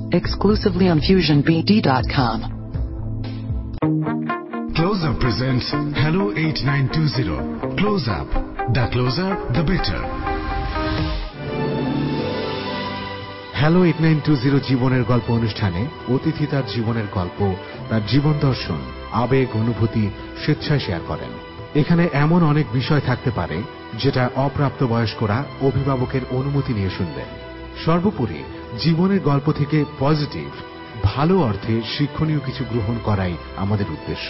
exclusively on FusionBD.com. Close Up presents Hello 8920. Close Up. The closer, the better. Hello 8920 জীবনের গল্প অনুষ্ঠানে অতিথি তার জীবনের গল্প, তার জীবন দর্শন, আবেগ, অনুভূতি স্বেচ্ছায় শেয়ার করেন। এখানে এমন অনেক বিষয় থাকতে পারে যেটা অপ্রাপ্তবয়স্করা অভিভাবকের অনুমতি নিয়ে শুনবেন। সর্বোপরি জীবনের গল্প থেকে পজিটিভ, ভালো অর্থে শিক্ষণীয় কিছু গ্রহণ করাই আমাদের উদ্দেশ্য।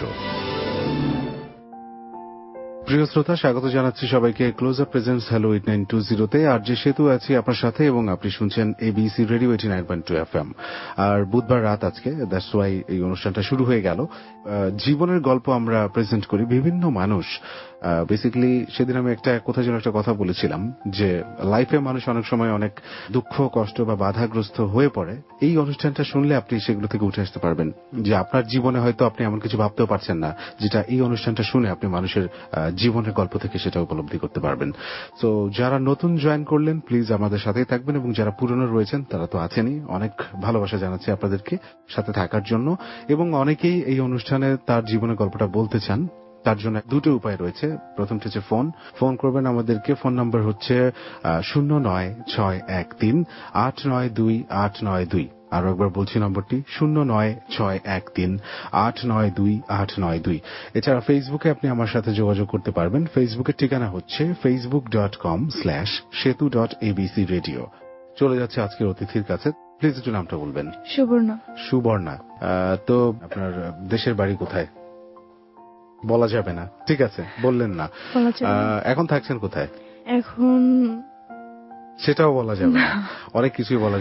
প্রিয় শ্রোতা, স্বাগত জানাচ্ছি সবাইকে ক্লোজ আপ প্রেজেন্টস হ্যালো 8920 তে। আর যে সেতু আছি আপনার সাথে এবং আপনি শুনছেন এবিসি রেডিও 89.2 FM। আর বুধবার রাত আজকে, দ্যাটস ওয়াই এই অনুষ্ঠানটা শুরু হয়ে গেল। জীবনের গল্প আমরা প্রেজেন্ট করি। বিভিন্ন মানুষ বেসিক্যালি, সেদিন আমি কোথায় যেন একটা কথা বলেছিলাম যে লাইফে মানুষ অনেক সময় অনেক দুঃখ, কষ্ট বা বাধাগ্রস্ত হয়ে পড়ে। এই অনুষ্ঠানটা শুনলে আপনি সেগুলো থেকে উঠে আসতে পারবেন। যে আপনার জীবনে হয়তো আপনি এমন কিছু ভাবতেও পারছেন না, যেটা এই অনুষ্ঠানটা শুনে আপনি মানুষের জীবনের গল্প থেকে সেটা উপলব্ধি করতে পারবেন। তো যারা নতুন জয়েন করলেন, প্লিজ আমাদের সাথেই থাকবেন, এবং যারা পুরনো রয়েছেন তারা তো আছেনই। অনেক ভালোবাসা জানাচ্ছি আপনাদেরকে সাথে থাকার জন্য। এবং অনেকেই এই অনুষ্ঠানে তার জীবনের গল্পটা বলতে চান, তার জন্য দুটো উপায় রয়েছে। প্রথমটি হচ্ছে ফোন করবেন আমাদেরকে। ফোন নাম্বার হচ্ছে 09613892 আরো একবার বলছি নম্বরটি 09613892। এছাড়া ফেসবুকে আপনি আমার সাথে যোগাযোগ করতে পারবেন। ফেসবুকের ঠিকানা হচ্ছে facebook.com/setu.abcradio। চলে যাচ্ছে আজকের অতিথির কাছে। প্লিজ একটু নামটা বলবেন। সুবর্ণা। তো আপনার দেশের বাড়ি কোথায়? বলা যাবে না, ঠিক আছে, বললেন না। এখন থাকছেন কোথায়? এখন সেটাও বলা যাবে না, অনেক কিছুই বলা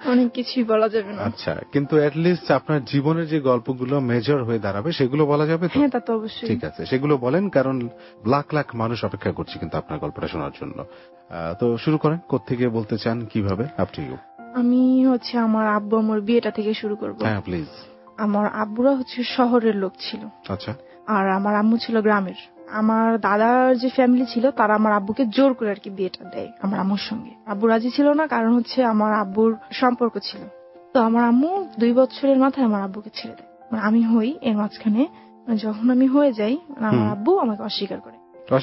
যাবে না। আচ্ছা, কিন্তু অ্যাটলিস্ট আপনার জীবনের যে গল্পগুলো মেজর হয়ে দাঁড়াবে সেগুলো বলা যাবে তো? হ্যাঁ, তা তো অবশ্যই। ঠিক আছে, সেগুলো বলেন, কারণ লাখ লাখ মানুষ অপেক্ষা করছে কিন্তু আপনার গল্পটা শোনার জন্য। তো শুরু করেন, কোত্থেকে বলতে চান, কিভাবে? Up to you. আমি আমার আব্বু আমার বিয়েটা থেকে শুরু করব। হ্যাঁ, প্লিজ। আমার আব্বুরা শহরের লোক ছিল। আচ্ছা। আর আমার আম্মু ছিল গ্রামের। আমার দাদার যে ফ্যামিলি ছিল তারা আমার আব্বুকে জোর করে আর কি বিয়েটা দেয় আমার আম্মুর সঙ্গে। আব্বু রাজি ছিল না, কারণ আমার আব্বুর সম্পর্ক ছিল। তো আমার আম্মু 2 বছরের মাথায় আমার আব্বুকে ছেড়ে দেয়। আমি হই এর মাঝখানে, যখন আমি হয়ে যাই আমার আব্বু আমাকে অস্বীকার করে।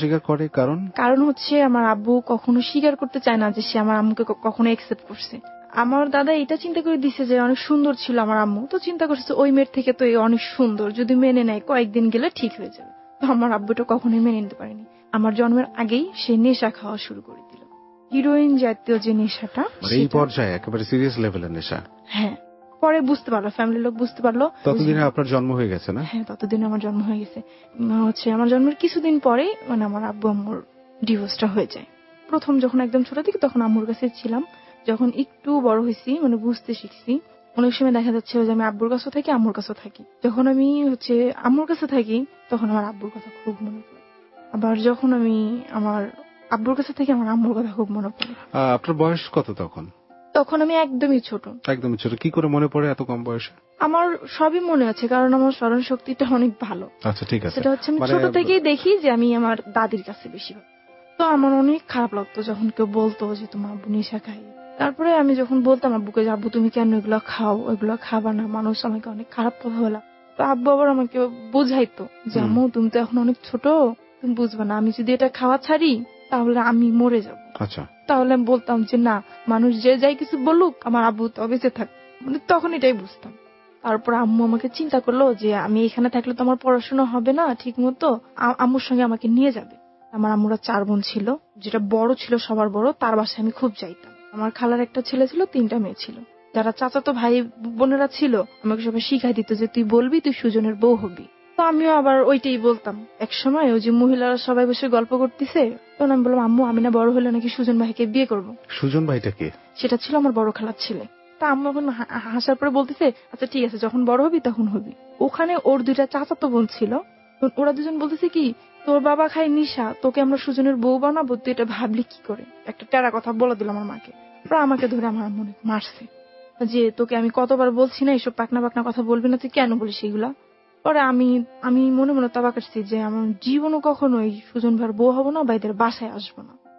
কারণ আমার আব্বু কখনো স্বীকার করতে চায় না যে সে আমার আম্মুকে কখনো একসেপ্ট করছে। আমার দাদা এটা চিন্তা করে দিছে যে অনেক সুন্দর ছিল আমার আম্মু, তো চিন্তা করছে ওই মেয়ের থেকে তো অনেক সুন্দর, যদি মেনে নেয় কয়েকদিন গেলে ঠিক হয়ে যাবে। তো আমার আব্বুটা কখনোই মেনে নিতে পারেনি। আমার জন্মের আগেই সে নেশা খাওয়া শুরু করে দিল, হিরোইন জাতীয় যে নেশাটা। এই পর্যায়ে একেবারে সিরিয়াস লেভেলের নেশা। হ্যাঁ, পরে বুঝতে পারলো, ফ্যামিলির লোক বুঝতে পারলো। ততদিনে আপনার জন্ম হয়ে গেছে না? হ্যাঁ, ততদিনে আমার জন্ম হয়ে গেছে। আমার জন্মের কিছুদিন পরেই আমার আব্বু আম্মুর ডিভোর্সটা হয়ে যায়। প্রথম যখন একদম ছোট থেকে তখন আম্মুর কাছে ছিলাম। যখন একটু বড় হয়েছি, বুঝতে শিখছি, অনেক সময় দেখা যাচ্ছে যে আমি আব্বুর কাছে থাকি, আম্মুর কাছে থাকি। যখন আমি আম্মুর কাছে থাকি তখন আমার আব্বুর কথা খুব মনে পড়ে। আবার যখন আমি আমার আব্বুর কাছে থাকি আমার আম্মুর কথা খুব মনে পড়ে। আপনার বয়স কত তখন? তখন আমি একদমই ছোট। কি করে মনে পড়ে এত কম বয়সে? আমার সবই মনে আছে, কারণ আমার স্মরণ শক্তিটা অনেক ভালো। আচ্ছা, ঠিক আছে। সেটা আমি ছোট থেকেই দেখি যে আমি আমার দাদির কাছে বেশি। তো আমার অনেক খারাপ লাগতো যখন কেউ বলতো যে তোমার আব্বু নেশা খায়। তারপরে আমি যখন বলতাম আব্বুকে যে আব্বু তুমি কেন এগুলো খাও, এগুলো খাবা না, মানুষ আমাকে অনেক খারাপ কথা বলা। তো আব্বু আবার আমাকে বুঝাইতো যে আম্মু তুমি তো এখন অনেক ছোট, তুমি বুঝবা না, আমি যদি এটা খাওয়া ছাড়ি তাহলে আমি মরে যাব। আচ্ছা। তাহলে আমি বলতাম যে না, মানুষ যে যাই কিছু বলুক আমার আব্বু তো বেঁচে থাক। তখন এটাই বুঝতাম। তারপর আম্মু আমাকে চিন্তা করলো যে আমি এখানে থাকলে তো আমার পড়াশোনা হবে না ঠিক মতো, আম্মুর সঙ্গে আমাকে নিয়ে যাবে। আমার আম্মুরা 4 বোন ছিল, যেটা বড় ছিল সবার বড়, তার বাসায় আমি খুব যাইতাম। আমার খালার একটা ছেলে ছিল, 3টা মেয়ে ছিল। যারা চাচাতো ভাই বোনেরা ছিল আমাকে সবাই শিখাই দিত যে তুই বলবি তুই সুজনের বউ হবি। তো আমিও আবার ওইটাই বলতাম। এক সময় ওই যে মহিলারা সবাই বসে গল্প করতেছে, তখন আমি বললাম আম্মু আমি না বড় হলে নাকি সুজন ভাইকে বিয়ে করব। সুজন ভাইটা কে? সেটা ছিল আমার বড় খালার ছেলে। তা আম্মু এখন হাসার পরে বলতেছে আচ্ছা ঠিক আছে, যখন বড় হবি তখন হবি। ওখানে ওর 2টা চাচাতো বোন ছিল, ওরা দুজন বলতেছে কি তোর বাবা খায় নিশা, তোকে আমরা সুজনের বউ বানাবো, তুই এটা ভাবলি কি করে? একটা টেরা কথা বলে দিল আমার মাকে। আমাকে ধরে আমার মনে মারছে যে তোকে আমি কতবার বলছি না এসব পাকনা পাকনা কথা বলবি না, তুই কেন বলিস এগুলা। পরে আমি মনে মনে তাবা কাটছি যে আমার জীবনও কখনো এই সুজন ভাইয়ের বউ হবো না বা এদের বাসায় আসবো না।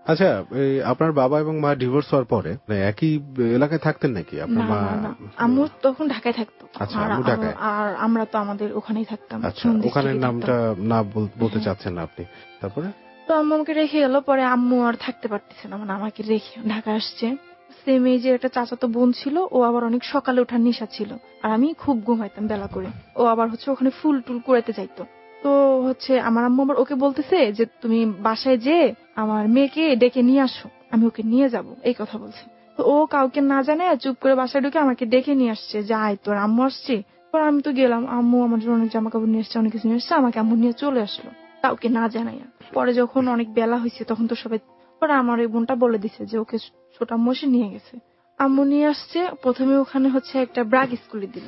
আচ্ছা, আপনার বাবা এবং মা ডিভোর্স হওয়ার পরে একই এলাকায় থাকতেন নাকি আপনার মা? আম্মু তখন ঢাকায় থাকতো। আচ্ছা, আম্মু ঢাকায়। আর আমরা তো আমাদের ওখানেই থাকতাম। আচ্ছা, ওখানের নামটা না বলতে চাচ্ছেন না আপনি? তারপরে তো আম্মু আমাকে রেখে গেল, পরে আম্মু আর থাকতে পারতেছে না, মানে আমাকে রেখে ঢাকা আসছে। সেম এই যে একটা চাচাতো বোন ছিল, ও আবার অনেক সকালে ওঠার নেশা ছিল, আর আমি খুব ঘুমাইতাম বেলা করে। ও আবার ওখানে ফুল টুল কুড়াইতে যাইতো। তো আমার আম্মু আবার ওকে বলতেছে যে তুমি বাসায় যে আমার মেয়েকে ডেকে নিয়ে আসো, আমি ওকে নিয়ে যাব, এই কথা বলছে। তো ও কাউকে না জানে চুপ করে বাসায় ঢুকে আমাকে ডেকে নিয়ে আসছে, যে আয় তোর আম্মু আসছে। পরে আমি তো গেলাম, আম্মু আমার জন্য অনেক জামা কাপড় নিয়ে আসছে, অনেক কিছু নিয়ে আসছে, আমাকে আম্মু নিয়ে চলে আসলো কাউকে না জানাইয়া। পরে যখন অনেক বেলা হয়েছে তখন তো সবাই, পরে আমার এই বোনটা বলে দিছে যে ওকে ছোট আম্মু এসে নিয়ে গেছে। আম্মু নিয়ে আসছে, প্রথমে ওখানে একটা ব্রাগ স্কুলে দিল,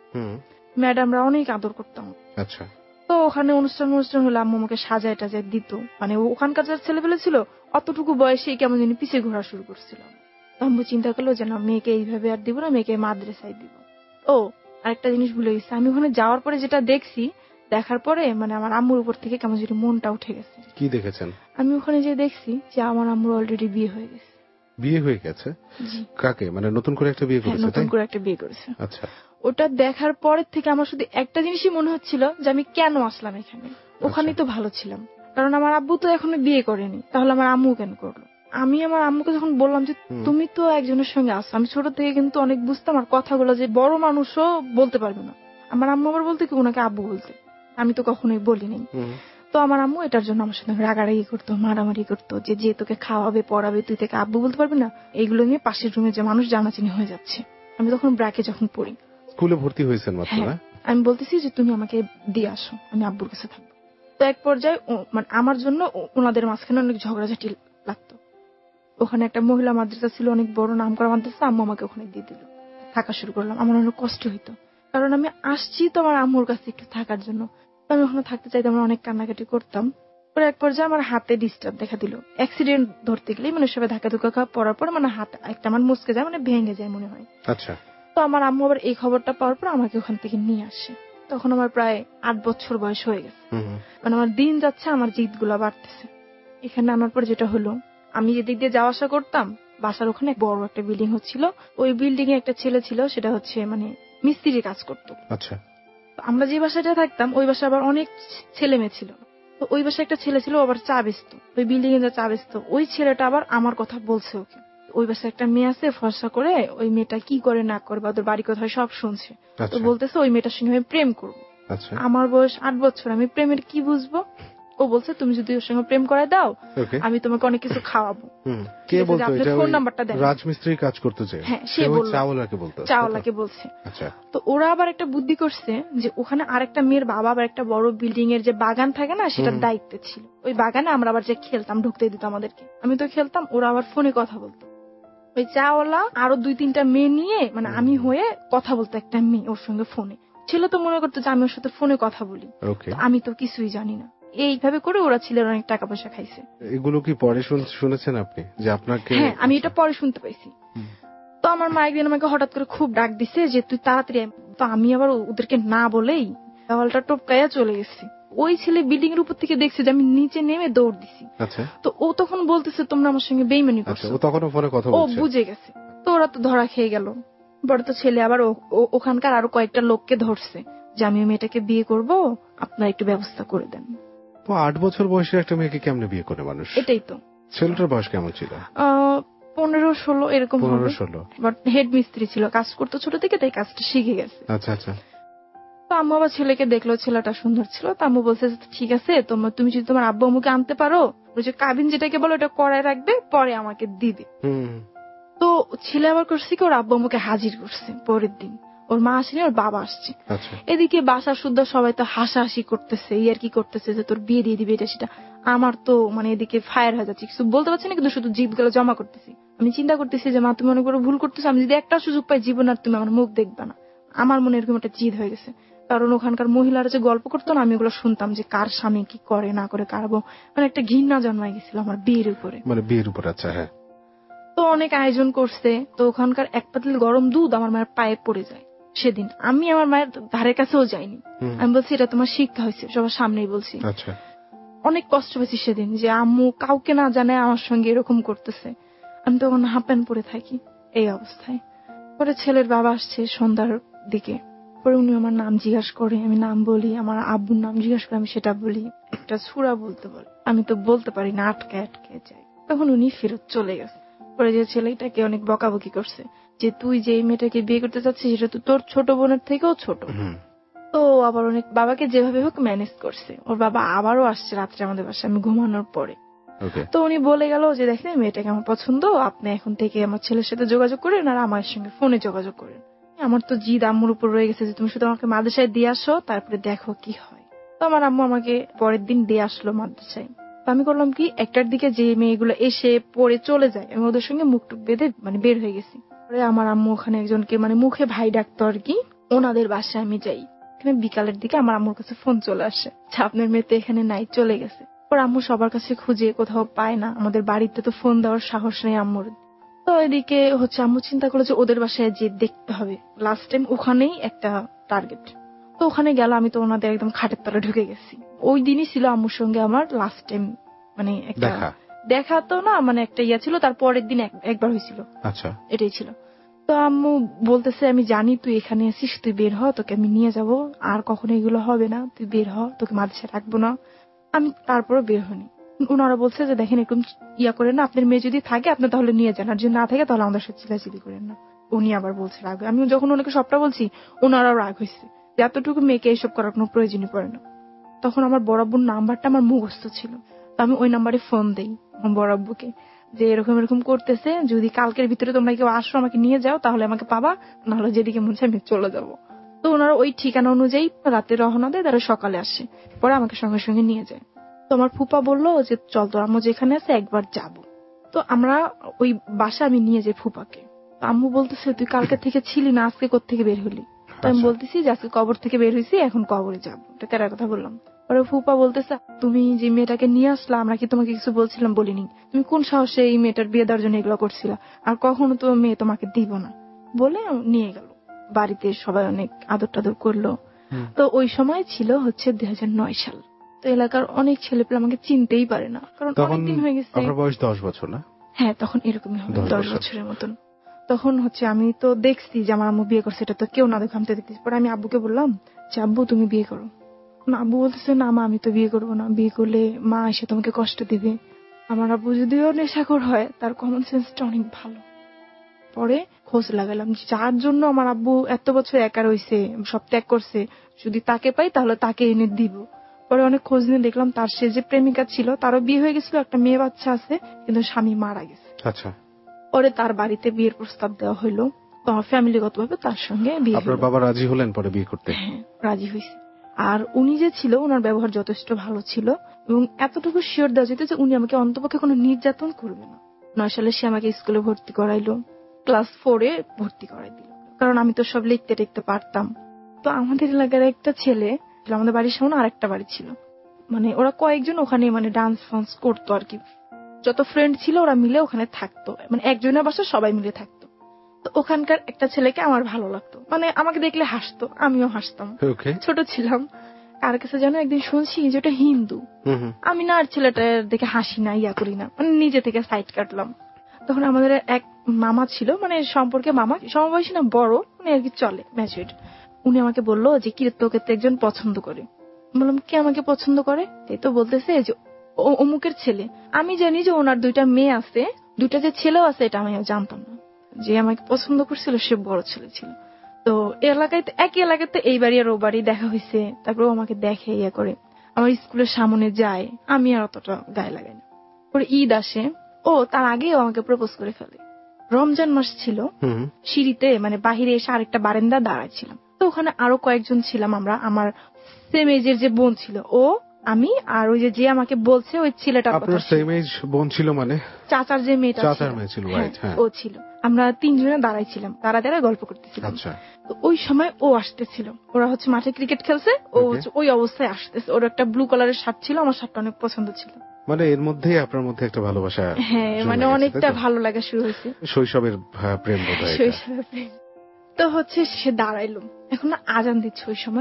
ম্যাডামরা অনেক আদর করতাম। আচ্ছা। তো ওখানে অনুষ্ঠান হলে আম্মু আমাকে সাজায় টাজায় দিত, মানে ওখানকার যারা ছেলেপেলে ছিল অতটুকু বয়সে কেমন জানি পিছিয়ে ঘোরা শুরু করছিল। আম্মু চিন্তা করলো যে না, মেয়েকে এইভাবে আর দিব না, মেয়েকে মাদ্রাসায় দিব। ও আরেকটা জিনিস ভুলে গেছি, আমি ওখানে যাওয়ার পরে যেটা দেখছি, দেখার পরে মানে আমার আম্মুর উপর থেকে কেমন যদি মনটা উঠে গেছে। কি দেখেছেন? আমি ওখানে যে দেখছি যে আমার আম্মুর অলরেডি বিয়ে হয়ে গেছে। বিয়ে হয়ে গেছে? কাকে? মানে নতুন করে একটা বিয়ে করেছে? নতুন করে একটা বিয়ে করেছে। আচ্ছা। ওটা দেখার পরের থেকে আমার শুধু একটা জিনিসই মনে হচ্ছিল যে আমি কেন আসলাম এখানে, ওখানেই তো ভালো ছিলাম। কারণ আমার আব্বু তো এখনো বিয়ে করেনি, তাহলে আমার আম্মু কেন করলো? আমি আমার আম্মুকে যখন বললাম যে তুমি তো একজনের সঙ্গে আসো, আমি ছোট থেকে কিন্তু অনেক বুঝতাম আর কথাগুলো যে বড় মানুষও বলতে পারবে না। আমার আম্মু আবার বলতে কি ওনাকে আব্বু বলতে, আমি তো কখনোই বলিনি। তো আমার আম্মু এটার জন্য আমার সাথে রাগারাগি করতো, মারামারি করতো, যে তোকে খাওয়াবে পড়াবে তুই থেকে আব্বু বলতে পারবি না। এইগুলো নিয়ে পাশের রুমে যে মানুষ জানাজানি হয়ে যাচ্ছে। আমি তখন ব্র্যাকে যখন পড়ি, স্কুলে ভর্তি হয়েছেন মাত্র না? আমি বলতেছি যে তুমি আমাকে দিয়ে আসো, আমি আব্বুর কাছে থাকবো। তো এক পর্যায়ে মানে আমার জন্য ওনাদের মাঝখানে অনেক ঝগড়াঝাটি লাগতো। ওখানে একটা মহিলা মাদ্রাসা ছিল, অনেক বড় নাম করা মাদ্রাসা, আম্মু আমাকে ওখানে দিয়ে দিল। থাকা শুরু করলাম, আমার অনেক কষ্ট হইতো, কারণ আমি আসছি তো আমার আম্মুর কাছে একটু থাকার জন্য। আমি ওখানে থাকতে চাইতাম, আমরা অনেক কান্নাকাটি করতাম। পরে এক পর্যায়ে আমার হাতে ডিস্টার্ব দেখা দিল, অ্যাক্সিডেন্ট ধরতে গেলে মানে সবাই ধাক্কা ধুক্কা পড়ার পর মানে হাত একটা আমার মুচকে যায়, মানে ভেঙে যায় মনে হয়। আচ্ছা। তো আমার আম্মু আবার এই খবরটা পাওয়ার পর আমাকে ওখান থেকে নিয়ে আসে। তখন আমার প্রায় 8 বছর বয়স হয়ে গেছে। মানে আমার দিন যাচ্ছে, আমার জিদ গুলা বাড়তেছে। এখানে আনার পর যেটা হলো, আমি যেদিক দিয়ে যাওয়া আসা করতাম, বাসার ওখানে বড় একটা বিল্ডিং হচ্ছিল, ওই বিল্ডিং এ একটা ছেলে ছিল, সেটা মানে মিস্ত্রির কাজ করতো। আচ্ছা। আমরা যে বাসাটা থাকতাম ওই বাসায় আবার অনেক ছেলে মেয়ে ছিল। তো ওই বাসায় একটা ছেলে ছিল, আবার চা বেচতো, ওই বিল্ডিং এ যা চা বেচতো, ওই ছেলেটা আবার আমার কথা বলছে ওকে। ওই বাসায় একটা মেয়ে আছে ফর্সা করে, ওই মেয়েটা কি করে না করে বা ওদের বাড়ি কোথায় সব শুনছে। তো বলতেছে ওই মেয়েটার সঙ্গে আমি প্রেম করবো। আমার বয়স 8 বছর, আমি প্রেমের কি বুঝবো? ও বলছে তুমি যদি ওর সঙ্গে প্রেম করে দাও আমি তোমাকে অনেক কিছু খাওয়াবো। কে বলতো এটা? ফোন নাম্বারটা দেন। রাজমিস্ত্রির কাজ করতে চায়। হ্যাঁ, সে চাওয়ালাকে বলছে। আচ্ছা। তো ওরা আবার একটা বুদ্ধি করছে যে ওখানে আরেকটা মেয়ের বাবা আবার একটা বড় বিল্ডিং এর যে বাগান থাকে না, সেটার দায়িত্বে ছিল। ওই বাগানে আমরা আবার যে খেলতাম, ঢুকতে দিত আমাদেরকে, আমি তো খেলতাম, ওরা আবার ফোনে কথা বলতো। ওই চাওয়ালা আরো 2-3টা মেয়ে নিয়ে, মানে আমি হয়ে কথা বলতো একটা মেয়ে ওর সঙ্গে ফোনে। ছেলে তো মনে করতো যে আমি ওর সাথে ফোনে কথা বলি, আমি তো কিছুই জানি না। এইভাবে করে ওরা ছেলের অনেক টাকা পয়সা খাইছে। এগুলো কি পরে শুনেছেন আপনি যে আপনাকে? হ্যাঁ, আমি এটা পরে শুনতে পাইছি। তো আমার মা একদিন আমাকে হঠাৎ করে খুব ডাক দিছে যে তুই তাড়াতাড়ি। তো আমি আবার ওদেরকে না বলেই দেওয়ালটা টপকাইয়া চলে গেছি। ওই ছেলে বিল্ডিং এর উপর থেকে দেখছে যে আমি নিচে নেমে দৌড় দিছি। তো ও তখন বলতেছে তোমরা আমার সঙ্গে বেইমানি করছো। ও তখন ফোনে কথা বলছে, ও বুঝে গেছে। তো ওরা তো ধরা খেয়ে গেল। বড় তো ছেলে আবার ওখানকার আরো কয়েকটা লোককে ধরছে যে আমি মেয়েটাকে বিয়ে করব, আপনারা একটু ব্যবস্থা করে দেন। তো 8 বছর বয়সের একটা মেয়েকে কেমনে বিয়ে করে মানুষ? এটাই তো। ছেলেটার বয়স কেমন ছিল? 15-16 এরকম। 15-16। বাট হেড মিস্ত্রি ছিল, কাজ করতো ছোট থেকে, তাই কাজটা শিখে গেছে। আচ্ছা আচ্ছা। তো আম্মু আবার ছেলেকে দেখলো, ছেলেটা সুন্দর ছিল। তো আম্মু বলছে ঠিক আছে, তুমি যদি তোমার আব্বু আম্মুকে আনতে পারো, ওই যে কাবিন যেটাকে বলো ওটা করায় রাখবে, পরে আমাকে দিবে। তো ছেলে আবার করছে কি, ওর আব্বু আম্মুকে হাজির করছে পরের দিন। ওর মা আসেনি, ওর বাবা আসছে। এদিকে বাসা সুদ্ধা সবাই তো হাসাহাসি করতেছে, আর কি করতেছে যে তোর বিয়ে দিয়ে দিবে এটা সেটা। আমার তো মানে এদিকে ফায়ার হয়ে যাচ্ছে, কিছু বলতে পারছি না, কিন্তু শুধু জিভ গুলো জমা করতেছি। আমি চিন্তা করতেছি যে মা তুমি অনেক বড় ভুল করতেছো, আমি যদি একটা সুযোগ পাই জীবন আর তুমি আমার মুখ দেখবা না। আমার মনে এরকম একটা জিদ হয়ে গেছে, কারণ ওখানকার মহিলারা যে গল্প করতো না, আমি ওগুলো শুনতাম যে কার স্বামী কি করে না করে, কারবো মানে একটা ঘৃণা জন্মাই গেছিল আমার বিয়ের উপরে। মানে বিয়ের উপর? আচ্ছা। হ্যাঁ। তো অনেক আয়োজন করছে। তো ওখানকার এক পাতিল গরম দুধ আমার মায়ের পায়ে পড়ে যায় সেদিন। আমি আমার মায়ের ধারে কাছেও যাইনি। আমি বলছি এটা তোমার শিক্ষা হয়েছে, সবার সামনেই বলছি। আচ্ছা। অনেক কষ্ট পেয়েছি সেদিন, যে আম্মু কাউকে না জানে আমার সঙ্গে এরকম করতেছে। আমি তখন হাফ প্যান্ট পরে থাকি এই অবস্থায়। পরে ছেলের বাবা আসছে সন্ধ্যার দিকে, পরে উনি আমার নাম জিজ্ঞাসা করে, আমি নাম বলি, আমার আব্বুর নাম জিজ্ঞাসা করে, আমি সেটা বলি, একটা সূরা বলতে বলে, আমি তো বলতে পারি না, আটকে আটকে যাই। তখন উনি ফেরত চলে গেছে। পরে যে ছেলেটাকে অনেক বকাবকি করছে যে তুই যে মেয়েটাকে বিয়ে করতে চাচ্ছিস সেটা তো তোর ছোট বোনের থেকেও ছোট। তো আবার অনেক বাবাকে যেভাবে হোক ম্যানেজ করছে। ওর বাবা আবারও আসছে রাত্রে আমাদের বাসায় আমি ঘুমানোর পরে। তো উনি বলে গেল যে দেখেন মেয়েটাকে আমার পছন্দ, আপনি এখন থেকে আমার ছেলের সাথে যোগাযোগ করেন আর আমার সঙ্গে ফোনে যোগাযোগ করেন। আমার তো জিদ আম্মুর উপর রয়ে গেছে যে তুমি শুধু আমাকে মাদ্রাসায় দিয়ে আসো, তারপরে দেখো কি হয়। তো আমার আম্মু আমাকে পরের দিন দিয়ে আসলো মাদ্রাসায়। তো আমি করলাম কি, একটার দিকে যে মেয়েগুলো এসে পড়ে চলে যায় আমি ওদের সঙ্গে মুখটুক বেঁধে বের হয়ে গেছি। পরে আমার আম্মু ওখানে একজনকে মুখে ভাই ডাকতো আর কি, ওনাদের বাসায় আমি যাই। এখানে বিকালের দিকে আমার আম্মুর কাছে ফোন চলে আসে যে আপনার মেয়ে তো এখানে নাই, চলে গেছে। পরে আম্মু সবার কাছে খুঁজে কোথাও পায় না, আমাদের বাড়িতে তো ফোন দেওয়ার সাহস নেই আম্মুর। তো এদিকে আম্মু চিন্তা করলো যে ওদের বাসায় যে দেখতে হবে, লাস্ট টাইম ওখানেই একটা টার্গেট। তো ওখানে গেল, আমি তো ওনাদের একদম খাটের তলে ঢুকে গেছি। ওই দিনই ছিল আম্মুর সঙ্গে আমার লাস্ট টাইম একটা দেখা তো না, একটা ইয়া ছিল। তার পরের দিন একবার হয়েছিল, আচ্ছা এটাই ছিল। তো আম্মু বলতেছে আমি জানি তুই এখানে আছিস, তুই বের হ, তোকে আমি নিয়ে যাব, আর কখনো এগুলো হবে না, তুই বের হ, তোকে মাদ্রাসায় রাখবো না। আমি তারপরে বের হইনি। ওনারা বলছে যে দেখেন একদম ইয়া করেন না, আপনার মেয়ে যদি থাকে আপনি তাহলে নিয়ে যান, আর যদি না থাকে তাহলে আমাদের সাথে চিলাচিলি করেন না। উনি আবার বলছে রাগ। আমি যখন ওনাকে সবটা বলছি ওনারাও রাগ হয়েছে, এতটুকু মেয়েকে এইসব করার কোনো প্রয়োজনই পড়ে না। তখন আমার বড় আব্বুর নাম্বারটা আমার মুখস্থ ছিল, তো আমি ওই নাম্বারে ফোন দেই আমার বড় আব্বুকে যে এরকম এরকম করতেছে, যদি কালকের ভিতরে তোমরা কেউ আসো আমাকে নিয়ে যাও তাহলে আমাকে পাবা, নাহলে যেদিকে মন চায় আমি চলে যাব। তো ওনারা ওই ঠিকানা অনুযায়ী রাতে রওনা দেয়, তারা সকালে আসে, পরে আমাকে সঙ্গে সঙ্গে নিয়ে যায়। তো আমার ফুপা বললো যে চল তোর আম্মু যেখানে আছে একবার যাব। তো আমরা ওই বাসা আমি নিয়ে যাই ফুপাকে। আম্মু বলতেছে তুই কালকে থেকে ছিলি না, আজকে কোত্থেকে বের হলি? তো আমি বলতেছি যে আজকে কবর থেকে বের হয়েছি, এখন কবরে যাবো, এটা তেরা কথা বললাম। পরে ফুপা বলতেছে তুমি যে মেয়েটাকে নিয়ে আসলা আমরা কি তোমাকে কিছু বলছিলাম? বলিনি। তুমি কোন সাহসে এই মেয়েটার বিয়ে দেওয়ার জন্য এগুলো করছিলা? আর কখনো তো মেয়ে তোমাকে দিব না বলে নিয়ে গেল। বাড়িতে সবাই অনেক আদর টাদর করলো। তো ওই সময় ছিল 2009 সাল। তো এলাকার অনেক ছেলেপেলে আমাকে চিনতেই পারে না, কারণ অনেকদিন হয়ে গেছে। আপনার বয়স 10 বছর না? হ্যাঁ, তখন এরকমই হবে, 10 বছরের মতন। তখন আমি তো দেখছি যে আমার আম্মু বিয়ে করছে, এটা তো কেউ না দেখো, আমি তো দেখতেছি। পরে আমি আব্বুকে বললাম যে আব্বু তুমি বিয়ে করো। আব্বু বলতেছে না মা আমি তো বিয়ে করবো না, বিয়ে করলে মা এসে তোমাকে কষ্ট দিবে। আমার আব্বু যদিও নেশাখোর হয়, তার কমন সেন্সটা অনেক ভালো। পরে খোঁজ লাগালাম যার জন্য আমার আব্বু এত বছর একা রয়েছে, সব ত্যাগ করছে, যদি তাকে পাই তাহলে তাকে এনে দিব। পরে অনেক খোঁজ নিয়ে দেখলাম তার সে যে প্রেমিকা ছিল তারও বিয়ে হয়ে গেছিল, একটা মেয়ে বাচ্চা আছে, কিন্তু স্বামী মারা গেছে। আচ্ছা। পরে তার বাড়িতে বিয়ের প্রস্তাব দেওয়া হলো, তো আমার ফ্যামিলিগত ভাবে তার সঙ্গে বিয়ে। আপনার বাবা রাজি হলেন পরে বিয়ে করতে? হ্যাঁ, রাজি হয়েছে। আর উনি যে ছিল ওনার ব্যবহার যথেষ্ট ভালো ছিল, এবং এতটুকু শিওর দেওয়া যেত যে উনি আমাকে অন্তপক্ষে কোনো নির্যাতন করবে না। 9 সালে সে আমাকে স্কুলে ভর্তি করাইলো, ক্লাস 4-এ ভর্তি করাই দিল, কারণ আমি তো সব লিখতে টেখতে পারতাম। তো আমাদের এলাকার একটা ছেলে, আমাদের বাড়ির সামনে আর একটা বাড়ি ছিল, ওরা কয়েকজন ওখানে ডান্স ফান্স করতো আর কি। যত ফ্রেন্ড ছিল ওরা মিলে ওখানে থাকতো, একজনের বাসা সবাই মিলে থাকতো। তো ওখানকার একটা ছেলেকে আমার ভালো লাগতো, আমাকে দেখলে হাসতো, আমিও হাসতাম। ছোট ছিলাম, কার কাছে যেন একদিন শুনছি যে ওটা হিন্দু। আমি না আর ছেলেটা দেখে হাসি না, ইয়া করি না, নিজে থেকে সাইড কাটলাম। তখন আমাদের এক মামা ছিল, সম্পর্কে মামা, সমবয়সী না, বড়, আর কি চলে ম্যাচুরেট। উনি আমাকে বললো যে কি তোকে তো একজন পছন্দ করে। বললাম কে আমাকে পছন্দ করে? এই তো বলতেছে যে অমুকের ছেলে। আমি জানি যে ওনার 2টা মেয়ে আছে, 2টা যে ছেলেও আছে এটা আমি জানতাম না। যে আমাকে পছন্দ করছিল সে বড় ছেলে ছিল। তো এলাকায় একই এলাকাতে এই বাড়ি আর ও বাড়ি দেখা হয়েছে, তারপরে আমাকে দেখে ইয়ে করে, আমার স্কুলের সামনে যায়, আমি আর অতটা গায়ে লাগাই না। পরে ঈদ আসে, তার আগেও আমাকে প্রপোজ করে ফেলে। রমজান মাস ছিল, সিঁড়িতে বাহিরে এসে আরেকটা বারান্দা দাঁড়াচ্ছিলাম। তো ওখানে আরো কয়েকজন ছিলাম আমরা, আমার সেম এজের যে বোন ছিল ও, আমি, আর ওই যে আমাকে বলছে ওই ছেলেটা। আপনার সেম এজ বোন ছিল? চাচার যে মেয়েটা ছিল, ও ছিল। আমরা 3 জনে দাঁড়াইছিলাম, দাঁড়া গল্প করতেছিলাম। তো ওই সময় ও আসতেছিল, ওরা মাঠে ক্রিকেট খেলছে, ও ওই অবস্থায় আসতেছে। ওর একটা ব্লু কালারের শার্ট ছিল, আমার শার্টটা অনেক পছন্দ ছিল। এর মধ্যেই আপনার মধ্যে একটা ভালোবাসা, হ্যাঁ, অনেকটা ভালো লাগা শুরু হয়েছে। শৈশবের প্রেম বোধহয়। শৈশবের প্রেম। তো সে দাঁড়াইলো, এখন আজান দিচ্ছে ওই সময়।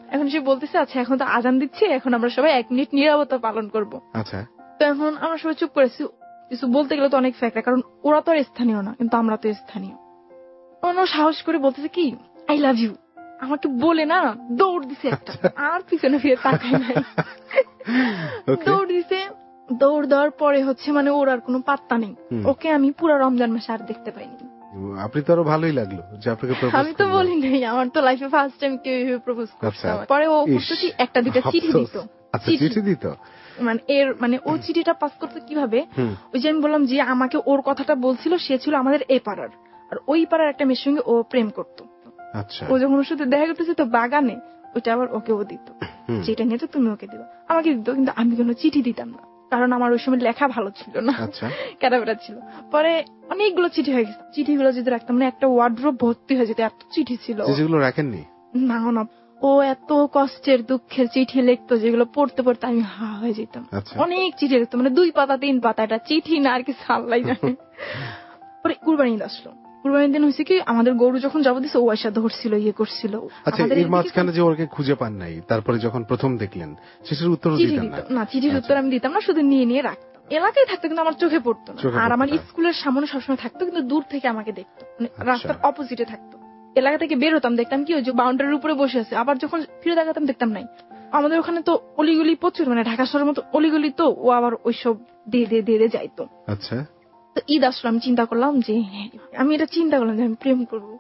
এখন সে বলতেছে আচ্ছা এখন তো আজান দিচ্ছে, এখন আমরা সবাই 1 মিনিট নীরবতা পালন করব। আচ্ছা, তো এখন আমরা সবাই চুপ করেছি। কিছু বলতে গেলে তো অনেক ফ্যাক্টর, কারণ ওরা তো আর স্থানীয় না, কিন্তু আমরা তো স্থানীয়। অন্য সাহস করে বলতেছে কি আই লাভ ইউ, আমাকে বলে না দৌড় দিছে একটা, আর পিছনে ফিরে তাকাই নাই। দৌড় দিছে। দৌড় দেওয়ার পরে হচ্ছে মানে ওর আর কোনো পাত্তা নেই। ওকে আমি পুরো রমজান মাসে আর দেখতে পাইনি। আপনি তো আরো ভালোই লাগলো যে আপনাকে প্রপোজ। আমি তো বলি নাই, আমার তো লাইফে ফার্স্ট টাইম কেউ এভাবে প্রপোজ করছে। পরে ও করতেছি একটা দুইটা চিঠি দিত। আচ্ছা, চিঠি দিত মানে ও চিঠিটা পাস করতে কিভাবে, ওই যে আমি বললাম যে আমাকে ওর কথাটা বলছিল, সে ছিল আমাদের এই পাড়ার, আর ওই পাড়ার একটা মেয়ের সঙ্গে ও প্রেম করতো। আচ্ছা, ও যখন ওর সাথে দেখা করতেছে তো বাগানে, ওইটা আবার ওকে ও দিত, যেটা নিয়ে তো তুমি ওকে দিবা, আমাকে দিত, কিন্তু আমি কোনো চিঠি দিতাম না, কারণ আমার ওই সময় লেখা ভালো ছিল না, ক্যাটাবেটা ছিল। পরে অনেকগুলো চিঠি হয়ে গেছে, চিঠিগুলো যদি রাখতাম না একটা ওয়ার্ড্রোব ভর্তি হয়ে যেত, এত চিঠি ছিল। যেগুলো রাখেননি? না না, ও এত কষ্টের দুঃখের চিঠি লিখতো যেগুলো পড়তে পড়তে আমি হা হয়ে যেতাম। অনেক চিঠি লিখতো, মানে 2 পাতা 3 পাতা, এটা চিঠি না আর কিছু আল্লাহ জানে। পরে কুরবানি ঈদ আসলো। কুরবানির দিন হয়েছে কি আমাদের গরু যখন জবাই দিছে ও আয়সা ধরছিল, ইয়ে করছিল। আচ্ছা, এর মাঝখানে যে ওকে খুঁজে পান নাই, তারপরে যখন প্রথম দেখলেন চিঠির উত্তর দিতেন না? চিঠির উত্তর আমি দিতাম না, শুধু নিয়ে নিয়ে রাখতাম। এলাকায় থাকতো কিন্তু আমার চোখে পড়তো না, আর আমার স্কুলের সামনে সবসময় থাকতো, কিন্তু দূর থেকে আমাকে দেখতো, মানে রাস্তার অপোজিটে থাকতো। এলাকা থেকে বের হতাম, দেখতাম কি ওই যে বাউন্ডারির উপরে বসে আছে, আবার যখন ফিরে তাকাতাম দেখতাম নাই। আমাদের ওখানে তো অলিগলি প্রচুর, মানে ঢাকা শহরের মতো অলিগলি, তো ও আবার ওইসব দিয়ে যাইতো। আচ্ছা, তো ঈদ আসলো, আমি চিন্তা করলাম যে আমি এটা চিন্তা করলাম যে আমি প্রেম করবো।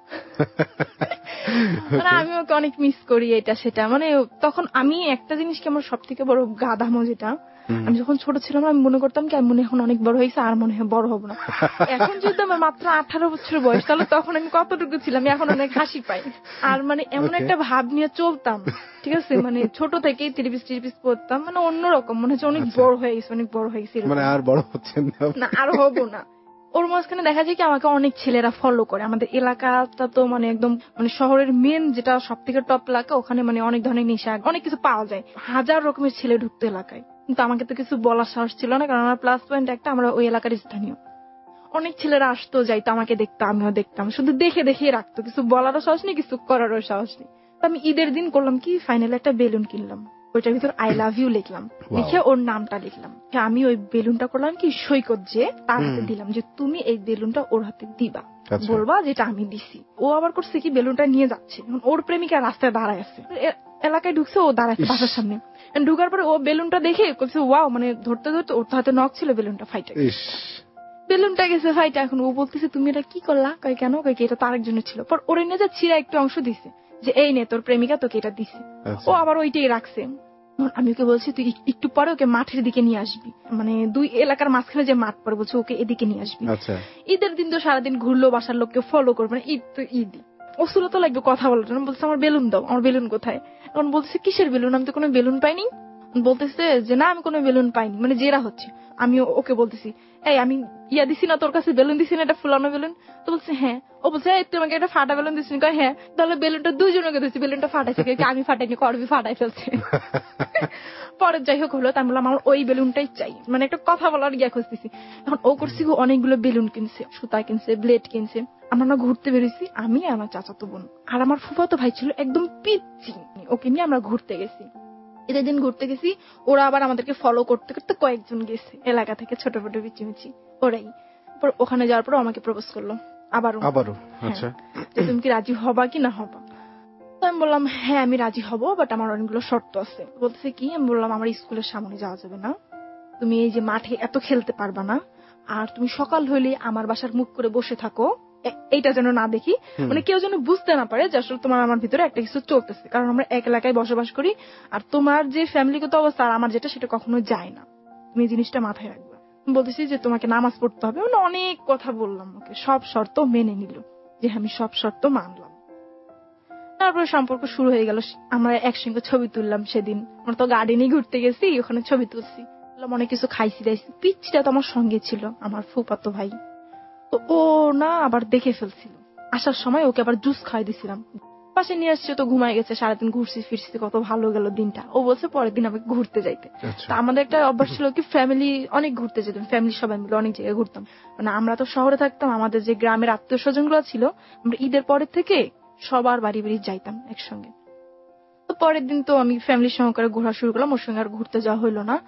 মানে আমি ওকে অনেক মিস করি, এটা সেটা। মানে তখন আমি একটা জিনিসকে আমার সব থেকে বড় গাধামো যেটা, আমি যখন ছোট ছিলাম আমি মনে করতাম কি আমি মনে এখন অনেক বড় হয়েছে, আর মনে হয় বড় হবো না। এখন যদি আমার মাত্র 18 বছর বয়স, তাহলে তখন আমি কতটুকু ছিলাম, এখন অনেক হাসি পাই। আর মানে এমন একটা ভাব নিয়ে চলতাম, ঠিক আছে, মানে ছোট থেকেই ত্রিপিস পড়তাম, মানে অন্যরকম মনে হচ্ছে অনেক বড় হয়ে গেছে, অনেক বড় হয়ে গেছে, মানে আর বড় হচ্ছেন না, আর হবো না। ওর মাঝখানে দেখা যায় কি আমাকে অনেক ছেলেরা ফলো করে। আমাদের এলাকাটা তো মানে একদম মানে শহরের মেন যেটা সব থেকে টপ এলাকা, ওখানে মানে অনেক ধরনের নেশা অনেক কিছু পাওয়া যায়, 1000 রকমের ছেলে ঢুকতো এলাকায়। কিন্তু আমাকে তো কিছু বলার সাহস ছিল না, কারণ আমার প্লাস পয়েন্ট একটা, আমরা ওই এলাকার স্থানীয়। অনেক ছেলেরা আসতো যাইতো, আমাকে দেখতো, আমিও দেখতাম, শুধু দেখে দেখেই রাখতো, কিছু বলারও সাহস নেই, কিছু করারও সাহস নেই। আমি ঈদের দিন করলাম কি, ফাইনালি একটা বেলুন কিনলাম, ওইটার ভিতর আই লাভ ইউ লিখলাম, লিখে ওর নামটা লিখলাম। আমি ওই বেলুনটা করলাম কি সৈকত যে তার হাতে দিলাম, যে তুমি এই বেলুনটা ওর হাতে দিবা, বলবা যেটা আমি দিছি। ও আবার করছে কি বেলুনটা নিয়ে যাচ্ছে, ওর প্রেমিকা রাস্তায় দাঁড়ায় আছে, এলাকায় ঢুকছে, ও দাঁড়াচ্ছে বাসার সামনে। ঢুকার পরে ও বেলুনটা দেখে বলছে ওয়াও, মানে ধরতে ধরতে ওর তো হাতে নখ ছিল, বেলুনটা ফাইটে বেলুনটা গেছে ফাইটা। এখন ও বলতেছে তুমি এটা কি করলা? কই কেন? কই কি এটা তো আরেকজনের ছিল। পর ওরে নিয়ে যা ছিঁড়া একটু অংশ দিছে, যে এই নে তোর প্রেমিকা তোকে এটা দিছে। ও আবার ওইটাই রাখছে। আমি ওকে বলছি তুই একটু পরে ওকে মাঠের দিকে নিয়ে আসবি, মানে 2 এলাকার মাঝখানে যে মাঠ পড়ে, বলছে ওকে এদিকে নিয়ে আসবি। ঈদের দিন তো সারাদিন ঘুরলো, বাসার লোককে ফলো করবে না, ঈদ তো ঈদই। ওসুলো তো লাগবে কথা বলার জন্য। বলছে আমার বেলুন দাও, আমার বেলুন কোথায়? এখন বলছে কিসের বেলুন, আমি তো কোনো বেলুন পাইনি। বলতেছে যে না আমি কোনো বেলুন পাইনি, মানে জেরা হচ্ছে। আমি ওকে বলতেছি এই আমি ইয়া দিছি না তোর কাছে, বেলুন দিছি না, এটা ফুলানো বেলুন? তো বলছে হ্যাঁ। ও বলছে এই তুই আমাকে একটা ফাটা বেলুন দিছিস? কয় হ্যাঁ। তাহলে বেলুনটা 2 জনকে দিচ্ছি, বেলুনটা ফাটাইছে আমি ফাটাইনি, করবি ফাটাই ফেলছে। পরে যাই হোক হলো, আমি বললাম আমার ওই বেলুনটাই চাই, মানে একটা কথা বলার গিয়া খুঁজতেছি। এখন ও করছি অনেকগুলো বেলুন কিনছে, সুতা কিনছে, ব্লেড কিনছে। আমরা না ঘুরতে বেরোইছি, আমি আর আমার চাচাতো বোন আর আমার ফুফাতো ভাই ছিল একদম পিচ্চি, ওকে নিয়ে আমরা ঘুরতে গেছি। ঈদের দিন ঘুরতে গেছি, ওরা আবার আমাদেরকে ফলো করতে করতে কয়েকজন গেছে এলাকা থেকে, ছোট ছোট মিচিমিচি ওরাই। ওখানে যাওয়ার পর আমাকে প্রপোজ করলো আবারও। আচ্ছা, তুমি কি রাজি হবা কি না হবা? তো আমি বললাম হ্যাঁ আমি রাজি হব, বাট আমার অনেকগুলো শর্ত আছে। বলতেছে কি? আমি বললাম আমার স্কুলের সামনে যাওয়া যাবে না, তুমি এই যে মাঠে এত খেলতে পারবা না, আর তুমি সকাল হইলে আমার বাসার মুখ করে বসে থাকো, এইটা যেন না দেখি, মানে কেউ যেন বুঝতে না পারে যে আসলে তোমার আমার ভিতরে একটা কিছু চলতেছে, কারণ আমরা এক এলাকায় বসবাস করি, আর তোমার যে ফ্যামিলিগত অবস্থা আর আমার যেটা, সেটা কখনো যায় না, তুমি এই জিনিসটা মাথায় রাখবা। বলতেছি যে তোমাকে নামাজ পড়তে হবে, মানে অনেক কথা বললাম ওকে, সব শর্ত মেনে নিল, যে আমি সব শর্ত মানলাম। তারপরে সম্পর্ক শুরু হয়ে গেল, আমরা একসঙ্গে ছবি তুললাম। সেদিন আমরা তো গার্ডেনে ঘুরতে গেছি, ওখানে ছবি তুলছি, অনেক কিছু খাইছি দাইছি। পিচ্চিটা তো আমার সঙ্গে ছিল, আমার ফুফাতো ভাই। তো ও না আবার দেখে ফেলছিল, আসার সময় ওকে আবার জুস খাই দিছিলাম, পাশে নিয়ে আসছে, তো ঘুমাই গেছে। সারাদিন ঘুরছি ফিরছি, কত ভালো গেল দিনটা। ও বলছে পরের দিন আমাকে ঘুরতে যাইতে। তা আমাদের একটা অভ্যাস ছিল কি, ফ্যামিলি অনেক ঘুরতে যেতাম, ফ্যামিলি সবাই মিলে অনেক জায়গায় ঘুরতাম। মানে আমরা তো শহরে থাকতাম, আমাদের যে গ্রামের আত্মীয় স্বজন গুলো ছিল, আমরা ঈদের পরের থেকে সবার বাড়ি বাড়ি যাইতাম একসঙ্গে। তো পরের দিন তো আমি ফ্যামিলির সহকারে ঘোরা শুরু করলাম, ওর সঙ্গে আর ঘুরতে যাওয়া হইলো না।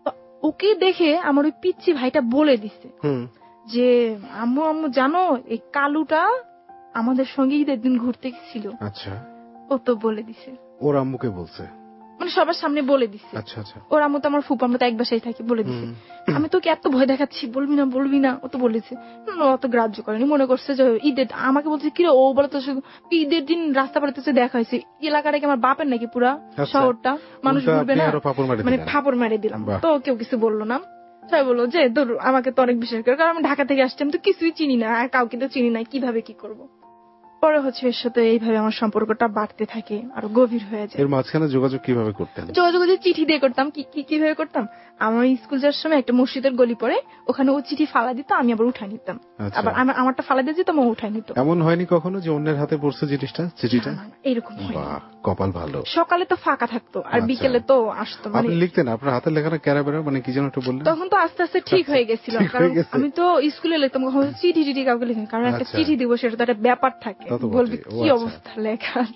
ওকে দেখে আমার ওই পিচ্চি ভাইটা বলে দিছে যে আম্মু আম্মু জানো এই কালুটা আমাদের সঙ্গে ঈদের দিন ঘুরতে গেছিল। আচ্ছা, ও তো বলে দিছে, ওর আম্মুকে বলছে, মানে সবার সামনে বলে দিছে। আচ্ছা আচ্ছা, ওর আম্মু তো আমার ফুপা, আমরা তো এক বাসায় থাকি, বলে দিছে। আমি তোকে এত ভয় দেখাচ্ছি, বলবি না বলবি না, ও তো বলেছে। অত গ্রাহ্য করেনি, মনে করছে যে ঈদের আমাকে বলছে কি রে, ও বলে তো ঈদের দিন রাস্তা পাড়াতে দেখা হয়েছে, এলাকাটা কি আমার বাপের নাকি পুরা শহরটা, মানুষ ঘুরবে না, মানে ফাপড় মারে দিলাম। তো কেউ কিছু বললো না, সবাই বললো যে তোর আমাকে তো অনেক বিশ্বাস করে, কারণ আমি ঢাকা থেকে আসছি, আমি তো কিছুই চিনি না, আর কাউকে তো চিনি না, কিভাবে কি করবো। পরে হচ্ছে এর সাথে এইভাবে আমার সম্পর্কটা বাড়তে থাকে, আরো গভীর হয়ে যায়। এর মাঝখানে যোগাযোগ কিভাবে করতেন? যোগাযোগ চিঠি দিয়ে করতাম। কিভাবে করতাম, আমার স্কুল যাওয়ার সময় একটা মসজিদের গলি পড়ে, ওখানে ও চিঠি ফালা দিত, আমি আবার উঠাই নিতাম, আবার আমারটা ফালা দিয়ে যেতাম, ও উঠাই নিত। এমন হয়নি কখনো যে অন্যের হাতে পড়ছে চিঠিটা? এরকম হয়নি। কপাল ভালো। সকালে তো ফাঁকা থাকতো, আর বিকেলে তো আসতো। আপনি লিখতেন, আপনার হাতের লেখাটা ক্যারাবেরা, মানে কি যেন একটু বললেন? তখন তো আস্তে আস্তে ঠিক হয়ে গেছিল, কারণ আমি তো স্কুলে লিখতাম, চিঠি টিঠি কাউকে লিখি, কারণ একটা চিঠি দিব সেটা তো একটা ব্যাপার থাকে, বলবি কি অবস্থা লেখার,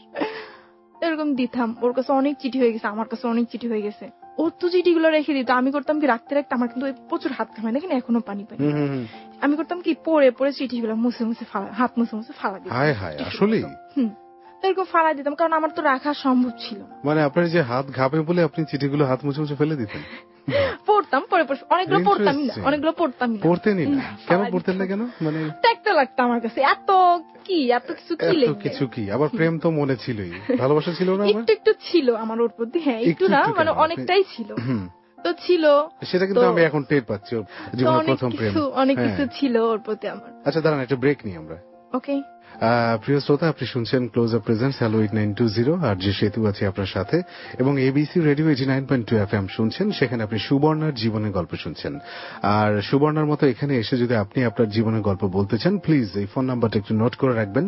এরকম দিতাম। ওর কাছে অনেক চিঠি হয়ে গেছে, আমার কাছে অনেক চিঠি হয়ে গেছে। ওর তো চিঠিগুলো রেখে দিত, আমি করতাম কি রাখতে রাখতে আমার কিন্তু প্রচুর হাত ঘামায়, দেখেন এখনো পানি পানি, আমি করতাম কি পড়ে পড়ে চিঠিগুলো মুছে মুছে ফালা, হাত মুছে মুছে ফালা দিতাম। আসলে এরকম ফালা দিতাম, কারণ আমার তো রাখা সম্ভব ছিল না। মানে আপনার যে হাত ঘামে বলে আপনি চিঠিগুলো হাত মুছে মুছে ফেলে দিতেন? পড়তাম, পরে পরে অনেকগুলো পড়তামই না, অনেকগুলো পড়তামই না। পড়তেনই না? কেন পড়তেন না? কেন? মানে দেখতে লাগতো আমার কাছে, এত কিছু কি লিখবে, কিছু কি, আবার প্রেম তো মনে ছিলই, ভালোবাসা ছিল না? একটু একটু ছিল আমার ওর প্রতি, হ্যাঁ একটু না, মানে অনেকটাই ছিল, তো ছিল সেটা কিন্তু আমি এখন টের পাচ্ছি, জীবনের প্রথম প্রেম, অনেক কিছু ছিল ওর প্রতি আমার। আচ্ছা দাঁড়ান, একটা ব্রেক নিই আমরা। ওকে। প্রিয় শ্রোতা, আপনি শুনছেন ক্লোজ আপ প্রেজেন্টস হ্যালো 8920, আর যে সেতু আছে আপনার সাথে, এবং এবিসি রেডিও 89.2 FM শুনছেন। সেখানে আপনি সুবর্ণার জীবনের গল্প শুনছেন। আর সুবর্ণার মতো এখানে এসে যদি আপনি আপনার জীবনের গল্প বলতে চান, প্লিজ এই ফোন নাম্বারটা একটু নোট করে রাখবেন,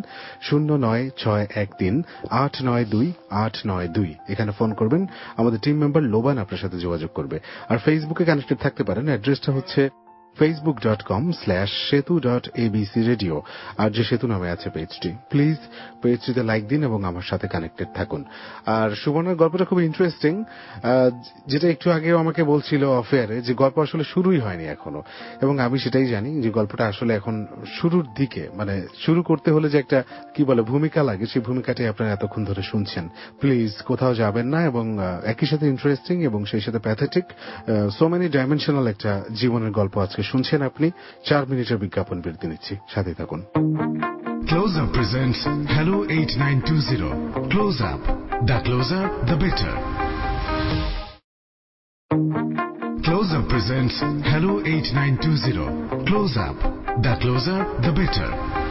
09613892892। এখানে ফোন করবেন, আমাদের টিম মেম্বার লোবান আপনার সাথে যোগাযোগ করবে। আর ফেসবুকে কানেক্টেড থাকতে পারেন, অ্যাড্রেসটা হচ্ছে facebook.com/setu.abcradio, আর যে সেতু নামে আছে পেজটি। প্লিজ পেজটিতে লাইক দিন এবং আমার সাথে কানেক্টেড থাকুন। আর সুবর্ণার গল্পটা খুব ইন্টারেস্টিং, যেটা একটু আগেও আমাকে বলছিল অফেয়ারে, যে গল্প আসলে শুরুই হয়নি এখনো, এবং আমি সেটাই জানি যে গল্পটা আসলে এখন শুরুর দিকে, মানে শুরু করতে হলে যে একটা কি বলে ভূমিকা লাগে, সেই ভূমিকাটাই আপনারা এতক্ষণ ধরে শুনছেন। প্লিজ কোথাও যাবেন না, এবং একই সাথে ইন্টারেস্টিং এবং সেই সাথে প্যাথেটিক, সো মেনি ডাইমেনশনাল একটা জীবনের গল্প আজকে শুনছেন আপনি। 4 মিনিটের বিজ্ঞাপন বিরতি নিচ্ছি, সাথে থাকুন। Close Up presents Hello 8920. Close Up. The closer, the better. Close Up presents Hello 8920. Close Up. The closer, the better.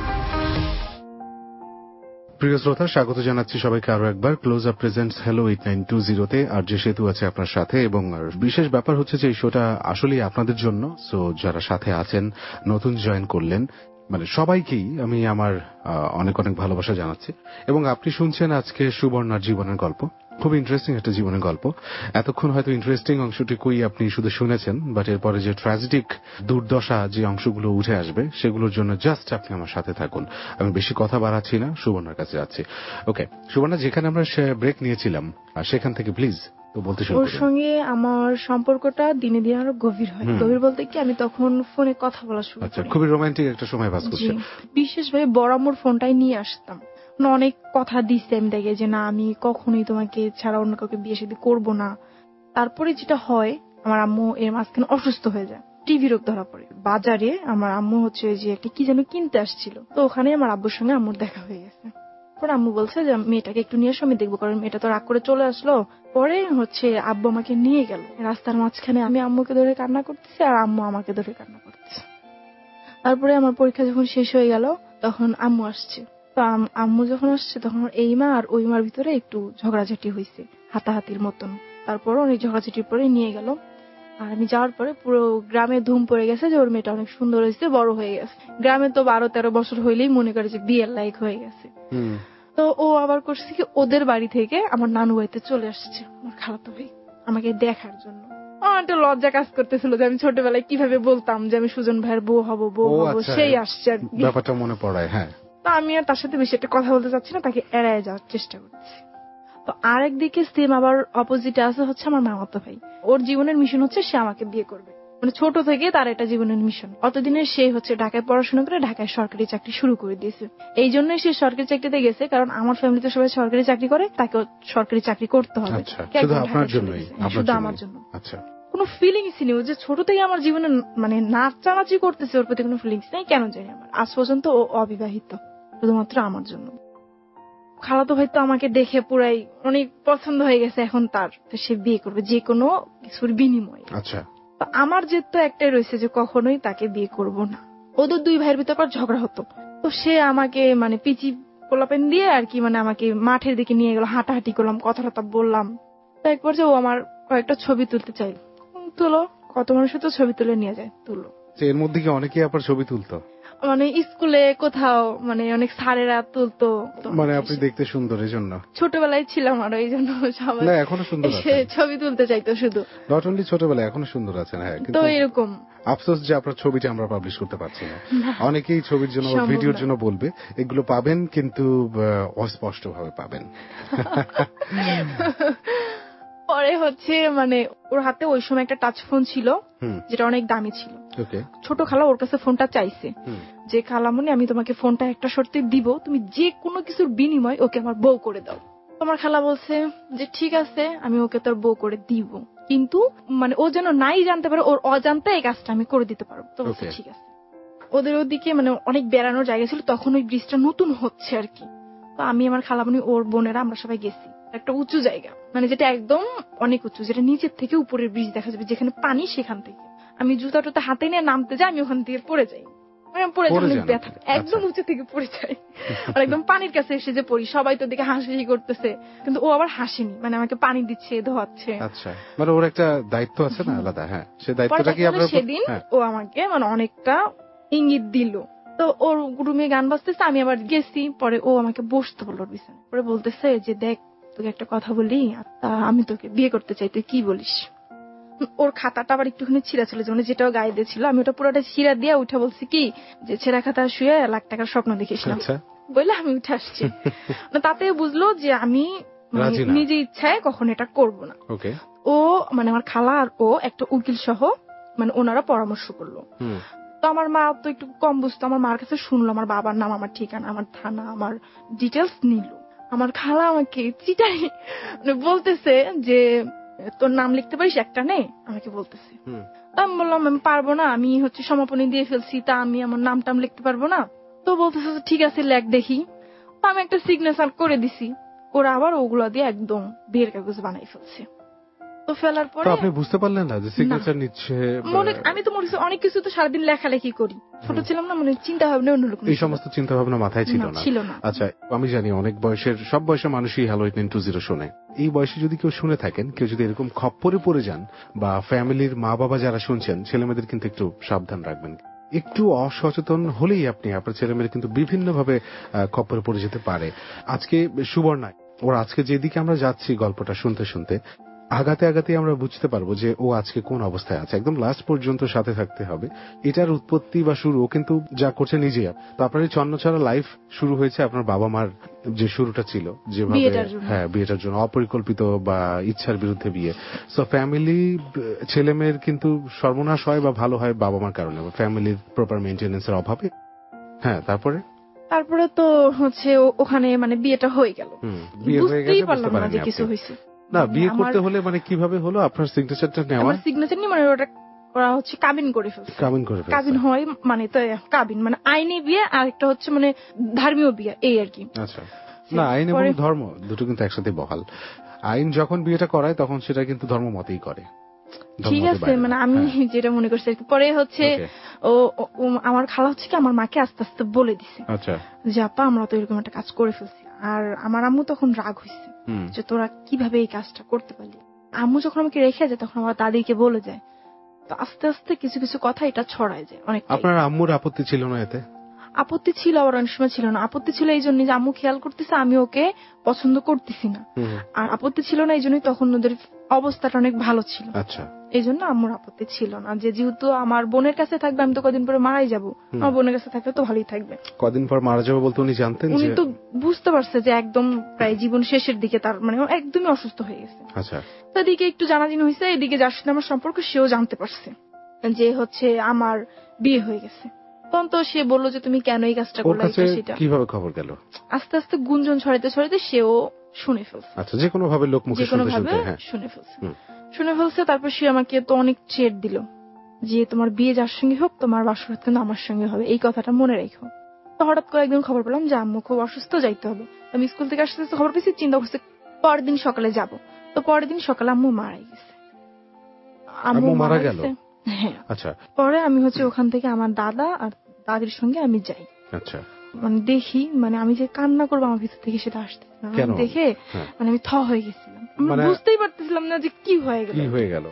প্রিয় শ্রোতা, স্বাগত জানাচ্ছি সবাইকে আরো একবার ক্লোজ আপ প্রেজেন্টস হ্যালো 8920-তে, আর যে সেতু আছে আপনার সাথে। এবং বিশেষ ব্যাপার হচ্ছে যে এই শোটা আসলেই আপনাদের জন্য, সো যারা সাথে আছেন, নতুন জয়েন করলেন, মানে সবাইকেই আমি আমার অনেক অনেক ভালোবাসা জানাচ্ছি। এবং আপনি শুনছেন আজকে সুবর্ণার জীবনের গল্প, খুব ইন্টারেস্টিং একটা জীবনের গল্প। এতক্ষণ হয়তো ইন্টারেস্টিং অংশটুকুই আপনি শুধু শুনেছেন, বাট এরপরে যে ট্র্যাজেডিক দুর্দশা যে অংশগুলো উঠে আসবে, সেগুলোর জন্য জাস্ট আপনি আমার সাথে থাকুন। আমি বেশি কথা বাড়াচ্ছি না, সুবর্ণার কাছে যাচ্ছি। ওকে সুবর্ণা, যেখানে আমরা ব্রেক নিয়েছিলাম সেখান থেকে প্লিজ তো বলতে শুরু করুন। ওর সঙ্গে আমার সম্পর্কটা দিনে দিনে আরো গভীর হয়। গভীর বলতে কি, আমি তখন ফোনে কথা বলা শুরু করি। খুবই রোমান্টিক একটা সময় পাস করছে। বিশেষভাবে বড় আম্মুর ফোনটাই নিয়ে আসতাম, অনেক কথা দিচ্ছে আমি দেখে যে না, আমি কখনোই তোমাকে ছাড়া অন্য কাউকে বিয়ে শাদী করবো না। তারপরে যেটা হয়, আমার আম্মু এর মাঝখানে অসুস্থ হয়ে যায়, টিভি রোগ ধরা পড়ে। বাজারে আমার আম্মু হচ্ছে যে একটা কি যেন কিনতে আসছিল, তো ওখানে আমার আব্বুর সঙ্গে আম্মুর দেখা হয়ে গেছে। পরে আম্মু বলছে যে মেয়েটাকে একটু নিয়ে আসো, আমি দেখবো, কারণ মেয়েটা তো রাগ করে চলে আসলো। পরে হচ্ছে আব্বু আমাকে নিয়ে গেল রাস্তার মাঝখানে, আমি আম্মুকে ধরে কান্না করতেছি আর আম্মু আমাকে ধরে কান্না করতেছে। তারপরে আমার পরীক্ষা যখন শেষ হয়ে গেল, তখন আম্মু আসছে। তো আম্মু যখন আসছে, তখন এই মা আর ওই মার ভিতরে একটু ঝগড়াঝাটি হয়েছে, হাতাহাতির মতন। তারপর অনেক ঝগড়াঝাটির পরে নিয়ে গেল। আর আমি যাওয়ার পরে পুরো গ্রামে ধুম পড়ে গেছে যে ওর মেয়েটা অনেক সুন্দর হয়েছে, বড় হয়ে গেছে। গ্রামে তো 12-13 বছর হইলেই মনে করে যে বিয়ের লায়ক হয়ে গেছে। তো ও আবার করছে কি, ওদের বাড়ি থেকে আমার নানু বাড়িতে চলে আসছে আমার খালাতো ভাই আমাকে দেখার জন্য। একটা লজ্জা কাজ করতেছিল যে আমি ছোটবেলায় কিভাবে বলতাম যে আমি সুজন ভাইয়ের বউ হব, সেই আসছে আর ব্যাপারটা মনে পড়ায়। হ্যাঁ, তো আমি আর তার সাথে বেশি একটা কথা বলতে চাচ্ছি না, তাকে এড়ায় যাওয়ার চেষ্টা করছি। তো আরেকদিকে সেম আবার অপোজিটে আছে হচ্ছে আমার মামাতো ভাই। ওর জীবনের মিশন হচ্ছে সে আমাকে বিয়ে করবে, মানে ছোট থেকে তার এটা জীবনের মিশন। অতদিনে সে হচ্ছে ঢাকায় পড়াশোনা করে ঢাকায় সরকারি চাকরি শুরু করে দিয়েছে। এই জন্যই সে সরকারি চাকরিতে গেছে, কারণ আমার ফ্যামিলিতে সবাই সরকারি চাকরি করে, তাকে সরকারি চাকরি করতে হবে। শুধু আপনার জন্যই? শুধু আমার জন্য। আচ্ছা, কোনো ফিলিংস নেই। ও যে ছোট থেকে আমার জীবনে মানে নাচানাচি করতেছে, ওর প্রতি কোনো ফিলিংস নেই কেন জানি আমার। আজ পর্যন্ত ও অবিবাহিত, শুধুমাত্র আমার জন্য। খালাতো ভাই তো আমাকে দেখে পুরাই অনেক পছন্দ হয়ে গেছে এখন তার, তো সে বিয়ে করবে যে কোনো কিছুর বিনিময়ে। আচ্ছা, আমার জেদ তো একটাই রয়েছে যে কখনোই তাকে বিয়ে করব না। ওদের দুই ভাইয়ের ভিতর পর ঝগড়া হতো, তো সে আমাকে মানে পিচি পোলাপেন দিয়ে আর কি, মানে আমাকে মাঠের দিকে নিয়ে গেল, হাঁটাহাঁটি করলাম, কথা বললাম। তো এক পর্যায়ে ও আমার কয়েকটা ছবি তুলতে চাইল। তুলো, কত মানুষের তো ছবি তুলে নিয়ে যায়, তুলো। এর মধ্যে কি অনেকেই আপনার ছবি তুলতো? মানে স্কুলে কোথাও মানে অনেক স্যারেরা তুলতো। মানে আপনি দেখতে সুন্দর এই জন্য? ছোটবেলায় ছিলাম আর এই জন্য সবাই এখনো সুন্দর ছবি তুলতে চাইতো শুধু। নট অনলি ছোটবেলায়, এখনো সুন্দর আছেন। হ্যাঁ, তো এরকম আফসোস যে আপনার ছবিটা আমরা পাবলিশ করতে পারছি না। অনেকেই ছবির জন্য ভিডিওর জন্য বলবে, এগুলো পাবেন কিন্তু অস্পষ্ট ভাবে পাবেন। পরে হচ্ছে মানে ওর হাতে ওই সময় একটা টাচ ফোন ছিল, যেটা অনেক দামি ছিল। ছোট খালা ওর কাছে ফোনটা চাইছে যে খালামণি আমি তোমাকে ফোনটা একটা শর্তে দিব, তুমি যে কোনো কিছুর বিনিময় ওকে আমার বউ করে দাও। তোমার খালা বলছে যে ঠিক আছে, আমি ওকে তোর বউ করে দিব, কিন্তু মানে ও যেন নাই জানতে পারে, ওর অজান্তে এই কাজটা আমি করে দিতে পারবো। তো বলছে ঠিক আছে। ওদের ওদিকে মানে অনেক বেড়ানোর জায়গা ছিল, তখন ওই ব্রিজটা নতুন হচ্ছে আর কি। তো আমি আমার খালামণি ওর বোনেরা আমরা সবাই গেছি একটা উঁচু জায়গা, মানে যেটা একদম অনেক উঁচু, যেটা নিচের থেকে উপরের ব্রিজ দেখা যাবে, যেখানে পানি সেখান থেকে। আমি জুতা টুতা হাতে নিয়ে নামতে যাই, আমি ওখান থেকে পড়ে যাই, পড়ে যাই, অনেক ব্যথা, একদম উঁচু থেকে পড়ে যাই, আর একদম পানির কাছে এসে যে পড়ি। সবাই তো দিকে হাসি করতেছে, কিন্তু ও আবার হাসেনি, মানে আমাকে পানি দিচ্ছে, ধোয়াচ্ছে। আচ্ছা, মানে ওর একটা দায়িত্ব আছে না আলাদা? হ্যাঁ, সে দায়িত্বটা কি আপনার? সেদিন ও আমাকে মানে অনেকটা ইঙ্গিত দিল। তো ওর রুমে গান বাজতেছে, আমি আবার গেছি। পরে ও আমাকে বসতে বললো বিছানায়, পরে বলতেছে যে দেখ তোকে একটা কথা বলি, আমি তোকে বিয়ে করতে চাই, তুই কি বলিস? ওর খাতাটা আবার একটুখানি ছিঁড়া ছিল, মানে যেটাও গায়ে দিয়েছিল, আমি ওটা পুরোটা ছিঁড়া দিয়ে উঠে বলছি কি যে ছেঁড়া খাতা শুয়ে লাখ টাকার স্বপ্ন দেখিস না বলে আমি উঠে আসছি। তাতে বুঝলো যে আমি নিজে ইচ্ছায় কখন এটা করব না। ও মানে আমার খালা আর ও একটা উকিল সহ মানে ওনারা পরামর্শ করলো। তো আমার মা তো একটু কম বুঝতো, আমার মার কাছে শুনলো আমার বাবার নাম, আমার ঠিকানা, আমার থানা, আমার ডিটেলস নিল। আমার খালা আমাকে চিটাই বলতেছে যে তোর নাম লিখতে পারিস একটা, নেই আমাকে বলতেছে। আমি বললাম আমি পারবো না, আমি হচ্ছে সমাপনী দিয়ে ফেলছি, তা আমি আমার নাম টাম লিখতে পারবো না। তো বলতেছে ঠিক আছে লেখ দেখি। তো আমি একটা সিগনেচার করে দিছি, ওরা আবার ওগুলো দিয়ে একদম বিয়ের কাগজ বানাই ফেলছে। তো ফেলার পরে আপনি বুঝতে পারলেন না যে সিগনেচার নিচ্ছে? আমি তো মনে অনেক কিছু তো সারাদিন লেখালেখি করি, ছোট ছিলাম না, মানে চিন্তা ভাবনা অন্যরকম, এই সমস্ত চিন্তা ভাবনা মাথায় ছিল না। আচ্ছা, আমি জানি অনেক বয়সের সব বয়সের মানুষই হ্যালো 8920 শোনে। এই বয়সে যদি কেউ শুনে থাকেন, কেউ যদি এরকম খপ্পরে পড়ে যান, বা ফ্যামিলির মা বাবা যারা শুনছেন, ছেলেমেয়েদের কিন্তু একটু সাবধান রাখবেন। একটু অসচেতন হলেই আপনি আপনার ছেলেমেয়েরা কিন্তু বিভিন্ন ভাবে খপ্পরে পড়ে যেতে পারে। আজকে সুবর্ণায় ওর আজকে যেদিকে আমরা যাচ্ছি গল্পটা শুনতে শুনতে, আগাতে আগাতে আমরা বুঝতে পারবো যে ও আজকে কোন অবস্থায় আছে। একদম লাস্ট পর্যন্ত সাথে থাকতে হবে। এটার উৎপত্তি বা শুরু ও কিন্তু যা করছে নিজে। তো আপনার এই ছন্নছাড়া লাইফ শুরু হয়েছে আপনার বাবা মার যে শুরুটা ছিল, যেভাবে বিয়েটার জন্য অপরিকল্পিত বা ইচ্ছার বিরুদ্ধে বিয়ে। সো ফ্যামিলি ছেলে মেয়ের কিন্তু সর্বনাশ হয় বা ভালো হয় বাবা মার কারণে, ফ্যামিলির প্রপার মেইনটেনেন্সের অভাবে। হ্যাঁ, তারপরে তো হচ্ছে ওখানে মানে বিয়েটা হয়ে গেল। বুঝতেই পারলাম না যে কিছু হয়েছে। না, বিয়ে করতে হলে মানে কিভাবে হলো আপনার সিগনেচারটা নেওয়া? আমার সিগনেচার নিয়ে মানে ওরা হচ্ছে কাবিন করে ফেলছে। কাবিন হয় মানে তো কাবিন মানে আইনি বিয়ে, আর একটা হচ্ছে মানে ধর্মীয় বিয়ে, এই আর কি। আচ্ছা, না আইন এবং ধর্ম দুটো কিন্তু একসাথে বহাল। আইন যখন বিয়েটা করায় তখন সেটা কিন্তু ধর্ম মতেই করে। ঠিক আছে, মানে আমি যেটা মনে করছি। পরে হচ্ছে আমার খালা হচ্ছে কি আমার মাকে আস্তে আস্তে বলে দিছে যে আপা আমরা তো এরকম একটা কাজ করে ফেলছি। আর আমার আম্মু তখন রাগ হয়েছে যে তোরা কিভাবে এই কাজটা করতে পারলি। আম্মু যখন আমাকে রেখে যায় তখন আমার দাদিকে বলে যায়। তো আস্তে আস্তে কিছু কিছু কথা এটা ছড়ায় যায় অনেক। আপনার আম্মুর আপত্তি ছিল না এতে? আপত্তি ছিল, আবার অনেক সময় ছিল না। আপত্তি ছিল এই জন্য যে আম্মু খেয়াল করতেছে আমি ওকে পছন্দ করতেছি না, আর আপত্তি ছিল না এই জন্যই তখন ওদের অবস্থাটা অনেক ভালো ছিল। আচ্ছা, এই জন্য আম্মুর আপত্তি ছিল না, যে যেহেতু আমার বোনের কাছে থাকবে, আমি তো কদিন পরে মারাই যাবো, আমার বোনের কাছে থাকলে তো ভালোই থাকবে। কদিন পর মারা যাবে বলতে উনি জানতেন? উনি তো বুঝতে পারছে যে একদম প্রায় জীবন শেষের দিকে, তার মানে একদমই অসুস্থ হয়ে গেছে। আচ্ছা, তো এদিকে একটু জানাজানি হয়েছে, এদিকে যার সাথে আমার সম্পর্ক সেও জানতে পারছে যে হচ্ছে আমার বিয়ে হয়ে গেছে। তখন তো সে বললো যে তুমি কেন এই কাজটা করলে, সেটা কিভাবে খবর গেল? আস্তে আস্তে গুঞ্জন ছড়াইতে ছড়াইতে সেও শুনে ফেলছে। আচ্ছা, যে কোনো ভাবে লোক মুখে শুনে ফেলছে। তারপর সে আমাকে তো অনেক চেট দিল যে তোমার বিয়ে যার সঙ্গে হোক, তোমার বাসর কিন্তু আমার সঙ্গে হবে, এই কথাটা মনে রেখো। তো হঠাৎ করে একদিন খবর পেলাম যে আম্মু খুব অসুস্থ, যাইতে হবে। আমি স্কুল থেকে আসতে খবর পেয়েছি, চিন্তা করছি পরের দিন সকালে যাব। তো পরের দিন সকালে আম্মু মারাই গেছে। আম্মু মারা গেল? হ্যাঁ। আচ্ছা। পরে আমি ওখান থেকে আমার দাদা আর দাদির সঙ্গে আমি যাই। আচ্ছা। মানে দেখি, মানে আমি যে কান্না করবো আমার ভিতর থেকে সেটা আসতে দেখে মানে আমি হয়ে গেছিলাম, বুঝতেই পারতেছিলাম না যে কি হয়ে গেল।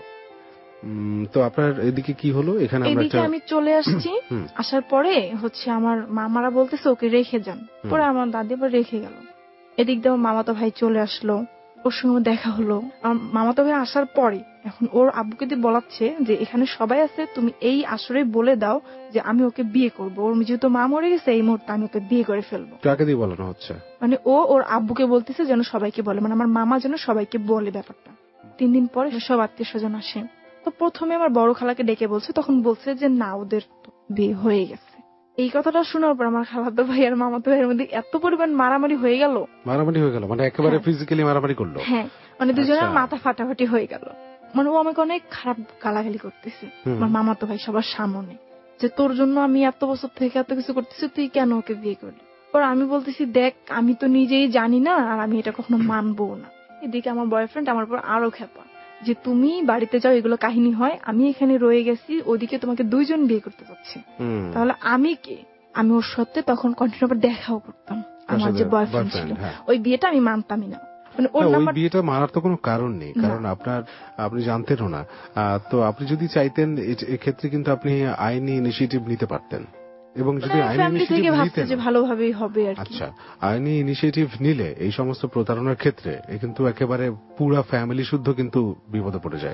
তো আপনার এদিকে কি হলো? এদিকে আমি চলে আসছি, আসার পরে আমার মামারা বলতেছে ওকে রেখে যান। পরে আমার দাদি আবার রেখে গেল। এদিক দিয়ে আমার মামাতো ভাই চলে আসলো, ওর সঙ্গে দেখা হলো। আমার মামাতো ভাই আসার পরে এখন ওর আব্বুকে দিয়ে বলাচ্ছে যে এখানে সবাই আছে, তুমি এই আসরে বলে দাও যে আমি ওকে বিয়ে করবো, ওর যেহেতু মা মরে গেছে এই মুহূর্তে আমি ওকে বিয়ে করে ফেলবো। কাকে দিয়ে বলানো হচ্ছে? মানে ওর আব্বুকে বলতেছে যেন সবাইকে বলে, মানে আমার মামা যেন সবাইকে বলে ব্যাপারটা। 3 দিন পরে সব আত্মীয় স্বজন আসে। তো প্রথমে আমার বড় খালাকে ডেকে বলছে, তখন বলছে যে না, ওদের বিয়ে হয়ে গেছে। এই কথাটা শোনার পর আমার খালাতো ভাই আর মামাতো ভাইয়ের মধ্যে এত পরিমাণ মারামারি হয়ে গেল, মানে একেবারে ফিজিক্যালি মারামারি করলো। হ্যাঁ, মানে দুজনের মাথা ফাটাফাটি হয়ে গেল। মানে ও আমাকে অনেক খারাপ গালাগালি করতেছে আমার মামাতো ভাই সবার সামনে, যে তোর জন্য আমি এত বছর থেকে এত কিছু করতেছি, তুই কেন ওকে বিয়ে করলি? পর আমি বলতেছি দেখ, আমি তো নিজেই জানি না, আর আমি এটা কখনো মানবো না। এদিকে আমার বয়ফ্রেন্ড আমার পর আরো খেপা, যে তুমি বাড়িতে যাও, এগুলো কাহিনী হয়, আমি এখানে রয়ে গেছি, ওদিকে তোমাকে 2 জন বিয়ে করতে চাচ্ছে, তাহলে আমি কে? আমি ওর সত্যি তখন কন্টিনিউ আবার দেখাও করতাম, আমার যে বয়ফ্রেন্ড ছিল। ওই বিয়েটা আমি মানতামই না, মানে ওই বিয়েটা মানার তো কোনো কারণ নেই, কারণ আপনি জানতেনও না। তো আপনি যদি চাইতেন এক্ষেত্রে কিন্তু আপনি আইনি ইনিশিয়েটিভ নিতে পারতেন, এবং যদি আইনি ইনিশিয়েটিভ নিতেন ভালোভাবেই হবে আর কি। আচ্ছা, আইনি ইনিশিয়েটিভ নিলে এই সমস্ত প্রতারণার ক্ষেত্রে কিন্তু একেবারে পুরা ফ্যামিলি শুদ্ধ কিন্তু বিপদে পড়ে যায়।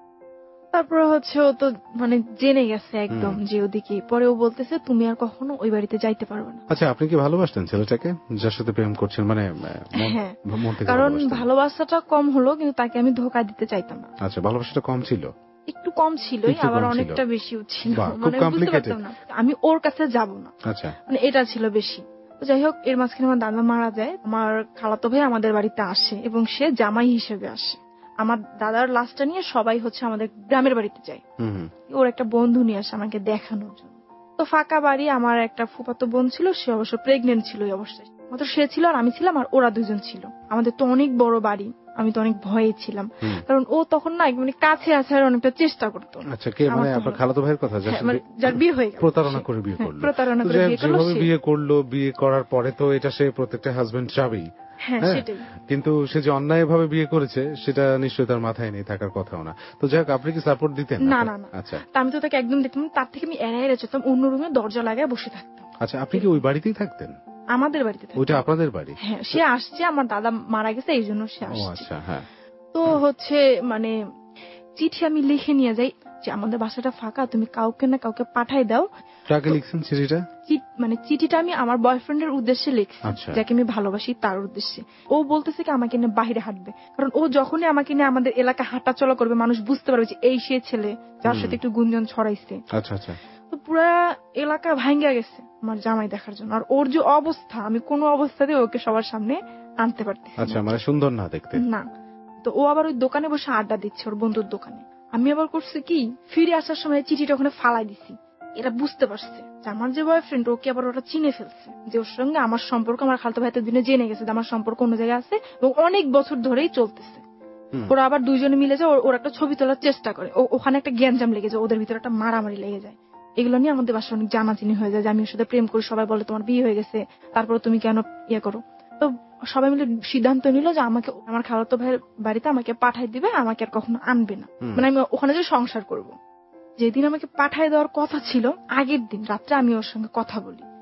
তারপর ও তো মানে জেনে গেছে একদম যে ওদিকে। পরে ও বলতেছে তুমি আর কখনো ওই বাড়িতে যাইতে পারবে না। আচ্ছা, আপনি কি ভালোবাসতেন ছেলেটাকে যার সাথে প্রেম করছেন? মানে হ্যাঁ, কারণ ভালোবাসাটা কম হলো, কিন্তু তাকে আমি ধোঁকা দিতে চাইতাম না। আচ্ছা, ভালোবাসাটা কম ছিল? একটু কম ছিলই, আবার অনেকটা বেশিও ছিল, মানে বুঝতে পারতাম না আমি ওর কাছে যাব না। আচ্ছা, মানে এটা ছিল বেশি। যাই হোক, এর মাঝখানে আমার দাদা মারা যায়। আমার খালাতো ভাই আমাদের বাড়িতে আসে এবং সে জামাই হিসেবে আসে। আমার দাদার লাশটা নিয়ে সবাই আমাদের গ্রামের বাড়িতে যায়। ওর একটা বন্ধু নিয়ে আসে আমাকে দেখানোর জন্য। তো ফাঁকা বাড়ি, আমার একটা ফুফাতো বোন ছিল, সে অবশ্য প্রেগনেন্ট ছিল ওই অবস্থায়। মাত্র সে ছিল আর আমি ছিলাম, আর ওরা 2 জন ছিল। আমাদের তো অনেক বড় বাড়ি, আমি তো অনেক ভয়ে ছিলাম, কারণ ও তখন না মানে কাছে আসার অনেকটা চেষ্টা করতো। আচ্ছা, কে? মানে আপনার খালাতো ভাইয়ের কথা, যার বিয়ে হয়ে গেল, প্রতারণা করে বিয়ে করলো। যেভাবে বিয়ে করলো, বিয়ে করার পরে তো এটা সে প্রত্যেকটা হাজবেন্ড চাবেই। হ্যাঁ, সেটাই। কিন্তু সে যে অন্যায় ভাবে বিয়ে করেছে সেটা নিশ্চয়ই তার মাথায় নেই, থাকার কথাও না। তো যাই হোক, আপনি কি সাপোর্ট দিতেন? না না না। আচ্ছা, আমি তো তাকে একদম দেখতাম, তার থেকে আমি এড়াই যেতাম, অন্য রুমে দরজা লাগায় বসে থাকতাম। আচ্ছা, আপনি কি ওই বাড়িতেই থাকতেন? আমাদের বাড়িতে থাকতাম। ওইটা আপনাদের বাড়ি? হ্যাঁ, সে আসছে, আমার দাদা মারা গেছে এই জন্য সে আসছে। আচ্ছা, হ্যাঁ। তো মানে চিঠি আমি লিখে নিয়ে যাই যে আমাদের বাসাটা ফাঁকা, তুমি কাউকে না কাউকে পাঠাই দাও। কাকে লিখছেন চিঠিটা? মানে চিঠিটা আমি আমার বয়ফ্রেন্ডের উদ্দেশ্যে লিখছি, যাকে আমি ভালোবাসি তার উদ্দেশ্যে। ও বলতেছে কি আমাকে নিয়ে বাইরে হাঁটবে, কারণ ও যখনই আমাকে নিয়ে আমাদের এলাকা হাঁটা চলা করবে, মানুষ বুঝতে পারবে যে এই সে ছেলে যার সাথে একটু গুঞ্জন ছড়াইছে। আচ্ছা আচ্ছা। তো পুরা এলাকা ভাঙ্গা গেছে আমার জামাই দেখার জন্য, আর ওর যে অবস্থা, আমি কোনো অবস্থাতে ওকে সবার সামনে আনতে পারতেছি। আচ্ছা, মানে সুন্দর না দেখতে? না। তো ও আবার ওই দোকানে বসে আড্ডা দিচ্ছে ওর বন্ধুর দোকানে। আমি আবার করছি কি, ফিরে আসার সময় চিঠিটা ওখানে ফালাই দিছি। এরা বুঝতে পারছে যে আমার যে বয়ফ্রেন্ড, ওকে আবার ওরা চিনে ফেলছে যে ওর সঙ্গে আমার সম্পর্ক, আমার খালতো ভাইতে দিনে জেনে গেছে যে আমার সম্পর্ক অন্য জায়গায় আছে এবং অনেক বছর ধরেই চলতেছে। ওরা আবার 2 জনে মিলে যায়, ওর একটা ছবি তোলার চেষ্টা করে, ওখানে একটা গ্যাঞ্জাম লেগে যায়, ওদের ভিতরে একটা মারামারি লেগে যায়। এগুলো নিয়ে আমাদের বাসায় অনেক জানাজানি হয়ে যায় যে আমি ওর সাথে প্রেম করি, সবাই বলে তোমার বিয়ে হয়ে গেছে, তারপর তুমি কেন ইয়ে করো। তো সবাই মিলে সিদ্ধান্ত নিল যে আমাকে আমার খালাতো ভাইয়ের বাড়িতে আমাকে পাঠাই দিবে, আমাকে আর কখনো আনবে না, মানে আমি ওখানে যে সংসার করব। যেদিন আমাকে পাঠাই দেওয়ার কথা ছিল, আগের দিন রাত্রে আমি ওর সঙ্গে কথা বলি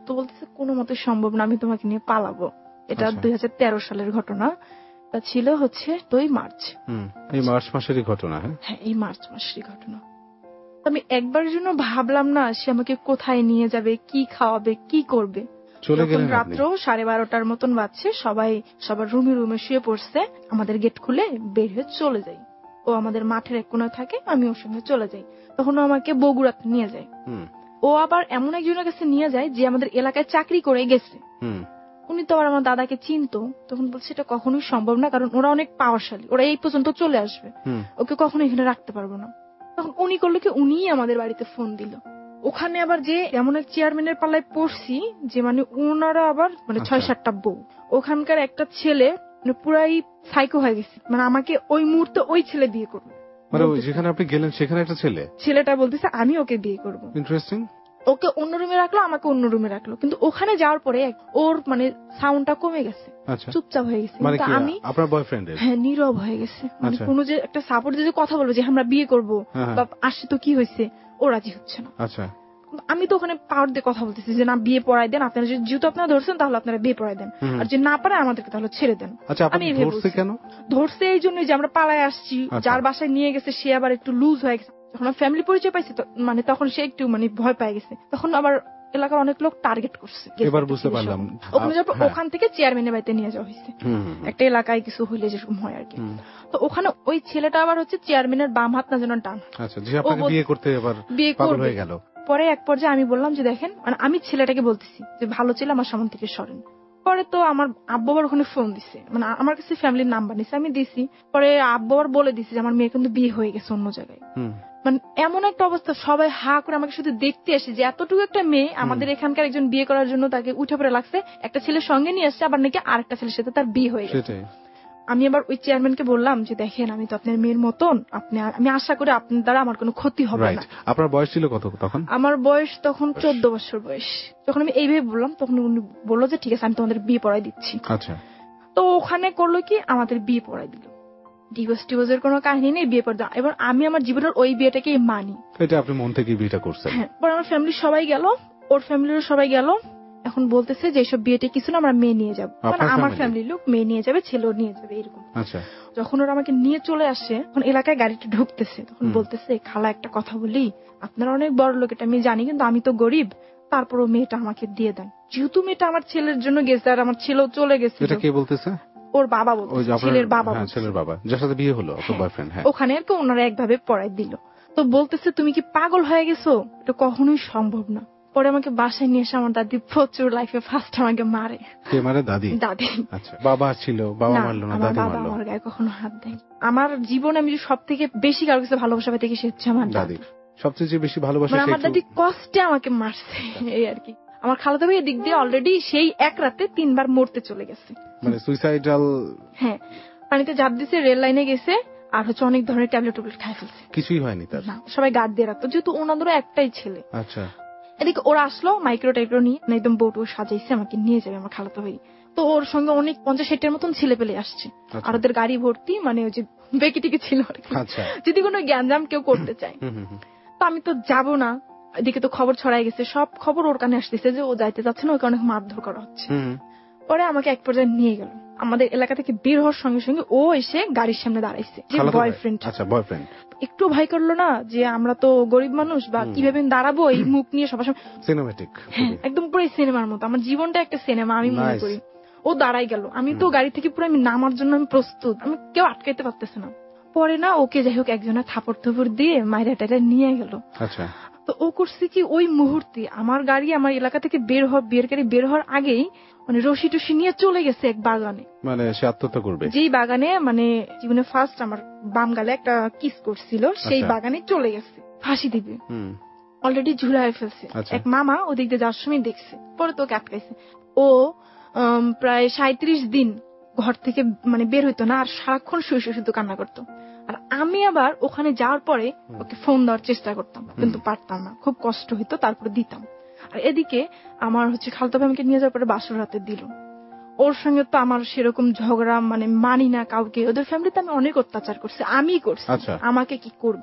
তো বলতেছে কোনো মতে সম্ভব না, আমি তোমাকে নিয়ে পালাবো। এটা 2013 সালের ঘটনা। তা ছিল হচ্ছে 2 মার্চ। এই মার্চ মাসেরই ঘটনা। হ্যাঁ, এই মার্চ মাসেরই ঘটনা। আমি একবারের জন্য ভাবলাম না সে আমাকে কোথায় নিয়ে যাবে, কি খাওয়াবে, কি করবে। যখন রাত্র 12:30 মতন বাজছে, সবার রুমে রুমে শুয়ে পড়ছে, আমাদের গেট খুলে বের হয়ে চলে যাই। ও আমাদের মাঠের এক কোণায় থাকে, আমি ওর সঙ্গে চলে যাই। তখন ও আমাকে বগুড়াতে নিয়ে যায়। ও আবার এমন একজনের কাছে নিয়ে যায় যে আমাদের এলাকায় চাকরি করে গেছে। উনি তো আবার আমার দাদাকে চিনতো। তখন বলছে এটা কখনোই সম্ভব না, কারণ ওরা অনেক পাওয়ারশালী, ওরা এই পর্যন্ত চলে আসবে, ওকে কখনো এখানে রাখতে পারবো না। তখন উনি করলো কি, উনিই আমাদের বাড়িতে ফোন দিল। ওখানে আবার যে এমন এক চেয়ারম্যানের পাল্লায় পড়ছি যে মানে ওনারা আবার মানে 6-7টা বউ। ওখানকার একটা ছেলে মানে পুরাই সাইকো হয়ে গেছে, মানে আমাকে ওই মুহূর্তে ওই ছেলে বিয়ে করবে। মানে যেখানে আপনি গেলেন সেখানে একটা ছেলেটা বলতেছে আমি ওকে বিয়ে করবো। ইন্টারেস্টিং। ওকে অন্য রুমে রাখলো, আমাকে অন্য রুমে রাখলো, কিন্তু ওখানে যাওয়ার পরে ওর মানে সাউন্ডটা কমে গেছে, চুপচাপ হয়ে গেছে। মানে আমি আপনার বয়ফ্রেন্ডের হ্যাঁ নীরব হয়ে গেছে, মানে কোনো যে একটা সাপোর্ট যে কথা বলবো যে আমরা বিয়ে করবো বা আসছে তো কি হয়েছে, ও রাজি হচ্ছে না। আচ্ছা, আমি তো ওখানে পাওয়ার দিয়ে কথা বলতেছি যে না বিয়ে পড়াই দেন, আপনারা যেহেতু আপনারা ধরছেন তাহলে আপনারা বিয়ে পড়াই দেন, আর যে না পারে আমাদেরকে তাহলে ছেড়ে দেন। আমি কেন ধরছে এই জন্যই যে আমরা পালায় আসছি, যার বাসায় নিয়ে গেছে সে আবার একটু লুজ হয়ে গেছে। যখন ফ্যামিলি পরিচয় পাইছে মানে তখন সে একটু মানে ভয় পেয়ে গেছে, তখন আবার এলাকার অনেক লোক টার্গেট করছে। এবার বুঝতে পারলাম ওখান থেকে চেয়ারম্যানের বাড়িতে নিয়ে যাওয়া হয়েছে। একটা এলাকায় কিছু হইলে যেরকম হয় আর কি। তো ওখানে ওই ছেলেটা আবার হচ্ছে চেয়ারম্যানের বাম হাত না যেন ডান। আচ্ছা, যে আপনাকে বিয়ে করতে এবার পাগল হয়ে গেল। পরে এক পর্যায়ে আমি বললাম যে দেখেন, মানে আমি ছেলেটাকে বলতেছি যে ভালো ছেলে, আমার সামনে থেকে সরেন। পরে তো আমার আব্বু আবার ওখানে ফোন দিছে, মানে আমার কাছে ফ্যামিলির নাম্বার নিছে, আমি দিছি। পরে আব্বু আবার বলে দিছে যে আমার মেয়ে কিন্তু বিয়ে হয়ে গেছে অন্য জায়গায়। মানে এমন একটা অবস্থা, সবাই হা করে আমাকে শুধু দেখতে আসে যে এতটুকু একটা মেয়ে আমাদের এখানকার একজন বিয়ে করার জন্য তাকে উঠে পড়ে লাগছে, একটা ছেলের সঙ্গে নিয়ে আসছে, আবার নাকি আরেকটা ছেলের সাথে তার বিয়ে হয়ে গেছে। আমি আবার ওই চেয়ারম্যানকে বললাম যে দেখেন আমি তো আপনার মেয়ের মতন, আমি আশা করি আপনার দ্বারা আমার কোনো ক্ষতি হবে না। আপনার বয়স ছিল কত তখন? আমার বয়স তখন 14 বছর বয়স। যখন আমি এইভাবে বললাম তখন উনি বললো যে ঠিক আছে আমি তোমাদের বিয়ে পড়াই দিচ্ছি। আচ্ছা, তো ওখানে করলো কি আমাদের বিয়ে পড়াই দিল, ডিভোর্সের কোনো কাহিনী নেই, বিয়ে পড়া। এবার আমি আমার জীবনের ওই বিয়েটাকে মানি। এটা আপনি মন থেকে বিয়েটা করছেন? হ্যাঁ। পরে আমার ফ্যামিলি সবাই গেল, ওর ফ্যামিলিরও সবাই গেল। এখন বলতেছে যে এইসব বিয়েটা কিছু না, আমরা মেয়ে নিয়ে যাবো, আমার ফ্যামিলির লোক মেয়ে নিয়ে যাবে, ছেলেও নিয়ে যাবে, এরকম। আচ্ছা, যখন ওরা আমাকে নিয়ে চলে আসে, তখন এলাকায় গাড়িটা ঢুকতেছে, তখন বলতেছে খালা একটা কথা বলি, আপনারা অনেক বড় লোক এটা আমি জানি, কিন্তু আমি তো গরিব, তারপরও মেয়েটা আমাকে দিয়ে দেন, যেহেতু মেয়েটা আমার ছেলের জন্য গেছে আর আমার ছেলেও চলে গেছে। এটা কে বলতেছে? ওর বাবা বলতেছে, ছেলের বাবা। ছেলের বাবা যার সাথে বিয়ে হলো, বয়ফ্রেন্ড। হ্যাঁ, ওখানে আর কি ওনারা একভাবে পড়াই দিল। তো বলতেছে তুমি কি পাগল হয়ে গেছো, এটা কখনোই সম্ভব না। পরে আমাকে বাসায় নিয়ে এসে আমার দাদি প্রচুর লাইফে ফার্স্ট আমাকে মারে। কে মারে? দাদি? দাদি। আচ্ছা, বাবা ছিল, বাবা মারলো না, দাদি মারলো? আমার গায়ে কখনো হাত দেয়। আমার জীবনে আমি সব থেকে বেশি কারো কাছে ভালোবাসা পেতে গেছি হচ্ছে আমার দাদি। সবচেয়ে বেশি ভালোবাসা আমার দাদি কষ্টে আমাকে মারছে, এই আর কি। আমার খালাতো ভাই এদিক দিয়ে অলরেডি সেই এক রাতে 3 বার মরতে চলে গেছে, মানে সুইসাইডাল। হ্যাঁ, পানিতে ঝাঁপ দিছে, রেল লাইনে গেছে, আর হচ্ছে অনেক ধরনের ট্যাবলেট খাই ফেলছে, কিছুই হয়নি তার। সবাই গার্ড দিয়ে রাখতো, যেহেতু ওনাদেরও একটাই ছেলে। আচ্ছা, এদিকে ওরা আসলো মাইক্রো টাইক্রো নিয়ে, একদম বউটু সাজাইছে, আমাকে নিয়ে যাবে আমার খালাতো ভাই। তো ওর সঙ্গে অনেক 50-60 মতন ছেলে পেলে আসছে, আর ওদের গাড়ি ভর্তি, মানে ওই যে বেকিটিকে ছিল আর কি, যদি কোনো জ্ঞানজাম কেউ করতে চায়। তো আমি তো যাবো না, এদিকে তো খবর ছড়াই গেছে, সব খবর ওর কানে আসতেছে যে ও যাইতে যাচ্ছে না, ওকে অনেক মারধর করা হচ্ছে। পরে আমাকে এক পর্যায়ে নিয়ে গেল, আমাদের এলাকা থেকে বের হওয়ার সঙ্গে সঙ্গে ও এসে গাড়ির সামনে দাঁড়াইছে, যে বয়ফ্রেন্ড। আচ্ছা, বয়ফ্রেন্ড একটু ভয় করলো না যে আমরা তো গরিব মানুষ, বা কিভাবে দাঁড়াবো এই মুখ নিয়ে সবার সামনে। সিনেমাটিক, একদম পুরো সিনেমার মতো, আমার জীবনটা একটা সিনেমা আমি মনে করি। ও দাঁড়াই গেল, আমি তো গাড়ি থেকে পুরো আমি নামার জন্য আমি প্রস্তুত, আমি কেউ আটকাইতে পারতেছে না। পরে না ওকে যাই হোক একজনের থাপড় থাপড় দিয়ে মাইরা টাইরা নিয়ে গেল। আচ্ছা, তো ও করছে কি ওই মুহূর্তে আমার গাড়ি আমার এলাকা থেকে বিয়ের গাড়ি বের হওয়ার আগেই মানে রশি টসি নিয়ে চলে গেছে এক বাগানে, মানে সে আত্মহত্যা করবে, যেই বাগানে মানে জীবনে ফার্স্ট আমার বাম গালে একটা কিস করছিল, সেই বাগানে চলে গেছে ফাঁসি দিবে, অলরেডি ঝুলায় ফেলছে। এক মামা ওদিক দিয়ে যাওয়ার সময় দেখছে, পরে তোকে আটকাইছে। ও প্রায় 37 দিন ঘর থেকে মানে বের হইতো না, আর সারাক্ষণ শুয়ে শুধু কান্না করতো। আর আমি আবার ওখানে যাওয়ার পরে ওকে ফোন দেওয়ার চেষ্টা করতাম, কিন্তু পারতাম না, খুব কষ্ট হইতো, তারপরে দিতাম। আর এদিকে আমার হচ্ছে খালতো ভাই আমাকে নিয়ে যাওয়ার পরে বাসর রাতে দিল। ওর সঙ্গে তো আমার সেরকম ঝগড়া, মানে মানি না কাউকে, ওদের ফ্যামিলিতে আমি অনেক অত্যাচার করছি, আমি করছি, আমাকে কি করবে,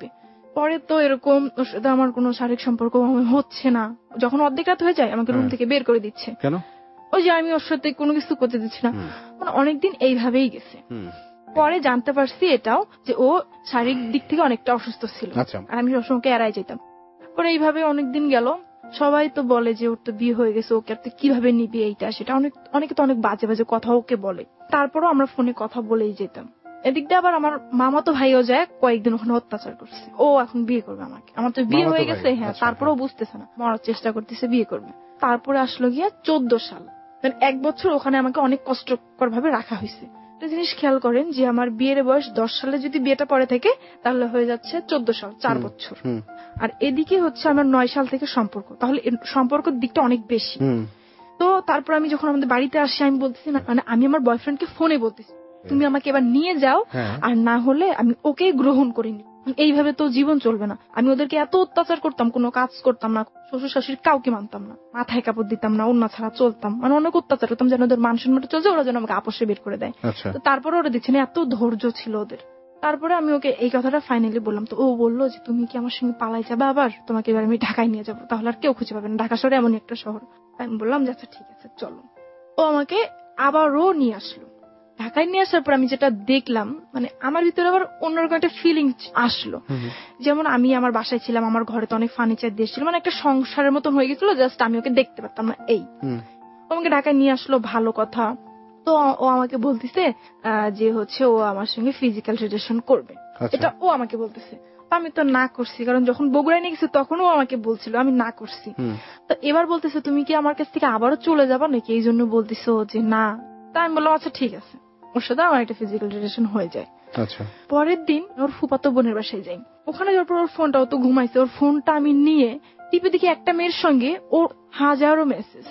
পরে তো এরকম ওর সাথে আমার কোনো শারীরিক সম্পর্ক হচ্ছে না। যখন অর্ধেক রাত হয়ে যায় আমাকে রুম থেকে বের করে দিচ্ছে। কেন? ওই যে আমি ওর সাথে কোনো কিছু করতে দিচ্ছি না, মানে অনেকদিন এইভাবেই গেছে। পরে জানতে পারছি এটাও যে ও শারীরিক দিক থেকে অনেকটা অসুস্থ ছিল, আর আমি সবসময় এড়াই যেতাম। পরে এইভাবে অনেকদিন গেল, সবাই তো বলে যে ওর তো বিয়ে হয়ে গেছে, ওকে আর তুই কিভাবে নিবি এইটা সেটা, অনেকে তো অনেক বাজে বাজে কথা ওকে বলে। তারপরও আমরা ফোনে কথা বলেই যেতাম। এদিক দিয়ে আবার আমার মামাতো ভাইও যায়, কয়েকদিন ওখানে অত্যাচার করছে। ও এখন বিয়ে করবে আমাকে, আমার তো বিয়ে হয়ে গেছে। হ্যাঁ, তারপরেও বুঝতেছে না, মরার চেষ্টা করতেছে, বিয়ে করবে। তারপরে আসলো গিয়া 14 সাল, 1 বছর ওখানে আমাকে অনেক কষ্টকর ভাবে রাখা হয়েছে। একটা জিনিস খেয়াল করেন যে আমার বিয়ের বয়স 10 সালে যদি বিয়েটা পরে থেকে তাহলে হয়ে যাচ্ছে 14 সাল, 4 বছর। আর এদিকে হচ্ছে আমার 9 সাল থেকে সম্পর্ক, তাহলে সম্পর্কের দিকটা অনেক বেশি। তো তারপর আমি যখন আমাদের বাড়িতে আসি আমি বলতেছি না, মানে আমি আমার বয়ফ্রেন্ডকে ফোনে বলতেছি তুমি আমাকে এবার নিয়ে যাও, আর না হলে আমি ওকে গ্রহণ করিনি। এইভাবে তো জীবন চলবে না। আমি ওদেরকে এত অত্যাচার করতাম, কোনো কাজ করতাম না, শ্বশুর শাশুড়ি কাউকে মানতাম না, মাথায় কাপড় দিতাম না, অন্য ছাড়া চলতাম, মানে অনেক অত্যাচার করতাম যেন ওদের মান সম্মান চলছে, ওরা যেন আমাকে আপোষে বের করে দেয়। তো তারপরে ওরা দিচ্ছে না, এত ধৈর্য ছিল ওদের। তারপরে আমি ওকে এই কথাটা ফাইনালি বললাম। তো ও বললো যে তুমি কি আমার সঙ্গে পালাই যাবে, আবার তোমাকে এবার আমি ঢাকায় নিয়ে যাবো, তাহলে আর কেউ খুঁজে পাবে না, ঢাকা শহরে এমন একটা শহর। আমি বললাম যে আচ্ছা ঠিক আছে চলো। ও আমাকে আবারও নিয়ে আসলো। ঢাকায় নিয়ে আসার পর আমি যেটা দেখলাম, মানে আমার ভিতরে আবার অন্যরকম একটা ফিলিংস আসলো। যেমন আমি আমার বাসায় ছিলাম, আমার ঘরে তো অনেক ফার্নিচার দিয়েছিল, মানে একটা সংসারের মতন হয়ে গেছিল, জাস্ট আমি ওকে দেখতে পারতাম না। এই আমাকে ঢাকায় নিয়ে আসলো, ভালো কথা। তো ও আমাকে বলতেছে যে হচ্ছে ও আমার সঙ্গে ফিজিক্যাল রিলেশন করবে, এটা ও আমাকে বলতেছে। আমি তো না করছি, কারণ যখন বগুড়ায় নিয়ে গেছে তখনও আমাকে বলছিল, আমি না করছি। তো এবার বলতেছে তুমি কি আমার কাছ থেকে আবারও চলে যাবা নাকি, এই জন্য বলতেছো যে না। তা আমি বললাম আচ্ছা ঠিক আছে, ওর সাথে আমার একটা ফিজিক্যাল রিলেশন হয়ে যায়। পরের দিন ওর ফুফাতো বোনের বাসায় যাই। ওখানে যাওয়ার পর ওর ফোনটাও তো ঘুমাইছে, ওর ফোনটা আমি নিয়ে টিপে দেখি একটা মেয়ের সঙ্গে ওর হাজারো মেসেজ।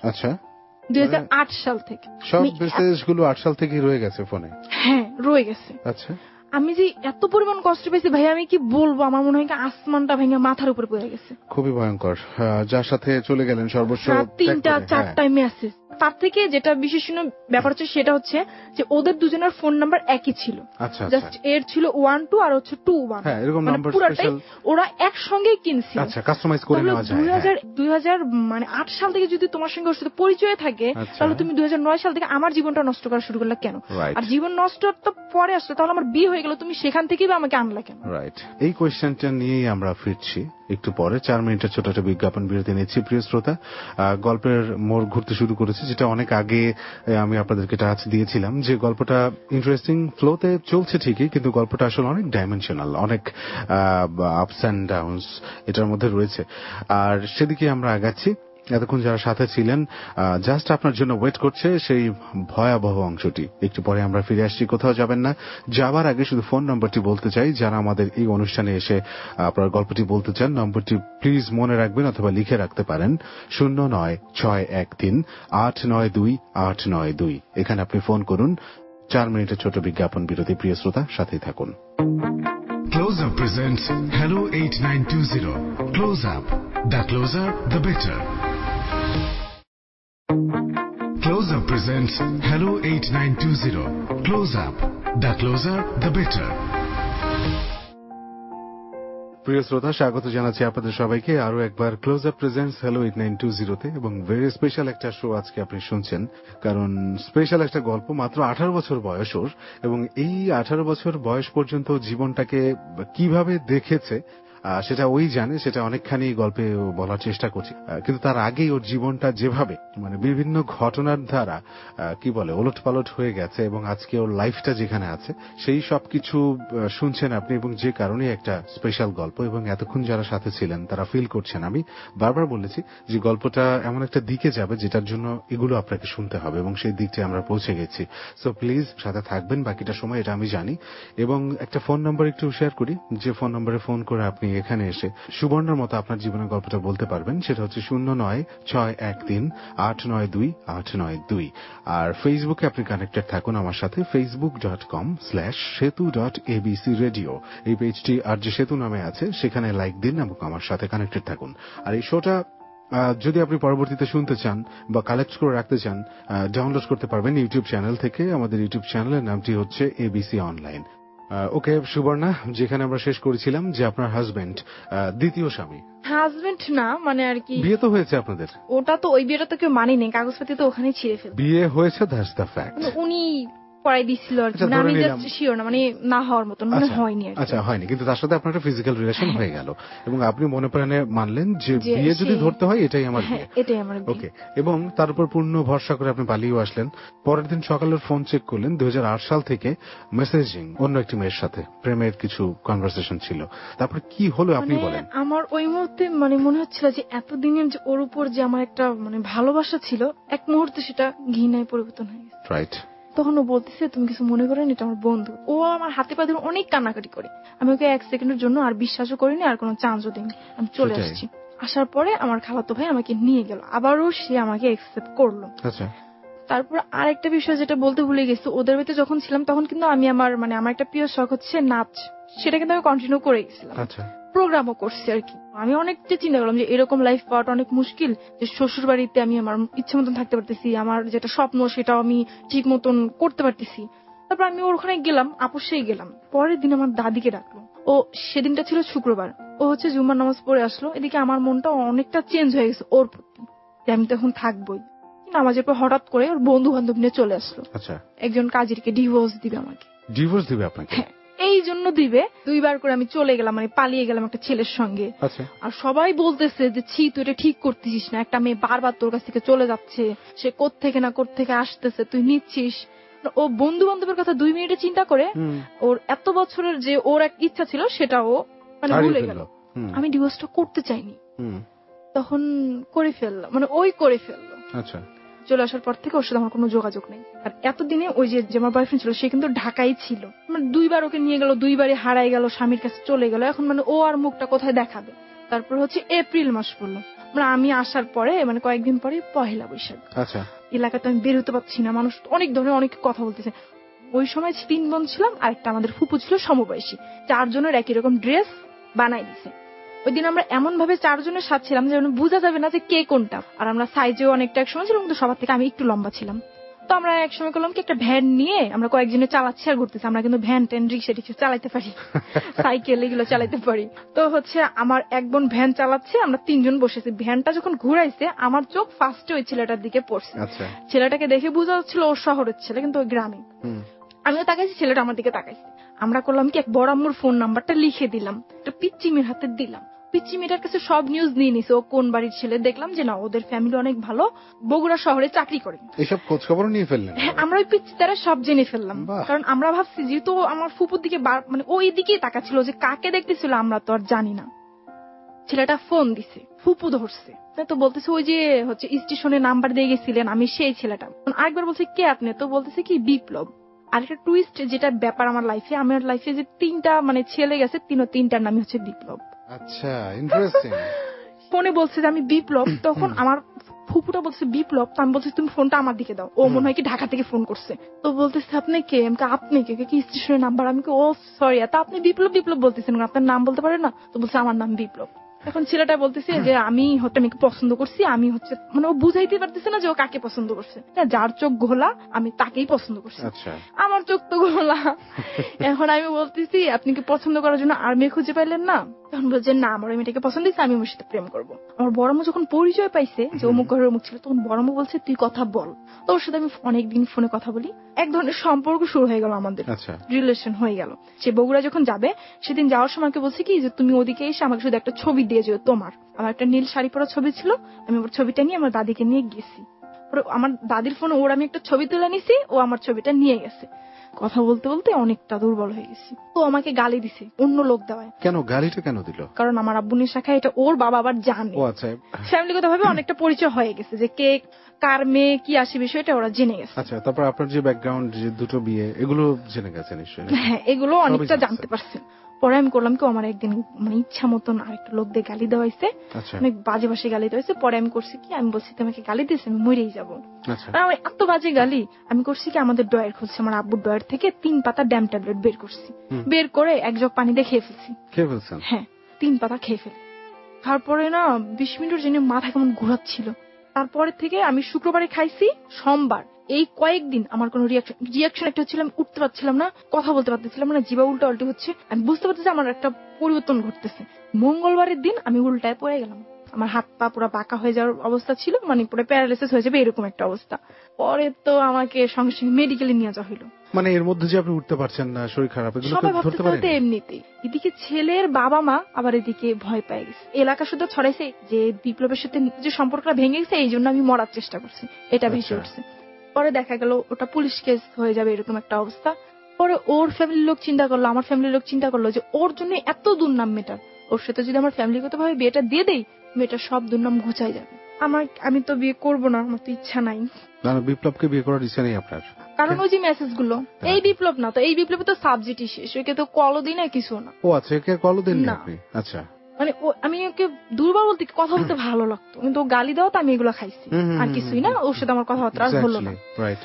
2008 সাল থেকে সব মেসেজ গুলো 8 সাল থেকে রয়ে গেছে ফোনে। হ্যাঁ রয়ে গেছে। আমি যে এত পরিমাণ কষ্ট পেয়েছি ভাই, আমি কি বলবো, আমার মনে হয় আসমানটা ভেঙে মাথার উপরে পড়ে গেছে। খুবই ভয়ঙ্কর। যার সাথে চলে গেলেন সর্বস্ব 3-4টা মেসেজ। তার থেকে যেটা বিশেষণ ব্যাপার হচ্ছে সেটা হচ্ছে যে ওদের দুজনের ফোন নাম্বার একই ছিল, জাস্ট এর ছিল 1-2 আর হচ্ছে 2-1, মানে পুরোটাই ওরা একসঙ্গে কিনছিল। কাস্টমাইজ করে নেওয়া যায়। 2008 সাল থেকে যদি তোমার সঙ্গে ওর সাথে পরিচয় থাকে, তাহলে তুমি 2009 সাল থেকে আমার জীবনটা নষ্ট করা শুরু করলে কেন? আর জীবন নষ্ট তো পরে আসলো, তাহলে আমার বিয়ে হয়ে গেল, তুমি সেখান থেকেই আমাকে আনলা কেন? রাইট, এই কোয়েশ্চেনটা নিয়েই আমরা ফিরছি একটু পরে। 4 মিনিটের ছোট একটা বিজ্ঞাপন বিরতি নিচ্ছি। প্রিয় শ্রোতা, গল্পের মোড় ঘুরতে শুরু করেছে, যেটা অনেক আগে আমি আপনাদেরকে টাচ দিয়েছিলাম, যে গল্পটা ইন্টারেস্টিং ফ্লোতে চলছে ঠিকই, কিন্তু গল্পটা আসলে অনেক ডাইমেনশনাল, অনেক আপস অ্যান্ড ডাউনস এটার মধ্যে রয়েছে, আর সেদিকে আমরা আগাচ্ছি। এতক্ষণ যারা সাথে ছিলেন, জাস্ট আপনার জন্য ওয়েট করছে সেই ভয়াবহ অংশটি। একটু পরে আমরা ফিরে আসছি, কোথাও যাবেন না। যাবার আগে শুধু ফোন নম্বরটি বলতে চাই, যারা আমাদের এই অনুষ্ঠানে এসে আপনার গল্পটি বলতে চান, নম্বরটি প্লিজ মনে রাখবেন অথবা লিখে রাখতে পারেন, 09613892 এখানে আপনি ফোন করুন। 4 মিনিটের ছোট বিজ্ঞাপন বিরতি। প্রিয় শ্রোতা, সাথেই থাকুন। Close Up presents Hello 8920. Close Up. The closer, the better. Close Up presents Hello 8920. Close Up. The closer, the better. প্রিয় শ্রোতা, স্বাগত জানাচ্ছি আপনাদের সবাইকে আরো একবার ক্লোজ আপ প্রেজেন্টস হ্যালো 8920 এবং ভেরি স্পেশাল একটা শো আজকে আপনি শুনছেন, কারণ স্পেশাল একটা গল্প। মাত্র 18 বছর বয়স ওর, এবং এই 18 বছর বয়স পর্যন্ত জীবনটাকে কিভাবে দেখেছে সেটা ওই জানে, সেটা অনেকখানি গল্পে বলার চেষ্টা করছি। কিন্তু তার আগেই ওর জীবনটা যেভাবে মানে বিভিন্ন ঘটনার দ্বারা কি বলে ওলট পালট হয়ে গেছে, এবং আজকে ওর লাইফটা যেখানে আছে সেই সবকিছু শুনছেন আপনি, এবং যে কারণে একটা স্পেশাল গল্প। এবং এতক্ষণ যারা সাথে ছিলেন তারা ফিল করছেন, আমি বারবার বলেছি যে গল্পটা এমন একটা দিকে যাবে যেটার জন্য এগুলো আপনাকে শুনতে হবে, এবং সেই দিকটা আমরা পৌঁছে গেছি। সো প্লিজ সাথে থাকবেন বাকিটা সময়, এটা আমি জানি। এবং একটা ফোন নাম্বার একটু শেয়ার করি, যে ফোন নম্বরে ফোন করে আপনি এখানে এসে সুবর্ণার মতো আপনার জীবনের গল্পটা বলতে পারবেন, সেটা হচ্ছে 09613892 আর ফেসবুকে আপনি কানেক্টেড থাকুন আমার সাথে, facebook.com/setu.abcradio এই পেজটি আর যে সেতু নামে আছে, সেখানে লাইক দিন এবং আমার সাথে কানেক্টেড থাকুন। আর এই শোটা যদি আপনি পরবর্তীতে শুনতে চান বা কালেক্ট করে রাখতে চান, ডাউনলোড করতে পারবেন ইউটিউব চ্যানেল থেকে। আমাদের ইউটিউব চ্যানেলের নামটি হচ্ছে এবিসি অনলাইন। ওকে সুবর্ণা, যেখানে আমরা শেষ করেছিলাম যে আপনার হাজবেন্ড দ্বিতীয় স্বামী। হাজবেন্ড না, মানে আর কি বিয়ে তো হয়েছে আপনাদের? ওটা তো ওই বিয়েটা তো কেউ মানেনি, কাগজপাতি তো ওখানেই ছিঁড়ে ফেল। বিয়ে হয়েছে, দ্যাটস দ্য ফ্যাক্ট। উনি পড়াই দিছিল আর কি, আমি জাস্ট শিওর না, মানে না হওয়ার মতন মানে হয়নি আর কি। আচ্ছা, হয়নি, কিন্তু তার সাথে আপনার একটা ফিজিক্যাল রিলেশন হয়ে গেল এবং আপনি মনে প্রাণে মানলেন যে বিয়ে যদি ধরতে হয় এটাই আমার বিয়ে, এটাই আমার বিয়ে। ওকে, এবং তার উপর পূর্ণ ভরসা করে আপনি পালিয়েও আসলেন। পরের দিন সকালের ফোন চেক করলেন, 2008 সাল থেকে মেসেজিং অন্য একটি মেয়ের সাথে প্রেমের কিছু কনভারসেশন ছিল। তারপর কি হলো আপনি বলেন। আমার ওই মুহূর্তে মানে মনে হচ্ছিল যে এতদিনের যে ওর উপর যে আমার একটা মানে ভালোবাসা ছিল, এক মুহূর্তে সেটা ঘৃণায় পরিবর্তন হয়ে গেছে। রাইট। তখন ও বলতেছে তুমি কিছু মনে করেন, এটা আমার বন্ধু। ও আমার হাতে পা ধরে অনেক কান্নাকাটি করে, আমি ওকে 1 সেকেন্ডের জন্য আর বিশ্বাসও করিনি, আর কোনো চান্সও দিইনি। আমি চলে আসছি। আসার পরে আমার খালাতো ভাই আমাকে নিয়ে গেল, আবারও সে আমাকে অ্যাকসেপ্ট করলো। আচ্ছা। তারপর আরেকটা বিষয় যেটা বলতে ভুলে গেছি, ওদের বাড়িতে যখন ছিলাম তখন কিন্তু আমি আমার একটা প্রিয় শখ হচ্ছে নাচ, সেটা কিন্তু আমি কন্টিনিউ করে গেছিলাম। আচ্ছা। প্রোগ্রামও করছি আর কি। আমি অনেকটা চিন্তা করলাম যে এরকম লাইফ পাওয়াটা অনেক মুশকিল, যে শ্বশুর বাড়িতে আমি আমার ইচ্ছে মতন থাকতে পারতেছি, আমার যেটা স্বপ্ন সেটাও আমি ঠিক মতন করতে পারতেছি। তারপর আমি ওখানে গেলাম, আপোষেই গেলাম। পরের দিন আমার দাদিকে ডাকলো, ও সেদিনটা ছিল শুক্রবার, ও হচ্ছে জুম্মার নামাজ পড়ে আসলো। এদিকে আমার মনটা অনেকটা চেঞ্জ হয়ে গেছে ওর প্রতি, যে আমি তো এখন থাকবোই। নামাজের পর হঠাৎ করে ওর বন্ধু বান্ধব নিয়ে চলে আসলো। আচ্ছা। একজন কাজীরকে ডিভোর্স দিবে আমাকে। ডিভোর্স দিবে আপনাকে? এই জন্য দিবে। 2 বার করে আমি চলে গেলাম, মানে পালিয়ে গেলাম একটা ছেলের সঙ্গে। আচ্ছা। আর সবাই বলতেছে যে ছি তুই এটা ঠিক করতেছিস না, একটা মেয়ে বারবার তোর কাছ থেকে চলে যাচ্ছে, সে কোত্থেকে না কোত্থেকে আসতেছে, তুই নিচ্ছিস। ও বন্ধু বান্ধবের কথা 2 মিনিটে চিন্তা করে ওর এত বছরের যে ওর এক ইচ্ছা ছিল সেটা ও মানে ভুলে গেল। আমি ডিভোর্সটা করতে চাইনি, তখন করে ফেললাম, মানে ওই করে ফেললো। আচ্ছা। চলে আসার পর থেকে ওর সাথে আমার কোনো যোগাযোগ নেই। আর এতদিনে ওই যে আমার বয়ফ্রেন্ড ছিল সে কিন্তু ঢাকায় ছিল, মানে 2 বার ওকে নিয়ে গেল, 2 বারই হারাই গেল, স্বামীর কাছে চলে গেল। এখন মানে ও আর মুখটা কোথায় দেখাবে। তারপর হচ্ছে এপ্রিল মাস পড়লো, মানে আমি আসার পরে মানে কয়েকদিন পরে পহেলা বৈশাখ। আচ্ছা। এলাকাতে আমি বের হতে পারছি না, মানুষ অনেক ধরনের অনেক কথা বলতেছে। ওই সময় 3 বোন ছিলাম, আর একটা আমাদের ফুপু ছিল সমবয়সী, 4 জনের একই রকম ড্রেস বানাই দিছে। ওই দিন আমরা এমন ভাবে 4 জনের সাথে ছিলাম যে বোঝা যাবে না যে কে কোনটা। আর আমরা সাইজেও অনেকটা একসময় ছিলাম, কিন্তু সবার থেকে আমি একটু লম্বা ছিলাম। তো আমরা একসময় করলাম কি একটা ভ্যান নিয়ে আমরা কয়েকজনে চালাচ্ছি আর ঘুরতেছি। আমরা কিন্তু ভ্যান ট্যান রিক্সা টিক্সা চালাইতে পারি, সাইকেল এগুলো চালাইতে পারি। তো হচ্ছে আমার এক বোন ভ্যান চালাচ্ছে, আমরা 3 জন বসেছি। ভ্যানটা যখন ঘুরাইছে আমার চোখ ফার্স্টে ওই ছেলেটার দিকে পড়ছে। ছেলেটাকে দেখে বোঝা যাচ্ছিল ওর শহরের ছেলে, কিন্তু ওই গ্রামে। আমিও তাকাইছি, ছেলেটা আমার দিকে তাকাইছে। আমরা করলাম কি এক বড় আম্মুর ফোন নাম্বারটা লিখে দিলাম, একটা পিচ্চি মেয়ের হাতে দিলাম। পিচ্চি মেয়েটার কাছে সব নিউজ নিয়ে নিছে, ও কোন বাড়ির ছেলে। দেখলাম যে না, ওদের ফ্যামিলি অনেক ভালো, বগুড়া শহরে চাকরি করে। এইসব খোঁজ খবর নিয়ে ফেললেন? হ্যাঁ, আমরা ওই পিচ্চি তারা সব জেনে ফেললাম। কারণ আমরা ভাবছি যেহেতু আমার ফুপুর দিকে মানে ওই দিকেই তাকাচ্ছিল, যে কাকে দেখতেছিল আমরা তো আর জানি না। ছেলেটা ফোন দিছে, ফুপু ধরছে, তো বলতেছে ওই যে হচ্ছে স্টেশনে নাম্বার দিয়ে গেছিলেন, আমি সেই ছেলেটা। আরেকবার বলছে কে আপনি, তো বলতেছে কি বিপ্লব। আর একটা টুইস্ট যেটা ব্যাপার আমার লাইফে, আমার লাইফে যে 3টা মানে ছেলে গেছে, 3টার নামই হচ্ছে বিপ্লব। আচ্ছা, ইন্টারেস্টিং। ফোনে বলছে যে আমি বিপ্লব, তখন আমার ফুপুটা বলছে বিপ্লব, তো আমি বলছি তুমি ফোনটা আমার দিকে দাও। ও মনে হয় কি ঢাকা থেকে ফোন করছে। তো বলতেছে আপনি কে? আপনি কে? কি স্টেশনের নাম্বার? আমি ও সরি, তা আপনি বিপ্লব বিপ্লব বলতেছেন, আপনার নাম বলতে পারেন না? তো বলছে আমার নাম বিপ্লব। এখন ছেলেটা বলতেছে যে আমি হচ্ছে মেয়েকে পছন্দ করছি, আমি হচ্ছে মানে ও বুঝাইতে পারতেছে না যে ও কাকে পছন্দ করছে। যার চোখ ঘোলা আমি তাকেই পছন্দ করছি। আমার চোখ তো ঘোলা। এখন আমি বলতেছি আপনি কি পছন্দ করার জন্য আর মেয়ে খুঁজে পাইলেন না? তখন বলছে না, আমার ওই মেয়েটাকে পছন্দ হয়েছে, আমি ওর সাথে প্রেম করবো। আমার বড়মা যখন পরিচয় পাইছে যে অমুক ঘরের অমুক ছিল, তখন বড়মা বলছে তুই কথা বল। তো ওর সাথে আমি অনেকদিন ফোনে কথা বলি, এক ধরনের সম্পর্ক শুরু হয়ে গেল আমাদের, রিলেশন হয়ে গেল। সে বগুড়া যখন যাবে, সেদিন যাওয়ার সময় বলছে কি যে তুমি ওদিকে এসে আমাকে শুধু একটা ছবি দিয়ে যেও তোমার। আমার একটা নীল শাড়ি পরা ছবি ছিল, আমি ওর ছবিটা নিয়ে আমার দাদিকে নিয়ে গেছি। আমার দাদির ফোনে ওর আমি একটা ছবি তুলে নিছি, ও আমার ছবিটা নিয়ে গেছে। কথা বলতে বলতে অনেকটা দুর্বল হয়ে গেছি। তো আমাকে গালি দিছে অন্য লোক দেওয়ায়। কেন গালিটা কেন দিল? কারণ আমার আব্বুনের শাখায় এটা ওর বাবা আবার জানে। ফ্যামিলিগত ভাবে অনেকটা পরিচয় হয়ে গেছে, যে কে কার মেয়ে কি আসে বিষয়টা ওরা জেনে গেছে। আচ্ছা, তারপর আপনার যে ব্যাকগ্রাউন্ড, যে 2টো বিয়ে, এগুলো জেনে গেছে নিশ্চয়ই? হ্যাঁ, এগুলো অনেকটা জানতে পারছেন। পরে আমি করলাম কি, আমার একদিন মানে ইচ্ছা মতন আরেকটা লোক দিয়ে গালি দেওয়াইছে, অনেক বাজে বাজে গালি দেওয়াইছে। পরে আমি করছি কি, আমি বলছি তোমাকে গালি দিয়েছে আমি মরেই যাবো। আমার এত বাজে গালি, আমি করছি কি আমাদের ডয়ার খুলছি, আমার আব্বুর ডয়ার থেকে 3 পাতা ড্যাম ট্যাবলেট বের করছি, বের করে 1 জগ পানি দিয়ে খেয়ে ফেলছি। হ্যাঁ, 3 পাতা খেয়ে ফেলি। তারপরে না 20 মিনিটের জন্য মাথা কেমন ঘুরাচ্ছিল। তারপরে থেকে আমি শুক্রবারে খাইছি, সোমবার এই কয়েকদিন আমার কোনো রিয়াকশন একটা হচ্ছিল, আমি উঠতে পারছিলাম না, কথা বলতে পারতেছিলাম না, জিভা উল্টা উল্টি হচ্ছে, আমি বুঝতে পারতেছি আমার একটা পরিবর্তন ঘটতেছে। মঙ্গলবারের দিন আমি উল্টায় পড়ে গেলাম, আমার হাত পা পুরো বাঁকা হয়ে যাওয়ার অবস্থা ছিল, মানে পুরো প্যারালাইসিস হয়ে যাবে এরকম একটা অবস্থা। পরে তো আমাকে সঙ্গে সঙ্গে মেডিকেলে নিয়ে যাওয়া হলো। মানে এর মধ্যে যে আপনি উঠতে পারছেন না, শরীর খারাপ, এগুলো সবাই ধরতে পারেন এমনিতেই। এদিকে ছেলের বাবা মা আবার এদিকে ভয় পেয়ে গেছে, এলাকা শুধু ছড়াইছে যে বিপ্লবের সাথে যে সম্পর্কটা ভেঙে গেছে, এই জন্য আমি মরার চেষ্টা করছি, এটা ভেসে উঠছে। পরে দেখা গেল ওটা পুলিশ কেস হয়ে যাবে এরকম একটা অবস্থা। পরে ওর ফ্যামিলির লোক চিন্তা করলো, আমার ফ্যামিলির লোক চিন্তা করলো যে ওর জন্য এত দুর্নাম মেটার, ওর সাথে যদি আমার ফ্যামিলিগত ভাবে বিয়েটা দিয়ে দেই, মেয়েটার সব দুর্নাম ঘুচাই যাবে। আমি তো বিয়ে করবো না, আমার তো ইচ্ছা নাই। বিপ্লবকে বিয়ে করার ইচ্ছা নেই আপনার? কারণ ওই যে মেসেজ গুলো, এই বিপ্লব না তো, এই বিপ্লবে তো সাবজেক্টই শেষ, ওকে তো কলও দিই না, কিছু না। ও আচ্ছা, একে কলও দেন না আপনি? আচ্ছা, মানে আমি ওকে দুর্বল বলতে, কথা বলতে ভালো লাগতো, কিন্তু ও গালি দেওয়া তো আমি এগুলো খাইছি, আর কিছুই না, ওর সাথে আমার কথাবার্তা আর হলো না।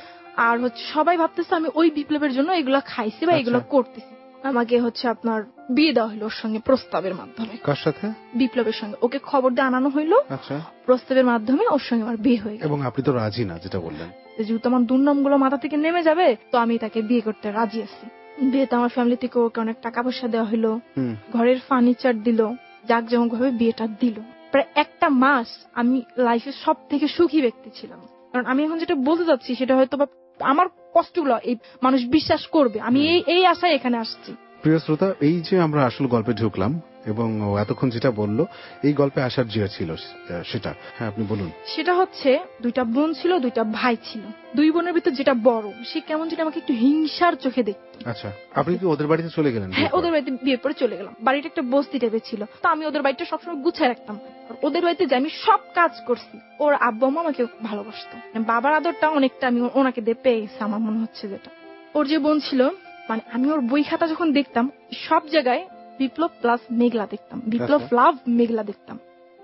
আর হচ্ছে সবাই ভাবতেছে আমি ওই বিপ্লবের জন্য এগুলো খাইছি বা এগুলো করতেছি। আমাকে হচ্ছে আপনার বিয়ে দেওয়া হলো ওর সঙ্গে প্রস্তাবের মাধ্যমে। কার সাথে? বিপ্লবের সঙ্গে। ওকে খবর দিয়ে আনানো হইলো, প্রস্তাবের মাধ্যমে ওর সঙ্গে আমার বিয়ে হয়ে গেল। এবং আপনি তো রাজি না, যেটা বললেন, যেহেতু আমার দুর্নাম গুলো মাথা থেকে নেমে যাবে, তো আমি তাকে বিয়ে করতে রাজি আছি। বিয়েতে আমার ফ্যামিলি থেকে ওকে অনেক টাকা পয়সা দেওয়া হলো, ঘরের ফার্নিচার দিল, জাঁকজমক ভাবে বিয়েটা দিল। প্রায় একটা মাস আমি লাইফে সব থেকে সুখী ব্যক্তি ছিলাম। কারণ আমি এখন যেটা বলতে চাচ্ছি সেটা হয়তো আমার কষ্টগুলো এই মানুষ বিশ্বাস করবে, আমি এই আশায় এখানে আসছি। প্রিয় শ্রোতা, এই যে আমরা আসল গল্পে ঢুকলাম এবং এতক্ষণ যেটা বললো, এই গল্পে আসার যে ছিল সেটা, হ্যাঁ আপনি বলুন। সেটা হচ্ছে দুইটা বোন ছিল, দুইটা ভাই ছিল। দুই বোনের ভিতর যেটা বড়, সে কেমন যেটা আমাকে একটু হিংসার চোখে দেখতো। আচ্ছা, আপনি কি ওদের বাড়িতে চলে গেলেন? হ্যাঁ, ওদের বাড়িতে বিয়ের পরে চলে গেলাম। বাড়িটা একটা বস্তি টাইপের ছিল, তো আমি ওদের বাড়িটা সবসময় গুছিয়ে রাখতাম। ওদের বাড়িতে যে আমি সব কাজ করছি, ওর আব্বু আম্মা আমাকে ভালোবাসতো, বাবার আদরটা অনেকটা আমি ওনাকে দিয়ে পেয়ে গেছি আমার মনে হচ্ছে। যেটা ওর যে বোন ছিল, মানে আমি ওর বই খাতা যখন দেখতাম, সব জায়গায় বিপ্লব প্লাস মেঘলা দেখতাম, বিপ্লব লাভ মেঘলা দেখতাম।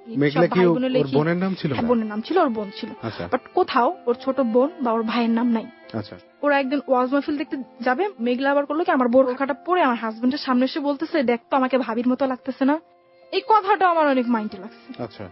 বোনের নাম ছিল? বোনের নাম ছিল, ওর বোন ছিল, বাট কোথাও ওর ছোট বোন বা ওর ভাইয়ের নাম নাই। ওরা একদিন ওয়াজ মাহফিল দেখতে যাবে, মেঘলা আবার করলো কি, আমার বোরখাটা পরে আমার হাজবেন্ডের সামনে এসে বলতেছে, দেখতো আমাকে ভাবির মতো লাগতেছে না। এই কথাটা আমার অনেক মাইন্ডে লাগছে।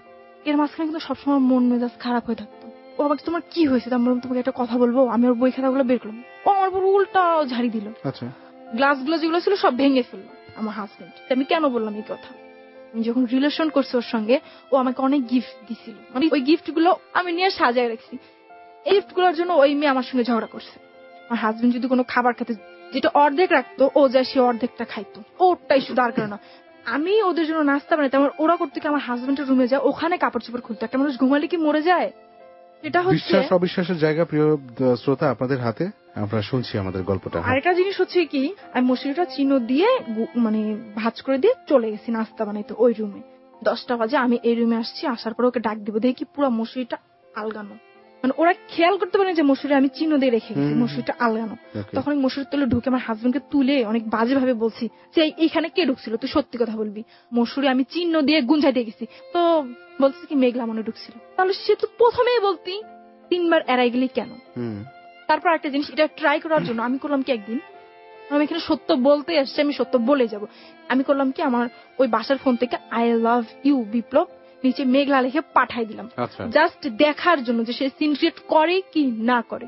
এর মাঝখানে কিন্তু সবসময় মন মেজাজ খারাপ হয়ে থাকতো। ও আমাকে, তোমার কি হয়েছে? তোমাকে একটা কথা বলবো। আমি ওর বই খাতাগুলো বের করলাম, ও আমার পুরো উল্টা ঝাড়ি দিল, গ্লাসগুলো যেগুলো ছিল সব ভেঙে ফেললো আমার হাজবেন্ড। আমি কেন বললাম এই কথা? আমি যখন রিলেশন করছি ওর সঙ্গে, ও আমাকে অনেক গিফট দিছিল, মানে ওই গিফট গুলো আমি নিয়ে সাজায় রাখছি। এই গিফট গুলোর জন্য ওই মেয়ে আমার সঙ্গে ঝগড়া করছে। আমার হাজবেন্ড যদি কোনো খাবার খেতে, যেটা অর্ধেক রাখতো, ও যায় সে অর্ধেকটা খাইতো, ওটাই শুধু, আর কারণ না। আমি ওদের জন্য নাস্তা বানাইতাম, ওরা করতে কি আমার হাজবেন্ডের রুমে যায়, ওখানে কাপড় চোপড় খুলতো। একটা মানুষ ঘুমালে কি মরে যায়? এটা হচ্ছে বিশ্বাস অবিশ্বাসের জায়গা। প্রিয় শ্রোতা, আপনাদের হাতে আমরা শুনছি আমাদের গল্পটা। আরেকটা জিনিস হচ্ছে কি, আমি মশারিটা চিহ্ন দিয়ে মানে ভাঁজ করে দিয়ে চলে গেছি নাস্তা বানাইতে ওই রুমে। 10টা বাজে আমি এই রুমে আসছি, আসার পরে ওকে ডাক দিব, দেখি পুরো মশারিটা আলগানো। মানে ওরা খেয়াল করতে পারে যে মশারি আমি চিহ্ন দিয়ে রেখে গেছি, মশারিটা আলগানো। তখন আমি মশারির তলে ঢুকে আমার হাজবেন্ডকে তুলে অনেক বাজে ভাবে বলছি যে এইখানে কে ঢুকছিল, তুই সত্যি কথা বলবি, মশারি আমি চিহ্ন দিয়ে গুঞ্জাই দিয়ে গেছি। তো বলছে কি মেঘলা মনে ঢুকছিল। তাহলে সে তো প্রথমেই বলতি, 3 বার এড়াই গেলি কেন? তারপর একটা জিনিস, এটা ট্রাই করার জন্য আমি করলাম কি, একদিন আমি এখানে সত্য বলতে আসছি, আমি সত্য বলে যাব। আমি করলাম কি, আমার ওই বাসার ফোন থেকে আই লাভ ইউ বিপ্লব নিচে মেঘলা লিখে পাঠাই দিলাম, জাস্ট দেখার জন্য যে সে সিন ক্রিয়েট করে কি না করে।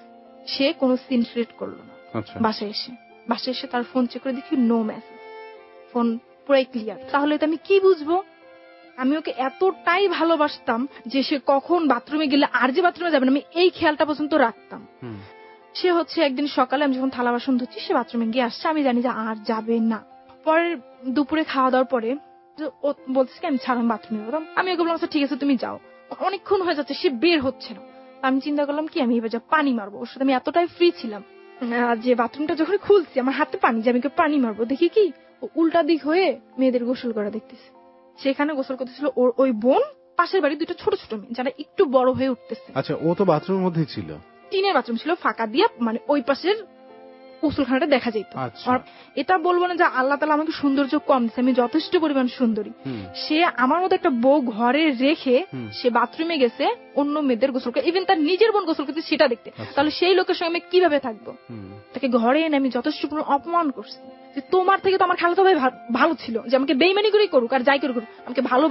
সে কোনো সিন ক্রিয়েট করলো না। বাসায় এসে তার ফোন চেক করে দেখি নো মেসেজ, ফোন পুরাই ক্লিয়ার। তাহলে তো আমি কি বুঝবো? আমি ওকে এতটাই ভালোবাসতাম যে সে কখন বাথরুমে গেলে আর যে বাথরুমে যাবে না, আমি এই খেয়ালটা পর্যন্ত রাখতাম। সে হচ্ছে একদিন সকালে আমি যখন থালা বাসন ধুচ্ছি, সে বাথরুমে গিয়ে আসছে, আমি জানি যে আর যাবে না। পরের দুপুরে খাওয়া দাওয়ার পরে ও বলছে আমি ছাড়াম বাথরুমে যেতাম। আমি ওকে বললাম ঠিক আছে তুমি যাও। অনেকক্ষণ হয়ে যাচ্ছে, সে বের হচ্ছে না। আমি চিন্তা করলাম কি, আমি এবার যা পানি মারবো। ওর সাথে আমি এতটাই ফ্রি ছিলাম যে বাথরুমটা যখন খুলছি আমার হাতে পানি, যে আমি ওকে পানি মারবো, দেখি কি ও উল্টা দিক হয়ে মেয়েদের গোসল করা দেখতেছে। সেখানে গোসল করতেছিল ওর ওই বোন, পাশের বাড়ি 2টা ছোট ছোট মেয়ে যারা একটু বড় হয়ে উঠতেছে। আচ্ছা, ও তো বাথরুমের মধ্যেই ছিল, টিনের বাথরুম ছিল, ফাঁকা দিয়ে, মানে ওই পাশের গোসলখানাটা দেখা যেত। আর এটা বলবো না যে আল্লাহ তাআলা আমাকে সৌন্দর্য কম দিচ্ছে, আমি যথেষ্ট পরিমাণ সুন্দরী। সে আমার মতো একটা বউ ঘরে রেখে সে বাথরুমে গেছে অন্য মেয়েদের গোসল করে, ইভেন তার নিজের বোন গোসল করতে সেটা দেখতে। তাহলে সেই লোকের সঙ্গে আমি কিভাবে থাকবো? তাকে ঘরে এনে আমি যথেষ্ট অপমান করছি যে তোমার থেকে তো আমার খালাতো ভাই ভালো ছিল, যে আমাকে বেইমানি করেই করুক আর যাই করুক, আমাকে ভালোবেসে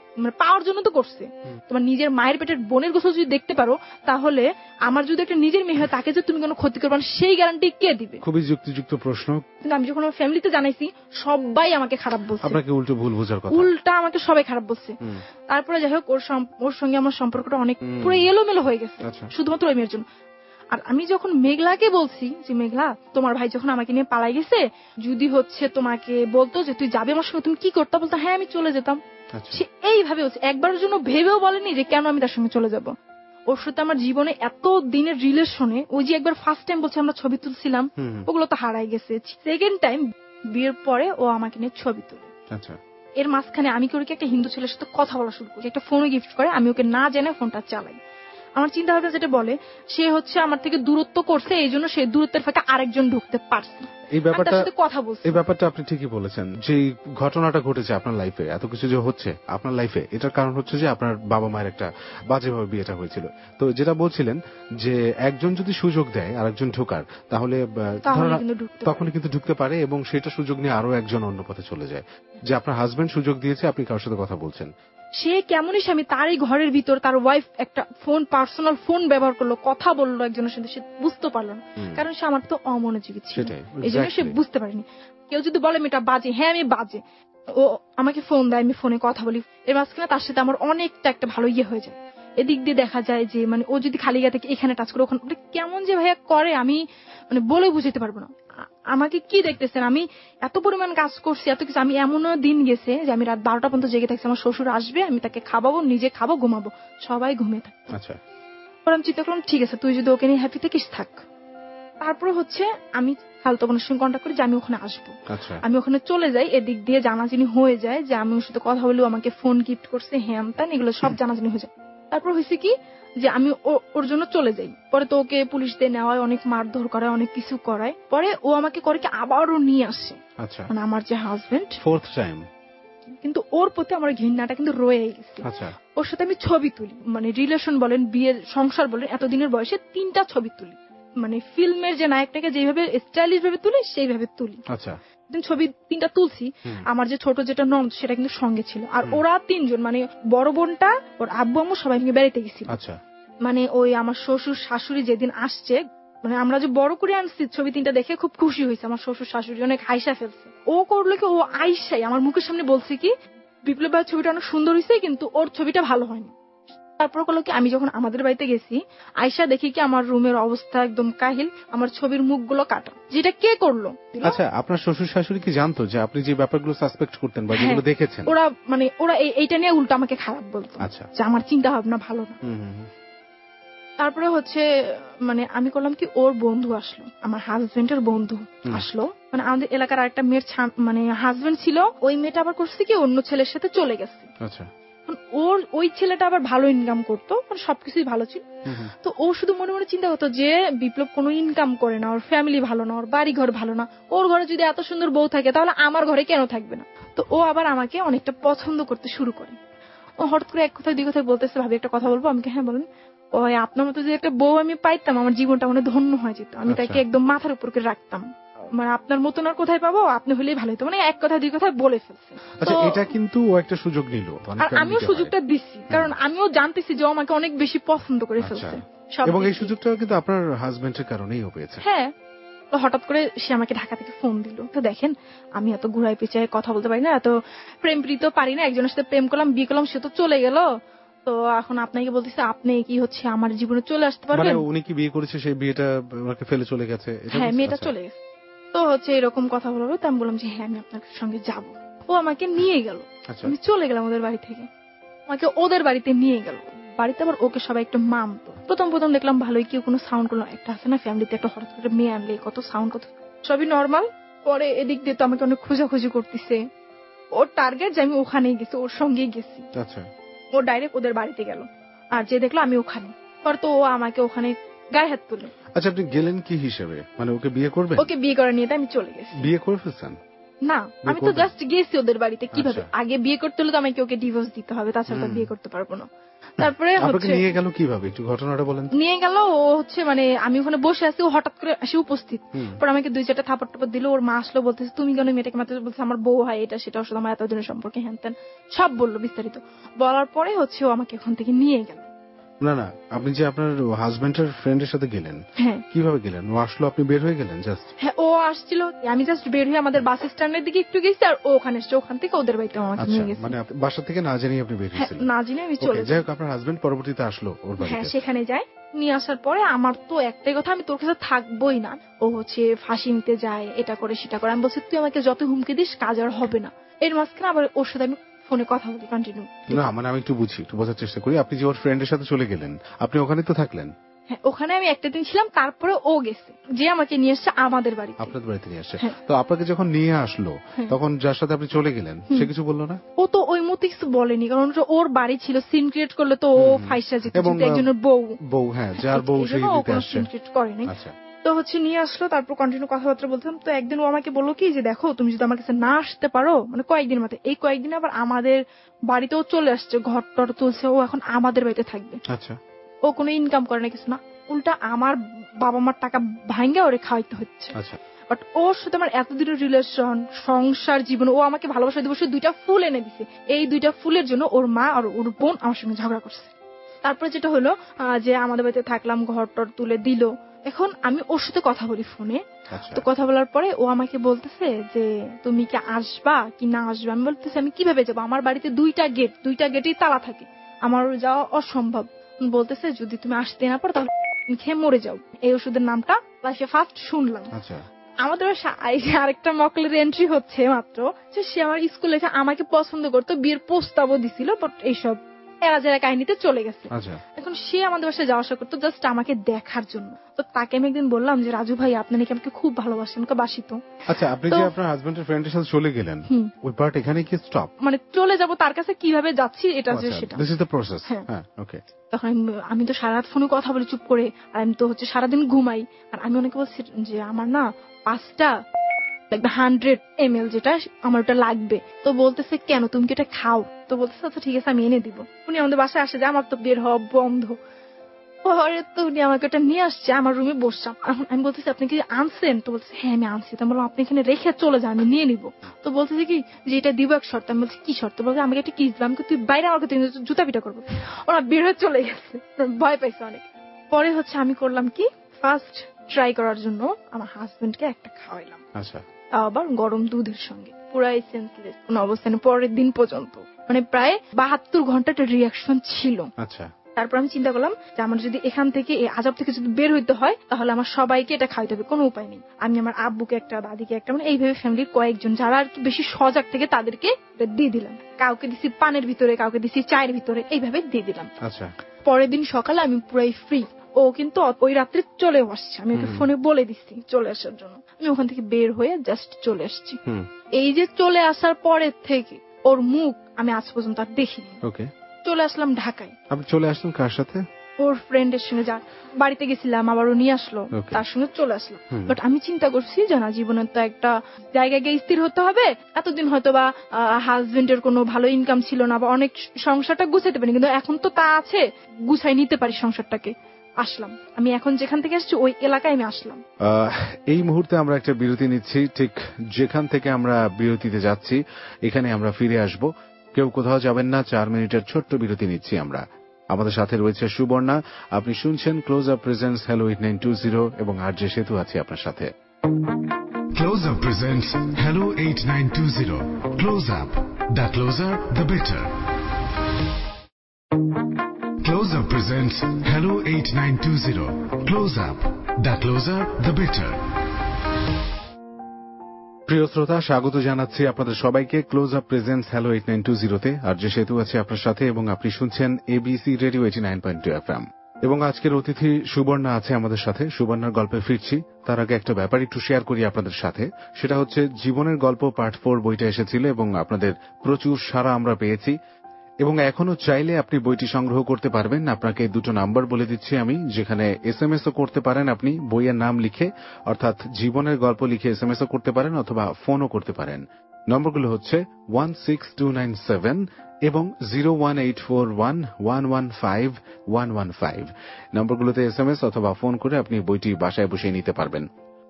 মানে পাওয়ার জন্য তো করছে। তোমার নিজের মায়ের পেটের বোনের গোসল যদি দেখতে পারো, তাহলে আমার যদি একটা নিজের মেয়ে হয় তাকে যে তুমি কোনো ক্ষতি করবে না, সেই গ্যারান্টি কে দিবে? খুবই যুক্তিযুক্ত প্রশ্ন। কিন্তু আমি যখন আমার ফ্যামিলিতে জানাইছি, সবাই আমাকে খারাপ বলছে, আপনাকে উল্টো ভুল বোঝার কথা, উল্টা আমাকে সবাই খারাপ বলছে। তারপরে যাই হোক, ওর সঙ্গে আমার সম্পর্কটা অনেক পুরো এলোমেলো হয়ে গেছে শুধুমাত্র ওই মেয়ের জন্য। আর আমি যখন মেঘলাকে বলছি যে মেঘলা, তোমার ভাই যখন আমাকে নিয়ে পালাই গেছে, যদি হচ্ছে তোমাকে বলতো যে তুই যাবে আমার সঙ্গে, তুমি কি করতে? বলতো হ্যাঁ আমি চলে যেতাম। সে এইভাবে বলছে, একবারের জন্য ভেবেও বলেনি যে কেন আমি তার সঙ্গে চলে যাব। ওর সাথে আমার জীবনে এত দিনের রিলেশনে ওই যে একবার ফার্স্ট টাইম বলছে আমরা ছবি তুলছিলাম, ওগুলো তো হারাই গেছে। সেকেন্ড টাইম বিয়ের পরে ও আমাকে নিয়ে ছবি তুলে। এর মাঝখানে আমি কি ওকে একটা হিন্দু ছেলের সাথে কথা বলা শুরু করি, একটা ফোনও গিফট করে, আমি ওকে না জেনে ফোনটা চালাই। আমার চিন্তা ভাবনা যেটা বলে, সে হচ্ছে আমার থেকে দূরত্ব করছে, এই জন্য সেই দূরত্বের ফাঁকে আরেকজন ঢুকতে পারছে। এই ব্যাপারটা আপনি ঠিকই বলেছেন। যে ঘটনাটা ঘটেছে আপনার লাইফে, এত কিছু যে হচ্ছে আপনার লাইফে, এটার কারণ হচ্ছে যে আপনার বাবা মায়ের একটা বাজেভাবে বিয়েটা হয়েছিল। তো যেটা বলছিলেন যে একজন যদি সুযোগ দেয় আরেকজন ঢোকার, তাহলে তখনই কিন্তু ঢুকতে পারে, এবং সেটা সুযোগ নিয়ে আরো একজন অন্য পথে চলে যায়। যে আপনার হাজবেন্ড সুযোগ দিয়েছে, আপনি কারোর সাথে কথা বলছেন, সে কেমনই স্বামী, তারই ঘরের ভিতর তার ওয়াইফ একটা ফোন, পার্সোনাল ফোন ব্যবহার করলো, কথা বললো একজনের সাথে, সে বুঝতে পারলো না, কারণ সে আমার তো অমনোযোগী ছিল, এই জন্য সে বুঝতে পারেনি। কেউ যদি বলে মেয়েটা বাজে, হ্যাঁ আমি বাজে, ও আমাকে ফোন দেয়, আমি ফোনে কথা বলি, এর মাঝখানে তার সাথে আমার অনেকটা একটা ভালো ইয়ে হয়ে যায়। এদিক দিয়ে দেখা যায় যে মানে ও যদি খালি গা থেকে এখানে টাচ করে ওখানে, কেমন যে ভাইয়া করে আমি মানে বলে বুঝতে পারবো না। আমাকে কি দেখতেছেন, আমি এত পরিমাণ কাজ করছি, এত কিছু, আমি এমনও দিন গেছে যে আমি রাত 12টা পর্যন্ত জেগে থাকছি, আমার শ্বশুর আসবে, আমি তাকে খাওয়াবো, নিজে খাবো, ঘুমাবো, সবাই ঘুমিয়ে থাকে। আমি চিন্তা করলাম ঠিক আছে, তুই যদি ওকে নিয়ে হ্যাপি থাকিস থাক। তারপরে হচ্ছে আমি ফালতু বোনের সঙ্গে কন্ট্যাক্ট করি যে আমি ওখানে আসবো, আমি ওখানে চলে যাই। এদিক দিয়ে জানাজানি হয়ে যায় যে আমি ওর সাথে কথা বলি, আমাকে ফোন গিফট করছে, হ্যান ত্যান, এগুলো সব জানাজানি হয়ে যায়। তারপর হয়েছে কি যে আমি ওর জন্য চলে যাই, পরে তো ওকে পুলিশ দিয়ে নেওয়ায়, অনেক মারধর করায়, অনেক কিছু করায়, পরে ও আমাকে করে কি আবারও নিয়ে আসে, মানে আমার যে হাজবেন্ড, ফোর্থ টাইম। কিন্তু ওর প্রতি আমার ঘৃণাটা কিন্তু রয়ে গেছে। ওর সাথে আমি ছবি তুলি, মানে রিলেশন বলেন, বিয়ের সংসার বলেন, এতদিনের বয়সে 3টা ছবি তুলি, মানে ফিল্মের যে নায়কটাকে যেভাবে স্টাইলিশ ভাবে তুলি সেইভাবে তুলি। ছবি 3টা তুলছি। আমার যে ছোট যেটা ননদ সেটা কিন্তু সঙ্গে ছিল, আর ওরা 3জন, মানে বড় বোনটা, ওর আব্বু আম্মু সবাই মিলে বেড়াইতে গেছিল। মানে ওই আমার শ্বশুর শাশুড়ি যেদিন আসছে, মানে আমরা যে বড় করে আনছি, ছবি 3টা দেখে খুব খুশি হয়েছে আমার শ্বশুর শাশুড়ি, অনেক হাইসা ফেলছে। ও করলো কি, ও আইসাই আমার মুখের সামনে বলছে কি বিপ্লব ভাইয়ের ছবিটা অনেক সুন্দর হয়েছে, কিন্তু ওর ছবিটা ভালো হয়নি। তারপর করলো কি, আমি যখন আমাদের বাড়িতে গেছি, আয়সা দেখি কি আমার রুমের অবস্থা একদম কাহিল, আমার ছবির মুখগুলো কাটা। যেটা কে করলো? আচ্ছা, আপনার শ্বশুর শাশুড়ি কি জানতো যে আপনি যে ব্যাপারগুলো সাসপেক্ট করতেন বা যেগুলো দেখেছেন? ওরা এইটা নিয়ে উল্টা আমাকে খারাপ বলতো, যে আমার চিন্তা ভাবনা ভালো না। তারপরে হচ্ছে মানে আমি করলাম কি, ওর বন্ধু আসলো, আমার হাজবেন্ডের বন্ধু আসলো, মানে আমাদের এলাকার আরেকটা মেয়ের মানে হাজবেন্ড ছিল, ওই মেয়েটা আবার করছে কি অন্য ছেলের সাথে চলে গেছে। ওর ওই ছেলেটা আবার ভালো ইনকাম করতো, মানে সবকিছুই ভালো ছিল। তো ও শুধু মনে মনে চিন্তা করতো যে বিপ্লব কোনো ইনকাম করে না, ওর ফ্যামিলি ভালো না, ওর বাড়ি ঘর ভালো না, ওর ঘরে যদি এত সুন্দর বউ থাকে তাহলে আমার ঘরে কেন থাকবে না। তো ও আবার আমাকে অনেকটা পছন্দ করতে শুরু করে। ও হঠাৎ করে এক কথা দুই কথা বলতেছে, ভাবি একটা কথা বলবো? আমাকে হ্যাঁ বলেন। ওই আপনার মতো যে একটা বউ আমি পাইতাম, আমার জীবনটা মানে ধন্য হয়ে যেত, আমি তাকে একদম মাথার উপর করে রাখতাম, মানে আপনার মতন আর কোথায় পাবো, আপনি হলেই ভালো হতো, মানে এক কথা দুই কথা বলে ফেলছে। এটা কিন্তু ও একটা সুযোগ নিল, আর আমিও সুযোগটা দিচ্ছি, কারণ আমিও জানতেছি যে ও আমাকে অনেক বেশি পছন্দ করে ফেলছে, এবং এই সুযোগটা কিন্তু আপনার হাজবেন্ডের কারণেই হয়েছে। হ্যাঁ, হঠাৎ করে সে আমাকে ঢাকা থেকে ফোন দিল। তো দেখেন আমি এত ঘুরাই পেঁচায় কথা বলতে পারি না, এত প্রেম প্রীত পারি না, একজনের সাথে প্রেম করলাম, বিয়ে করলাম, সে তো চলে গেল, তো এখন আপনাকে বলতেছে আপনি কি হচ্ছে আমার জীবনে চলে আসতে পারবেন? মানে উনি কি বিয়ে করেছে, সেই বিয়েটা ওনাকে ফেলে চলে গেছে? হ্যাঁ, মেয়েটা চলে গেছে। তো হচ্ছে এরকম কথা বললো, তো আমি বললাম যে হ্যাঁ আমি আপনার সঙ্গে যাব। ও আমাকে নিয়ে গেল, আমি চলে গেলাম ওদের বাড়ি থেকে, আমাকে ওদের বাড়িতে নিয়ে গেল। বাড়িতে আবার ওকে সবাই একটু মানতো। প্রথম দেখলাম ভালোই, কেউ কোনো সাউন্ড করলো, একটা আছে না ফ্যামিলিতে একটা হঠাৎ করে মেয়ে আনলে কত সাউন্ড, কত সবই নর্মাল। পরে এদিক দিয়ে তো আমাকে অনেক খোঁজাখুঁজি করতেছে, ওর টার্গেট যে আমি ওখানেই গেছি, ওর সঙ্গেই গেছি। ও ডাইরেক্ট ওদের বাড়িতে গেল, আর যে দেখলো আমি ওখানে, পরে তো ও আমাকে ওখানে গায়ে হাত তুলে। আচ্ছা, আপনি গেলেন কি হিসেবে? মানে ওকে বিয়ে করবেন? ওকে বিয়ে করে নিয়ে আমি চলে গেছি। বিয়ে করে ফেলছেন? না, আমি তো জাস্ট গেছি ওদের বাড়িতে। কিভাবে আগে বিয়ে করতে হলে তো আমাকে ওকে ডিভোর্স দিতে হবে, তাছাড়া তো বিয়ে করতে পারবো না। তারপরে হচ্ছে নিয়ে গেল কিভাবে, একটু ঘটনাটা বলেন। নিয়ে গেল ও হচ্ছে মানে আমি ওখানে বসে আছি, ও হঠাৎ করে এসে উপস্থিত। পরে আমাকে 2-4টা থাপড় টাপড় দিল। ওর মা আসলো, বলতেছে তুমি কেন মেয়েটাকে মারতে, বলছে আমার বউ হয় এটা সেটা, ওর সাথে আমার এতদিনের সম্পর্কে হ্যান ত্যান সব বললো বিস্তারিত। বলার পরে হচ্ছে ও আমাকে ওখান থেকে নিয়ে গেল। না না, আপনি যে আপনার হাজবেন্ডের ফ্রেন্ডের সাথে গেলেন, হ্যাঁ কিভাবে গেলেন? ও আসলো, আপনি বের হয়ে গেলেন জাস্ট? হ্যাঁ, ও আসছিল, আমি জাস্ট বের হয়ে আমাদের বাস স্ট্যান্ডের দিকে একটু গেছি, আর ও ওখানে এসছে, ওখান থেকে ওদের বাড়িতে আমাকে নিয়ে গেছে। মানে বাসা থেকে না জানিয়ে আপনি বের হয়েছিলেন? না জানিয়ে আমি চলে যাই হোক, আপনার হাজবেন্ড পরবর্তীতে আসলো ওর বাড়িতে? হ্যাঁ, সেখানে যাই। নিয়ে আসার পরে আমার তো একটাই কথা, আমি তোর কাছে থাকবোই না। ও হচ্ছে ফাঁসি নিতে যায়, এটা করে সেটা করে। আমি বলছি তুই আমাকে যত হুমকি দিস কাজ আর হবে না। এর মাঝখানে আবার ওর সাথে আমি ফোনে কথা বলি কন্টিনিউ। না মানে আমি একটু বুঝি, একটু বোঝার চেষ্টা করি। আপনি যে ওর ফ্রেন্ডের সাথে চলে গেলেন, আপনি ওখানে তো থাকলেন? হ্যাঁ, ওখানে আমি একটা দিন ছিলাম, তারপরে ও গেছে, যে আমাকে নিয়ে এসছে আমাদের বাড়িতে। আপনাদের বাড়িতে নিয়ে আসছে? তো আপনাকে যখন নিয়ে আসলো তখন যার সাথে আপনি চলে গেলেন সে কিছু বললো না? ও তো ওই মতো কিছু বলেনি, কারণ ওর বাড়ি ছিল, সিন ক্রিয়েট করলে তো ও ফাইসা যেত, একজনের বউ। হ্যাঁ, যার বউ সেই দিতে আসছে। সিন ক্রিয়েট করেনি। আচ্ছা, তো হচ্ছে নিয়ে আসলো, তারপর কন্টিনিউ কথাবার্তা বলতাম। তো একদিন ও আমাকে বললো কি যে দেখো তুমি যদি আমার কাছে না আসতে পারো, মানে কয়েকদিন মাথায়, এই কয়েকদিন আবার আমাদের বাড়িতেও চলে আসছে, ঘর টর তুলছে, ও এখন আমাদের বাড়িতে থাকবে। আচ্ছা, ও কোনো ইনকাম করে না, কিছু না, উল্টা আমার বাবা মার টাকা ভাঙ্গা ওরে খাওয়াইতে হচ্ছে। আচ্ছা, বাট ওর সাথে আমার এতদিনের রিলেশন, সংসার জীবন, ও আমাকে ভালোবাসা দিবসে 2টা ফুল এনে দিছে। এই 2টা ফুলের জন্য ওর মা আর ওর বোন আমার সঙ্গে ঝগড়া করছে। তারপরে যেটা হলো যে আমাদের বাড়িতে থাকলাম, ঘর টর তুলে দিল। এখন আমি ওর সাথে কথা বলি ফোনে। তো কথা বলার পরে ও আমাকে বলতেছে যে তুমি কি আসবা কি না আসবা। আমি বলতেছি আমি কিভাবে যাবো, আমার বাড়িতে 2টা গেট, 2টা গেটেই তালা থাকে, আমার যাওয়া অসম্ভব। বলতেছে যদি তুমি আসতে না পারো তাহলে খেয়ে মরে যাও। এই ওষুধের নামটা লাইফে ফার্স্ট শুনলাম। আমাদের আরেকটা মকলের এন্ট্রি হচ্ছে মাত্র, সে আমার স্কুলে আমাকে পছন্দ করতো, বিয়ের প্রস্তাবও দিছিল, বাট এইসব এরা যারা কাহিনীতে চলে গেছে। এখন সে আমাদের বাসায় যাওয়া আসা করতো জাস্ট আমাকে দেখার জন্য। তো তাকে আমি একদিন বললাম যে রাজু ভাই আপনি নাকি আমাকে খুব ভালোবাসেন, বাসি তো। আচ্ছা, আপনি যে আপনার হাজবেন্ডের ফ্রেন্ডের সাথে চলে গেলেন, ওই পার্ট এখানে কি স্টপ? মানে চলে যাব তার কাছে কিভাবে যাচ্ছি এটা যে সেটা, দিস ইজ দ্য প্রসেস। হ্যাঁ, ওকে। তখন আমি তো সারা রাত ফোনে কথা বলি চুপ করে, আর আমি তো হচ্ছে সারাদিন ঘুমাই। আর আমি অনেকে বলছি যে আমার না 5টা 100 ml যেটা আমার ওটা লাগবে। তো বলতেছে কেন, তুমি কি এটা খাও? তো বলতেছে আচ্ছা ঠিক আছে আমি এনে দিব। উনি আমাদের বাসায় আসে যে আমার তো বের হওয়া বন্ধ। পরে তো উনি আমাকে ওটা নিয়ে আসছে, আমার রুমে বসলাম। আমি বলতেছি আপনি কি আনছেন? তো বলছে হ্যাঁ আমি আনছি। তো বললাম আপনি এখানে রেখে চলে যান, আমি নিয়ে নিবো। তো বলতেছে কি যে এটা দিব এক শর্ত। আমি বলছি কি শর্ত? বলছে আমাকে একটা কিস দিলাম, তুই বাইরে আমাকে তুই জুতা পিটা করবো। ওরা বের হয়ে চলে গেছে, ভয় পাইছে অনেক। পরে হচ্ছে আমি করলাম কি, ফার্স্ট ট্রাই করার জন্য আমার হাজবেন্ডকে একটা খাওয়াইলাম। আচ্ছা, তাও আবার গরম দুধের সঙ্গে, পুরাই সেন্সলেস কোন অবস্থানে, পরের দিন পর্যন্ত, মানে প্রায় 72 ঘন্টা একটা রিয়াকশন ছিল। আচ্ছা। তারপর আমি চিন্তা করলাম যে আমার যদি এখান থেকে এই আজাব থেকে যদি বের হইতে হয় তাহলে আমার সবাইকে এটা খাইতে হবে, কোনো উপায় নেই। আমি আমার আব্বুকে একটা, দাদিকে একটা, মানে এইভাবে ফ্যামিলির কয়েকজন যারা আর কি বেশি সজাগ থেকে তাদেরকে দিয়ে দিলাম। কাউকে দিছি পানের ভিতরে, কাউকে দিছি চায়ের ভিতরে, এইভাবে দিয়ে দিলাম। আচ্ছা। পরের দিন সকালে আমি পুরাই ফ্রি। ও কিন্তু ওই রাত্রে চলেও আসছে, আমি ওকে ফোনে বলে দিচ্ছি চলে আসার জন্য। আমি ওখান থেকে বের হয়ে জাস্ট চলে আসছি। এই যে চলে আসার পরের থেকে ওর মুখ আমি আজ পর্যন্ত আর দেখিনি। ওকে। চলে আসলাম ঢাকায়। আপনি চলে আসলেন কার সাথে? ওর ফ্রেন্ডের সঙ্গে, যার বাড়িতে গেছিলাম, আবার ও নিয়ে আসলো, তার সঙ্গে চলে আসলাম। বাট আমি চিন্তা করছি যে না, জীবনের তো একটা জায়গায় গিয়ে স্থির হতে হবে। এতদিন হয়তো বা হাজবেন্ডের কোনো ভালো ইনকাম ছিল না, বা অনেক সংসারটা গুছাইতে পারি, কিন্তু এখন তো তা আছে, গুছাই নিতে পারি সংসারটাকে। আসলাম আমি, এখন যেখান থেকে আসছি ওই এলাকায় আমি আসলাম। এই মুহূর্তে আমরা একটা বিরতি নিচ্ছি। ঠিক যেখান থেকে আমরা বিরতিতে যাচ্ছি এখানে আমরা ফিরে আসব। কেউ কোথাও যাবেন না, 4 মিনিটের ছোট্ট বিরতি নিচ্ছি আমরা। আমাদের সাথে রয়েছে সুবর্ণা, আপনি শুনছেন ক্লোজ আপ প্রেজেন্টস হ্যালো 8920 এবং আরজে সেতু আছি আপনার সাথে। Close Up presents Hello 8920. Close Up. The closer, the better. Close Up presents Hello 8920. Close Up. The closer, the better. প্রিয় শ্রোতা, স্বাগত জানাচ্ছি আপনাদের সবাইকে ক্লোজ আপ প্রেজেন্টস হ্যালো 8920-তে। আরজে সেতু আছে আপনার সাথে এবং আপনি শুনছেন এবিসি রেডিও 89.2 FM। এবং আজকের অতিথি সুবর্ণা আছে আমাদের সাথে। সুবর্ণার গল্পে ফিরছি, তার আগে একটা ব্যাপার একটু শেয়ার করি আপনাদের সাথে। সেটা হচ্ছে জীবনের গল্প পার্ট 4 বইটা এসেছিল এবং আপনাদের প্রচুর সাড়া আমরা পেয়েছি। এবং এখনো চাইলে আপনি বইটি সংগ্রহ করতে পারবেন। আপনাকে দুটো নাম্বার বলে দিচ্ছি আমি, যেখানে এসএমএসও করতে পারেন আপনি বইয়ের নাম লিখে, অর্থাৎ জীবনের গল্প লিখে এসএমএসও করতে পারেন অথবা ফোনও করতে পারেন। নম্বরগুলো হচ্ছে 16297 এবং 01841115115। নম্বরগুলোতে এসএমএস অথবা ফোন করে আপনি বইটি বাসায় বসে নিতে পারবেন।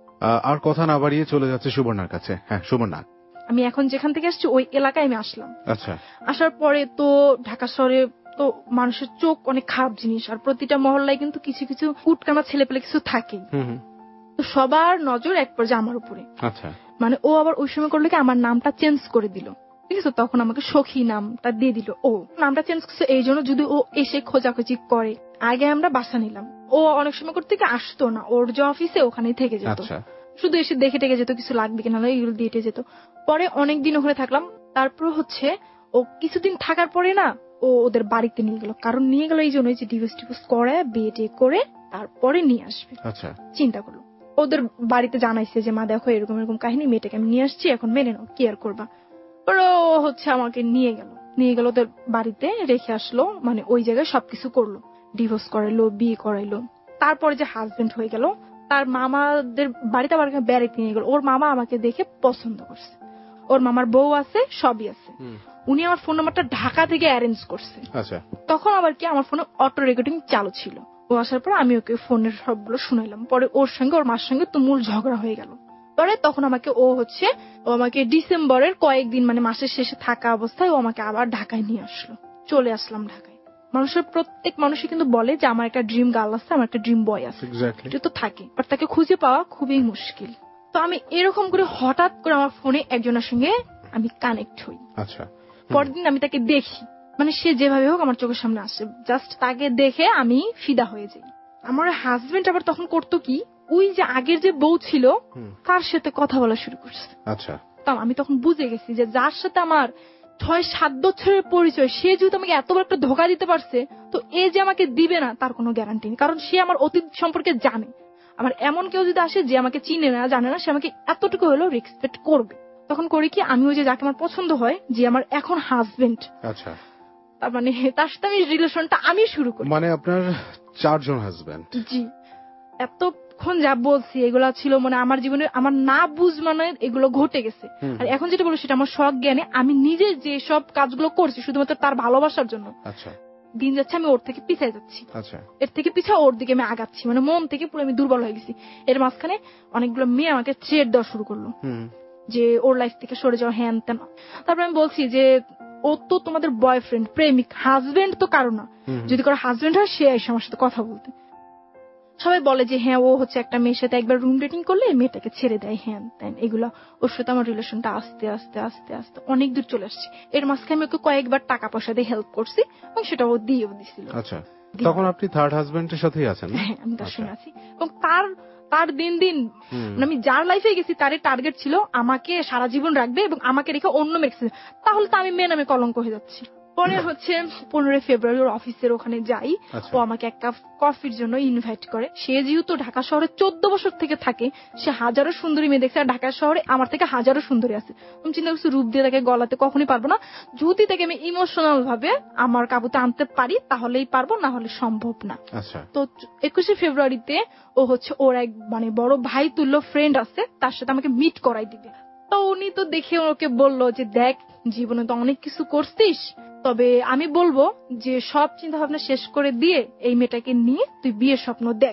আর কথা না বাড়িয়ে চলে যাচ্ছে সুবর্ণার কাছে। হ্যাঁ সুবর্ণা, আমি এখন যেখান থেকে আসছি ওই এলাকায় আমি আসলাম। আচ্ছা। আসার পরে তো ঢাকা শহরে তো মানুষের চোখ অনেক খারাপ জিনিস, আর প্রতিটা মহল্লায় কিন্তু কিছু কিছু উটকামা ছেলেপেলে কিছু থাকেই। তো সবার নজর এক পর্যায়ে আমার উপরে। আচ্ছা। মানে ও আবার ওই সময় করলো কি আমার নামটা চেঞ্জ করে দিল, ঠিক আছে? তখন আমাকে সখী নামটা দিয়ে দিল। ও নামটা চেঞ্জ করছে এই জন্য যদি ও এসে খোঁজাখুঁজি করে। আগে আমরা বাসা নিলাম, ও অনেক সময় করতে আসতো না, ওর যে অফিসে ওখানেই থেকে যেত, শুধু এসে দেখে টেকে যেত কিছু লাগবে কিনা, এগুলো দিয়ে যেত। পরে অনেকদিন ওখানে থাকলাম, তারপর হচ্ছে ও কিছুদিন থাকার পরে না ও ওদের বাড়িতে নিয়ে গেল। কারণ নিয়ে গেল এই জন্যই যে ডিভোর্স করে বিয়ে করে তারপরে নিয়ে আসবে। আচ্ছা। চিন্তা করলো, ওদের বাড়িতে জানাইছে যে মা দেখো এরকম এরকম কাহিনী, মেয়েটাকে আমি নিয়ে আসছি, এখন মেনে নাও, কেয়ার করবা। ওরা হচ্ছে আমাকে নিয়ে গেল ওদের বাড়িতে রেখে আসলো। মানে ওই জায়গায় সবকিছু করলো, ডিভোর্স করাইলো, বিয়ে করাইলো। তারপরে যে হাজবেন্ড হয়ে গেল, তার মামাদের বাড়িতে আবার বেড়াতে নিয়ে গেল। ওর মামা আমাকে দেখে পছন্দ করছে, ওর মামার বউ আছে, সবই আছে। উনি আমার ফোন নাম্বারটা ঢাকা থেকে অ্যারেঞ্জ করছে। আচ্ছা। তখন আবার কি আমার ফোনে অটো রেকর্ডিং চালু ছিল। ও আসার পর আমি ওকে ফোনের সবগুলো শুনাইলাম। পরে ওর সঙ্গে ওর মার সঙ্গে তুমুল ঝগড়া হয়ে গেল। পরে তখন ও আমাকে ডিসেম্বরের কয়েকদিন মানে মাসের শেষে থাকা অবস্থায় ও আমাকে আবার ঢাকায় নিয়ে আসলো। চলে আসলাম ঢাকায়। প্রত্যেক মানুষই কিন্তু বলে যে আমার একটা ড্রিম গার্ল আছে, আমার একটা ড্রিম বয় আছে, এটা তো থাকে, বাট তাকে খুঁজে পাওয়া খুবই মুশকিল। তো আমি এরকম করে হঠাৎ করে আমার ফোনে একজনের সঙ্গে আমি কানেক্ট হই। আচ্ছা। পরদিন আমি তাকে দেখি, মানে সে যেভাবে হোক আমার চোখের সামনে আসে, জাস্ট তাকে দেখে আমি ফিদা হয়ে যাই। আমার হাজবেন্ড আবার তখন করতো কি, ওই যে আগের যে বউ ছিল তার সাথে কথা বলা শুরু করছে। আচ্ছা। তা আমি তখন বুঝে গেছি যে যার সাথে আমার 6-7 বছরের পরিচয়, সে যেহেতু আমাকে এত বড় একটা ধোঁকা দিতে পারছে, তো এ যে আমাকে দিবে না তার কোনো গ্যারান্টি নেই। কারণ সে আমার অতীত সম্পর্কে জানে। আমার এমন কেউ যদি আসে যে আমাকে চিনে না, জানে না, সে আমাকে এতটুকু হলেও রেসপেক্ট করবে। তখন করি কি, আমি ওই যে যাকে আমার পছন্দ হয়, যে আমার এখন হাজবেন্ড, আচ্ছা, তার মানে তার সাথে আমি রিলেশনটা আমি শুরু করি। মানে আপনার 4 জন হাজবেন্ড? জি। এতক্ষণ যা বলছি এগুলা ছিল মানে আমার জীবনে আমার না বুঝ মানে এগুলো ঘটে গেছে। আর এখন যেটা বলবো সেটা আমার শখ জ্ঞানে আমি নিজে যে সব কাজগুলো করছি শুধুমাত্র তার ভালোবাসার জন্য। আচ্ছা। দিন যাচ্ছে আমি ওর থেকে পিছিয়ে যাচ্ছি। আচ্ছা। এর থেকে পিছিয়ে ওর দিকে আমি আগাচ্ছি, মানে মন থেকে পুরো আমি দুর্বল হয়ে গেছি। এর মাঝখানে অনেকগুলো মেয়ে আমাকে থ্রেট দেওয়া শুরু করলো যে ওর লাইফ থেকে সরে যাওয়া, হ্যান তেন। তারপর আমি বলছি যে ও তো তোমাদের বয়ফ্রেন্ড, প্রেমিক, হাজবেন্ড তো কারো না। যদি কারো হাজবেন্ড হয় সে এসে আমার সাথে কথা বলতে। সবাই বলে যে হ্যাঁ ও হচ্ছে একটা মেয়ের সাথে একবার রুম ডেটিং করলে মেয়েটাকে ছেড়ে দেয়, হ্যান তেন এগুলো। ওর সাথে আমার রিলেশনটা আস্তে আস্তে আস্তে আস্তে অনেক দূর চলে আসছে। এর মাঝখানে আমি ওকে কয়েকবার টাকা পয়সা দিয়ে হেল্প করছি এবং সেটা ও দিয়েও দিছিল। আচ্ছা, তখন আপনি থার্ড হাজবেন্ডের সাথেই আছেন? হ্যাঁ, আমি তার সঙ্গে আছি। এবং তার দিন দিন আমি যার লাইফে গেছি তার টার্গেট ছিল আমাকে সারা জীবন রাখবে এবং আমাকে রেখে অন্য মেয়ে, তাহলে তো আমি মেয়ে নামে কলঙ্ক হয়ে যাচ্ছি। পরে হচ্ছে 15 ফেব্রুয়ারি ওর অফিসের ওখানে যাই। ও আমাকে এক কাপ কফির জন্য ইনভাইট করে। সে যেহেতু ঢাকা শহরে 14 বছর থেকে থাকে, সে হাজারো সুন্দরী মেয়ে দেখছে। আর ঢাকা শহরে আমার থেকে হাজারো সুন্দরী আছে। আমি চিন্তা করছি রূপ দিয়ে তাকে গলাতে কখনই পারবো না। যদি তাকে আমি ইমোশনাল ভাবে আমার কাবুতে আনতে পারি তাহলেই পারবো, না হলে সম্ভব না। তো 21 ফেব্রুয়ারিতে ও হচ্ছে ওর এক মানে বড় ভাই তুল্য ফ্রেন্ড আছে, তার সাথে আমাকে মিট করাই দিবে। তো উনি তো দেখে ওকে বললো যে দেখ জীবনে তো অনেক কিছু করছিস, তবে আমি বলবো যে সব চিন্তা ভাবনা শেষ করে দিয়ে এই মেয়েটাকে নিয়ে তুই বিয়ের স্বপ্ন দেখ।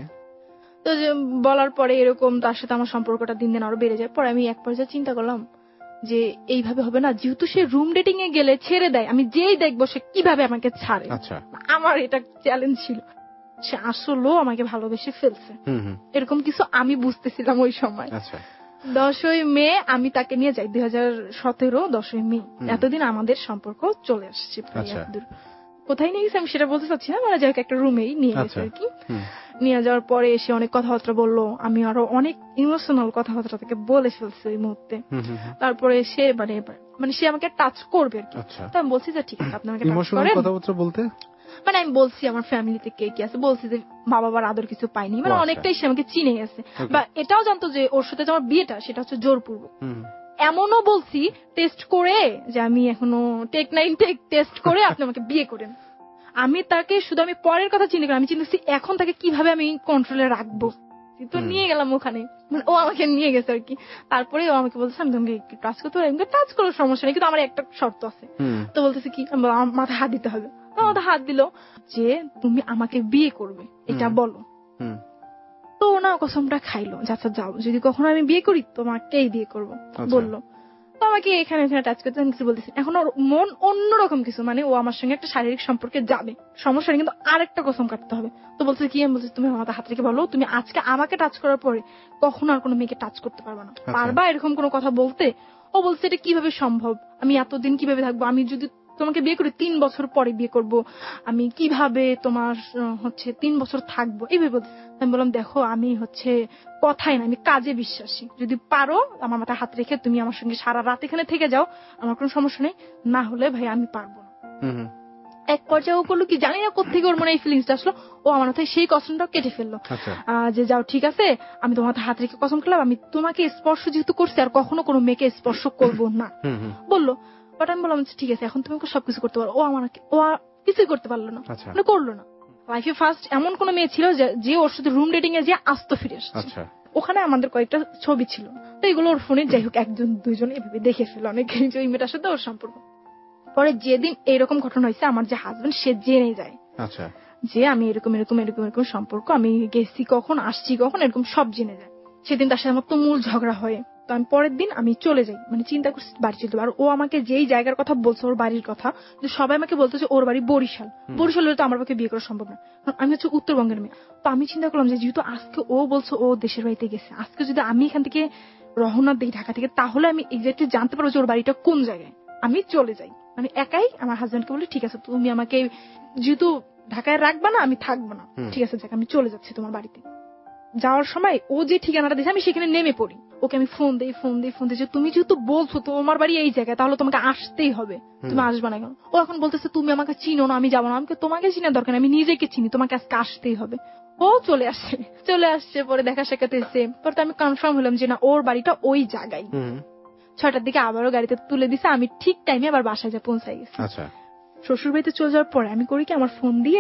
তো বলার পরে এরকম তার সাথে আমার সম্পর্কটা দিন দিন আরো বেড়ে যায়। পরে আমি এক পর্যায়ে চিন্তা করলাম যে এইভাবে হবে না, যেহেতু সে রুম ডেটিং এ গেলে ছেড়ে দেয়, আমি যেই দেখবো সে কিভাবে আমাকে ছাড়ে। আমার এটা চ্যালেঞ্জ ছিল। সে আসলেও আমাকে ভালোবেসে ফেলছে, এরকম কিছু আমি বুঝতেছিলাম ওই সময়। 10ই মে আমি তাকে নিয়ে যাই, 2017 10ই মে। এতদিন আমাদের সম্পর্ক চলে আসছে। কোথায় নিয়ে গেছে আমি সেটা বলতে চাচ্ছি না, মানে যাই হোক একটা রুমেই নিয়ে গেছে আর কি। নিয়ে যাওয়ার পরে এসে অনেক কথাবার্তা বললো, আমি আরো অনেক ইমোশনাল কথাবার্তা তাকে বলে ফেলছি ওই মুহূর্তে। তারপরে সে মানে সে আমাকে টাচ করবে আর কি। তো আমি বলছি যে ঠিক আছে আপনি আমাকে টাচ করেন। কথাবার্তা বলতে মানে আমি বলছি আমার ফ্যামিলিতে কে কে আছে, বলছি যে মা বাবার আদর কিছু পাইনি, মানে অনেকটাই সে আমাকে চিনে গেছে। বা এটাও জানতো যে ওর সাথে আমার বিয়েটা সেটা হচ্ছে জোরপূর্বক। এমনও বলছি টেস্ট করে যে আমি এখনো টেক 9 টেস্ট করে আপনি আমাকে বিয়ে করেন। আমি তাকে শুধু আমি পরের কথা চিন্তা করি, আমি চিন্তাছি এখন তাকে কিভাবে আমি কন্ট্রোলে রাখবো। তো নিয়ে গেলাম ওখানে, মানে ও আমাকে নিয়ে গেছে আর কি। তারপরে ও আমাকে বলছে আমি তোমাকে টাচ করতে পারি, টাচ করার সমস্যা নেই, কিন্তু আমার একটা শর্ত আছে। তো বলতেছে কি, আমার মাথায় হাত দিতে হবে। মাথায় হাত দিল যে তুমি আমাকে বিয়ে করবে এটা বলো। তো ওনা কসমটা খাইলো, আচ্ছা যাও, যদি কখনো আমি বিয়ে করি তোমাকেই বিয়ে করবো বললো। তো আমাকে এখানে টাচ করতে কিছু বলতেছি। এখন ওর মন অন্যরকম কিছু, মানে ও আমার সঙ্গে একটা শারীরিক সম্পর্কে যাবে, সমস্যা নেই, কিন্তু আরেকটা কসম কাটতে হবে। তো বলছে কি, আমি বলছি তুমি আমার হাত রেখে বলো তুমি আজকে আমাকে টাচ করার পরে কখনো আর কোনো মেয়েকে টাচ করতে পারবে না, পারবা এরকম কোনো কথা বলতে? ও বলছে এটা কিভাবে সম্ভব, আমি এতদিন কিভাবে থাকবো, আমি যদি তোমাকে বিয়ে করি 3 বছর পরে বিয়ে করব, আমি কিভাবে তোমার 3 বছর থাকবো এইভাবে। আমি বললাম দেখো আমি কথাই না, আমি কাজে বিশ্বাসী, যদি পারো আমার মাথায় হাত রেখে তুমি আমার সঙ্গে সারা রাত এখানে থেকে যাও, আমার কোনো সমস্যা নেই, না হলে ভাই আমি পারবো না। এক পর্যায়ে ও করলো কি জানি না কোথেকে ওর মনে এই ফিলিংসটা আসলো, ও আমার মাথায় সেই কসমটা কেটে ফেললো যে যাও ঠিক আছে আমি তোমার মাথায় হাত রেখে কসম খেলাম আমি তোমাকে স্পর্শ যেহেতু করছি আর কখনো কোনো মেয়েকে স্পর্শ করবো না বললো। বাট আমি বললাম ঠিক আছে এখন তুমি সবকিছু করতে পারো। ও কিছুই করতে পারলো না, করলো না। লাইফে ফার্স্ট এমন কোন মেয়ে ছিল যে ওর সাথে রুম ডেটিং এ যে আস্ত ফিরে এসেছে। ওখানে আমাদের কয়েকটা ছবি ছিল, তো এগুলো ওর ফোনে যাই হোক 1-2 এভাবে দেখে ফেল অনেক ওই মেয়েটার সাথে ওর সম্পর্ক। পরে যেদিন এরকম ঘটনা হয়েছে আমার যে হাজবেন্ড সে জেনে যায় যে আমি এরকম এরকম এরকম এরকম সম্পর্ক, আমি গেছি কখন আসছি কখন এরকম সব জেনে যায়। সেদিন তার সাথে আমার তুমুল ঝগড়া হয়। তো আমি পরের দিন আমি চলে যাই, মানে চিন্তা করছি বাড়ি চলতে। আর ও আমাকে যেই জায়গার কথা বলছে ওর বাড়ির কথা, সবাই আমাকে বলতো যে ওর বাড়ি বরিশাল, বরিশাল হলে তো আমার পক্ষে বিয়ে করা সম্ভব না, আমি উত্তরবঙ্গের মেয়ে। তো আমি চিন্তা করলাম যে যেহেতু আজকে ও বলছে ও দেশের বাড়িতে গেছে, আজকে যদি আমি এখান থেকে রওনা দিই ঢাকা থেকে, তাহলে আমি এক্স্যাক্টলি জানতে পারবো যে ওর বাড়িটা কোন জায়গায়। আমি চলে যাই, মানে একাই আমার হাজবেন্ডকে বলি ঠিক আছে তুমি আমাকে যেহেতু ঢাকায় রাখবা না, আমি থাকবো না, ঠিক আছে যাক আমি চলে যাচ্ছি তোমার বাড়িতে। যাওয়ার সময় ও যে ঠিকানাটা দিয়েছে আমি সেখানে নেমে পড়ি, ওকে আমি ফোন দিই যে তুমি যেহেতু বলছো তোমার বাড়ি এই জায়গায় তাহলে তোমাকে আসতেই হবে, তুমি আসবে না কেন? ও এখন বলতেছে তুমি আমাকে চিনো না, আমি যাবো না। আমাকে তোমাকে চিনার দরকার নেই, আমি নিজেকে চিনি, তোমাকে আজকে আসতেই হবে। ও চলে আসছে পরে দেখা সাক্ষাৎ হয়েছে। পরে আমি কনফার্ম হলাম যে না ওর বাড়িটা ওই জায়গায়। 6টার দিকে আবারও গাড়িতে তুলে দিছে, আমি ঠিক টাইমে আবার বাসায় যা পৌঁছাই গেছি। শ্বশুর বাড়িতে চলে যাওয়ার পরে আমি করি কি, আমার ফোন দিয়ে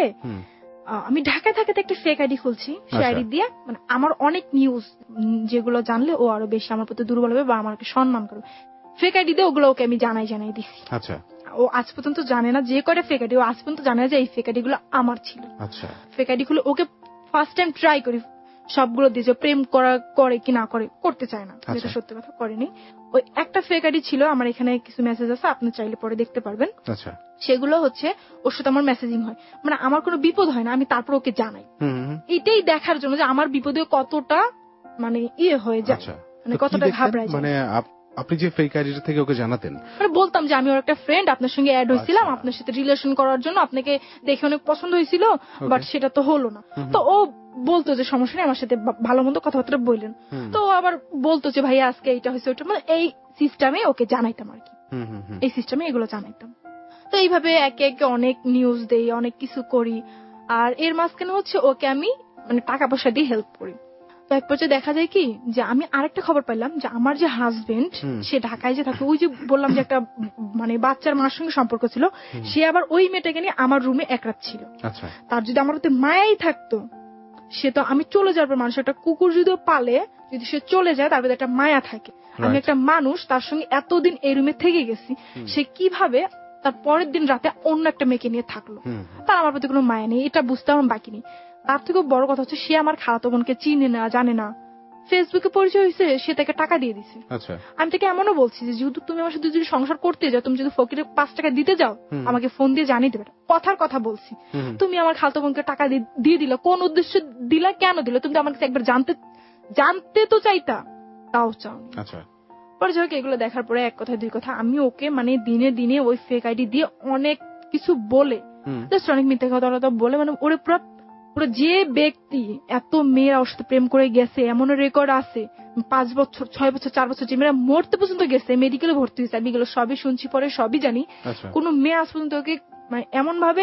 আমি ঢাকায় থাকাতে একটা ফেক আইডি খুলছি, সেই আইডি দিয়ে মানে আমার অনেক নিউজ যেগুলো জানলে ও আরো বেশি আমার প্রতি দুর্বল হবে বা আমাকে সম্মান করবে, ফেক আইডি দিয়ে ওগুলো ওকে আমি জানাই দিচ্ছি। ও আজ পর্যন্ত জানে না যে কয়টা ফেক আইডি, ও আজ পর্যন্ত জানে না যে এই ফেক আইডি গুলো আমার ছিল। ফেক আইডি খুলে ওকে ফার্স্ট টাইম ট্রাই করি সবগুলো দিয়ে, যে প্রেম করে কি না করতে চায় না, যেটা সত্যি কথা করেনি। ওই একটা ফেক আইডি ছিল, আমার এখানে কিছু মেসেজ আছে আপনি চাইলে পরে দেখতে পারবেন। সেগুলো ওর সাথে আমার মেসেজিং হয়, মানে আমার কোনো বিপদ হয় না, আমি তারপর ওকে জানাই এটাই দেখার জন্য যে আমার বিপদে কতটা মানে হয়ে যায়, মানে কতটা ঘাবড়ায়। মানে আপনি যে ফেক আইডিটা থেকে ওকে জানাতেন, মানে বলতাম যে আমি ওর একটা ফ্রেন্ড, আপনার সঙ্গে অ্যাড হয়েছিলাম, আপনার সাথে রিলেশন করার জন্য, আপনাকে দেখে অনেক পছন্দ হয়েছিল, বাট সেটা তো হলো না। তো ও বলতো যে সমস্যা নেই, আমার সাথে ভালো মন্দ কথাবার্তা বললেন। তো আবার বলতো যে ভাইয়া আজকে এইটা হয়েছে ওইটা, মানে এই সিস্টেমে ওকে জানাইতাম আর কি, এই সিস্টেমে এগুলো জানাইতাম। তো এইভাবে একে একে অনেক নিউজ দেই, অনেক কিছু করি। আর এর মাঝখানে ওকে আমি মানে টাকা পয়সা দিয়ে হেল্প করি। তো এক পর্যায়ে দেখা যায় কি যে আমি আরেকটা খবর পাইলাম যে আমার যে হাজবেন্ড সে ঢাকায় যে থাকে, ওই যে বললাম যে একটা মানে বাচ্চার মার সঙ্গে সম্পর্ক ছিল, সে আবার ওই মেয়েটাকে নিয়ে আমার রুমে এক রাত ছিল। তার যদি আমার ওতে মায়াই থাকতো, সে তো আমি চলে যাওয়ার পর, মানুষ একটা কুকুর যদিও পালে, যদি সে চলে যায় তার একটা মায়া থাকে। আমি একটা মানুষ তার সঙ্গে এতদিন এই রুমে থেকে গেছি, সে কিভাবে তার পরের দিন রাতে অন্য একটা মেয়েকে নিয়ে থাকলো, তার আমার প্রতি কোনো মায়া নেই, এটা বুঝতে আমার বাকি নেই। তার থেকেও বড় কথা হচ্ছে সে আমার খালাতো বোনকে চিনে না, জানে না, ফেসবুকে পরিচয় হয়েছে, সে তাকে টাকা দিয়ে দিছে। আমি তাকে এমনও বলছি যে যেহেতু তুমি আমার সাথে যদি সংসার করতে যাও, তুমি যদি ফকিরে 5 টাকা দিতে যাও আমাকে ফোন দিয়ে জানিয়ে দেবে, কথার কথা বলছি। তুমি আমার খালাতো বোনকে টাকা দিয়ে দিলা, কোন উদ্দেশ্যে দিলা, কেন দিলা, তুমি আমার কাছে একবার জানতে তো চাইতা, তাও চাও। পরে যাই হোক এগুলো দেখার পরে এক কথা দুই কথা আমি ওকে মানে দিনে দিনে ওই ফেক আইডি দিয়ে অনেক কিছু বলে, অনেক মিথ্যা কথা বলে, মানে ওরে পুরো যে ব্যক্তি এত মেয়েরা ওর সাথে প্রেম করে গেছে এমন রেকর্ড আছে, 5 বছর 6 বছর 4 বছর যে মেয়েরা মরতে পর্যন্ত গেছে, মেডিকেলে ভর্তি হয়েছে, আমি এগুলো সবই শুনছি, পরে সবই জানি। কোন মেয়ে আজ পর্যন্ত ওকে মানে এমন ভাবে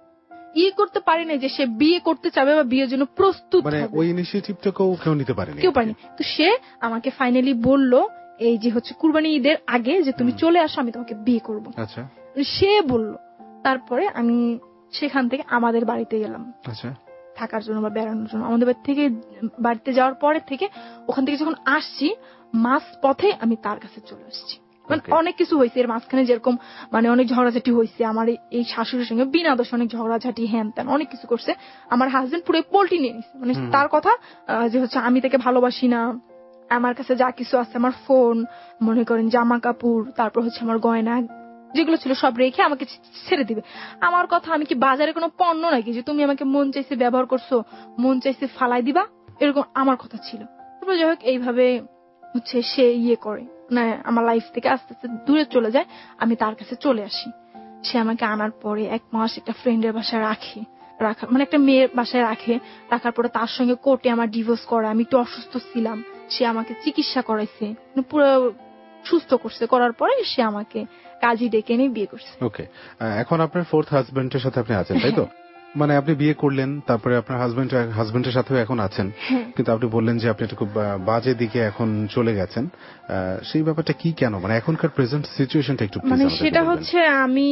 করতে পারে না যে সে বিয়ে করতে চাবে বা বিয়ের জন্য প্রস্তুত, মানে ওই ইনিশিয়েটিভটা কেউ নিতে পারেনি, কেউ পারেনি। তো সে আমাকে ফাইনালি বলল এই যে হচ্ছে কুরবানি ঈদের আগে যে তুমি চলে আসো, আমি তোমাকে বিয়ে করবো। আচ্ছা, সে বলল। তারপরে আমি সেখান থেকে আমাদের বাড়িতে গেলাম আচ্ছা, থাকার জন্য বা বেড়ানোর জন্য। আমাদের বাড়িতে যাওয়ার পরে থেকে ওখান থেকে যখন আসছি, মাঝ পথে আমি তার কাছে চলে আসছি। মানে অনেক কিছু হয়েছে এর মাঝখানে, যেরকম মানে অনেক ঝগড়াঝাটি হয়েছে আমার এই শাশুড়ির সঙ্গে, বিনা দোষে অনেক ঝগড়াঝাটি, হ্যান ত্যান অনেক কিছু করছে। আমার হাজবেন্ড পুরো পোল্টি নিয়ে নিছে, মানে তার কথা যে হচ্ছে আমি তাকে ভালোবাসি না, আমার কাছে যা কিছু আছে, আমার ফোন, মনে করেন জামা কাপড়, তারপর হচ্ছে আমার গয়না যেগুলো ছিল সব রেখে আমাকে ছেড়ে দিবে। আমার কথা, আমি কি বাজারে কোনো পণ্য নাকি যে তুমি আমাকে মন চাইছে ব্যবহার করছো, মন চাইছে ফালাই দিবা, এরকম আমার কথা ছিল। তারপর যাই হোক এইভাবে হচ্ছে সে করে, মানে আমার লাইফ থেকে আস্তে আস্তে দূরে চলে যায়। আমি তার কাছে চলে আসি। সে আমাকে আনার পরে 1 মাস একটা ফ্রেন্ডের বাসায় রাখা মানে একটা মেয়ের বাসায় রাখার পরে তার সঙ্গে কোর্টে আমার ডিভোর্স করা। আমি একটু অসুস্থ ছিলাম, সে আমাকে চিকিৎসা করাইছে, পুরো সুস্থ করছে। করার পরে সে আমাকে কাজী ডেকে নিয়ে বিয়ে করছে। ওকে, এখন আপনার 4th হাজবেন্ডের সাথে আপনি আছেন, তাই তো? মানে আপনি বিয়ে করলেন, তারপরে আপনার হাজবেন্ডের সাথেও এখন আছেন, কিন্তু আপনি বললেন যে আপনি একটা খুব বাজে দিকে এখন চলে গেছেন। সেই ব্যাপারটা কি, কেন, মানে এখনকার প্রেজেন্ট সিচুয়েশনটা একটু মানে সেটা হচ্ছে আমি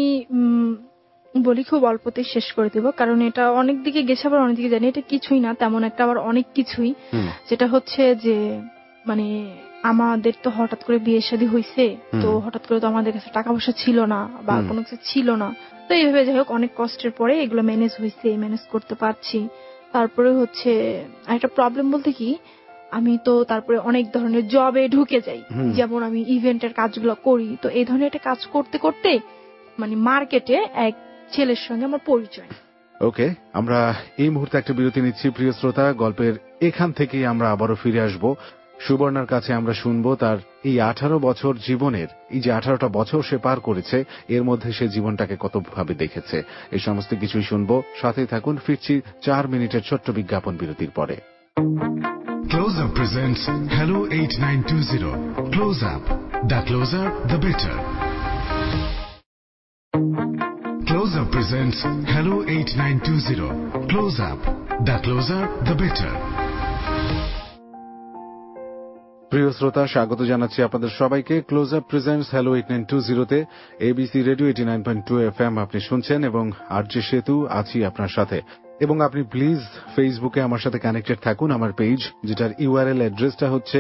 বলি খুব অল্পতেই শেষ করে দেব, কারণ এটা অনেক দিকে গেছে আবার অনেক দিকে জানি। এটা কিছুই না তেমন একটা, আবার অনেক কিছুই। যেটা হচ্ছে যে মানে আমাদের তো হঠাৎ করে বিয়ে শাদী হয়েছে, তো হঠাৎ করে তো আমাদের কাছে টাকা পয়সা ছিল না বা কোনো কিছু ছিল না। তো এইভাবে যাই হোক অনেক কষ্টের পরে এগুলো ম্যানেজ করতে পারছি। তারপরে হচ্ছে একটা প্রবলেম বলতে কি, আমি তো তারপরে অনেক ধরনের জবে ঢুকে যাই, যেমন আমি ইভেন্টের কাজগুলো করি। তো এই ধরনের একটা কাজ করতে করতে মানে মার্কেটে এক ছেলের সঙ্গে আমার পরিচয়। ওকে, আমরা এই মুহূর্তে একটা বিরতি নিচ্ছি প্রিয় শ্রোতা। গল্পের এখান থেকেই আমরা আবারও ফিরে আসব। সুবর্ণার কাছে আমরা শুনবো তার এই 18 বছর জীবনের, এই যে 18টা বছর সে পার করেছে, এর মধ্যে সে জীবনটাকে কতভাবে দেখেছে, এই সমস্ত কিছুই শুনবো। সাথেই থাকুন, ফিরছি 4 মিনিটের ছোট্ট বিজ্ঞাপন বিরতির পরে। Close Up presents Hello 8920. Close Up. The closer, the better. Close Up presents Hello 8920. Close Up. The closer, the better. প্রিয় শ্রোতা, স্বাগত জানাচ্ছি আপনাদের সবাইকে ক্লোজ আপ প্রেজেন্টস হ্যালো 8920-তে। এবিসি রেডিও 89.2 FM আপনি শুনছেন, এবং আরজে সেতু আছি আপনার সাথে। এবং আপনি প্লিজ ফেসবুকে আমার সাথে কানেক্টেড থাকুন। আমার পেজ, যেটার ইউআরএল অ্যাড্রেসটা হচ্ছে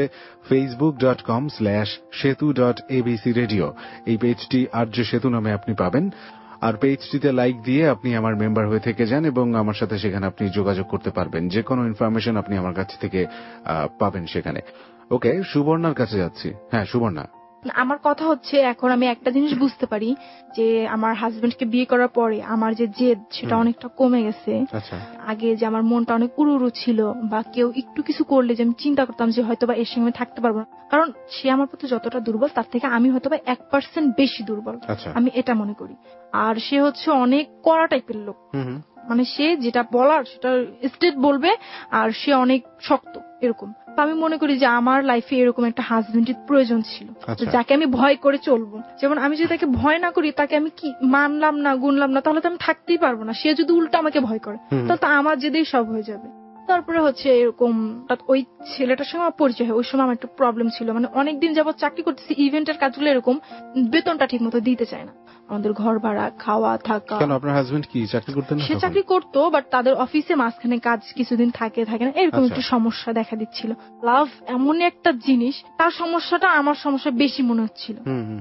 facebook.com/setu.abcradio, এই পেজটি আরজে সেতু নামে আপনি পাবেন। আর পেজটিতে লাইক দিয়ে আপনি আমার মেম্বার হয়ে থেকে যান, এবং আমার সাথে সেখানে আপনি যোগাযোগ করতে পারবেন। যে কোনো ইনফরমেশন আপনি আমার কাছ থেকে পাবেন সেখানে। ওকে, সুবর্ণার কাছে যাচ্ছি। হ্যাঁ সুবর্ণা, আমার কথা হচ্ছে, এখন আমি একটা জিনিস বুঝতে পারি যে আমার হাজবেন্ডকে বিয়ে করার পরে আমার যে জেদ সেটা অনেকটা কমে গেছে। আগে যে আমার মনটা অনেক উড়ু ছিল, বা কেউ একটু কিছু করলে যে আমি চিন্তা করতাম যে হয়তোবা এর সঙ্গে থাকতে পারবো না, কারণ সে আমার প্রতি যতটা দুর্বল তার থেকে আমি হয়তোবা 1% বেশি দুর্বল, আমি এটা মনে করি। আর সে হচ্ছে অনেক কড়া টাইপের লোক, মানে সে যেটা বলার সেটা স্ট্রেট বলবে, আর সে অনেক শক্ত এরকম। তো আমি মনে করি যে আমার লাইফে এরকম একটা হাজবেন্ডের প্রয়োজন ছিল, যাকে আমি ভয় করে চলবো। যেমন আমি যদি তাকে ভয় না করি, তাকে আমি কি মানলাম না, গুনলাম না, তাহলে তো আমি থাকতেই পারবো না। সে যদি উল্টা আমাকে ভয় করে, তাহলে তো আমার যেদিই সব হয়ে যাবে। তারপরে হচ্ছে এরকম ওই ছেলেটার সঙ্গে আমার পরিচয় হয়। ওই সময় আমার একটা প্রবলেম ছিল, মানে অনেকদিন যাবত চাকরি করতেছি, ইভেন্টের কাজগুলো এরকম বেতনটা ঠিক মতো দিতে চায় না, আমাদের ঘর ভাড়া, খাওয়া থাকা। কেন, আপনার হাজবেন্ড কি চাকরি করতেন না? সে চাকরি করতো, বাট তাদের অফিসে মাঝখানে কাজ কিছুদিন থাকে না, এরকম একটু সমস্যা দেখা দিচ্ছিল। লাভ এমন একটা জিনিস, তার সমস্যাটা আমার সমস্যা বেশি মনে হচ্ছিল।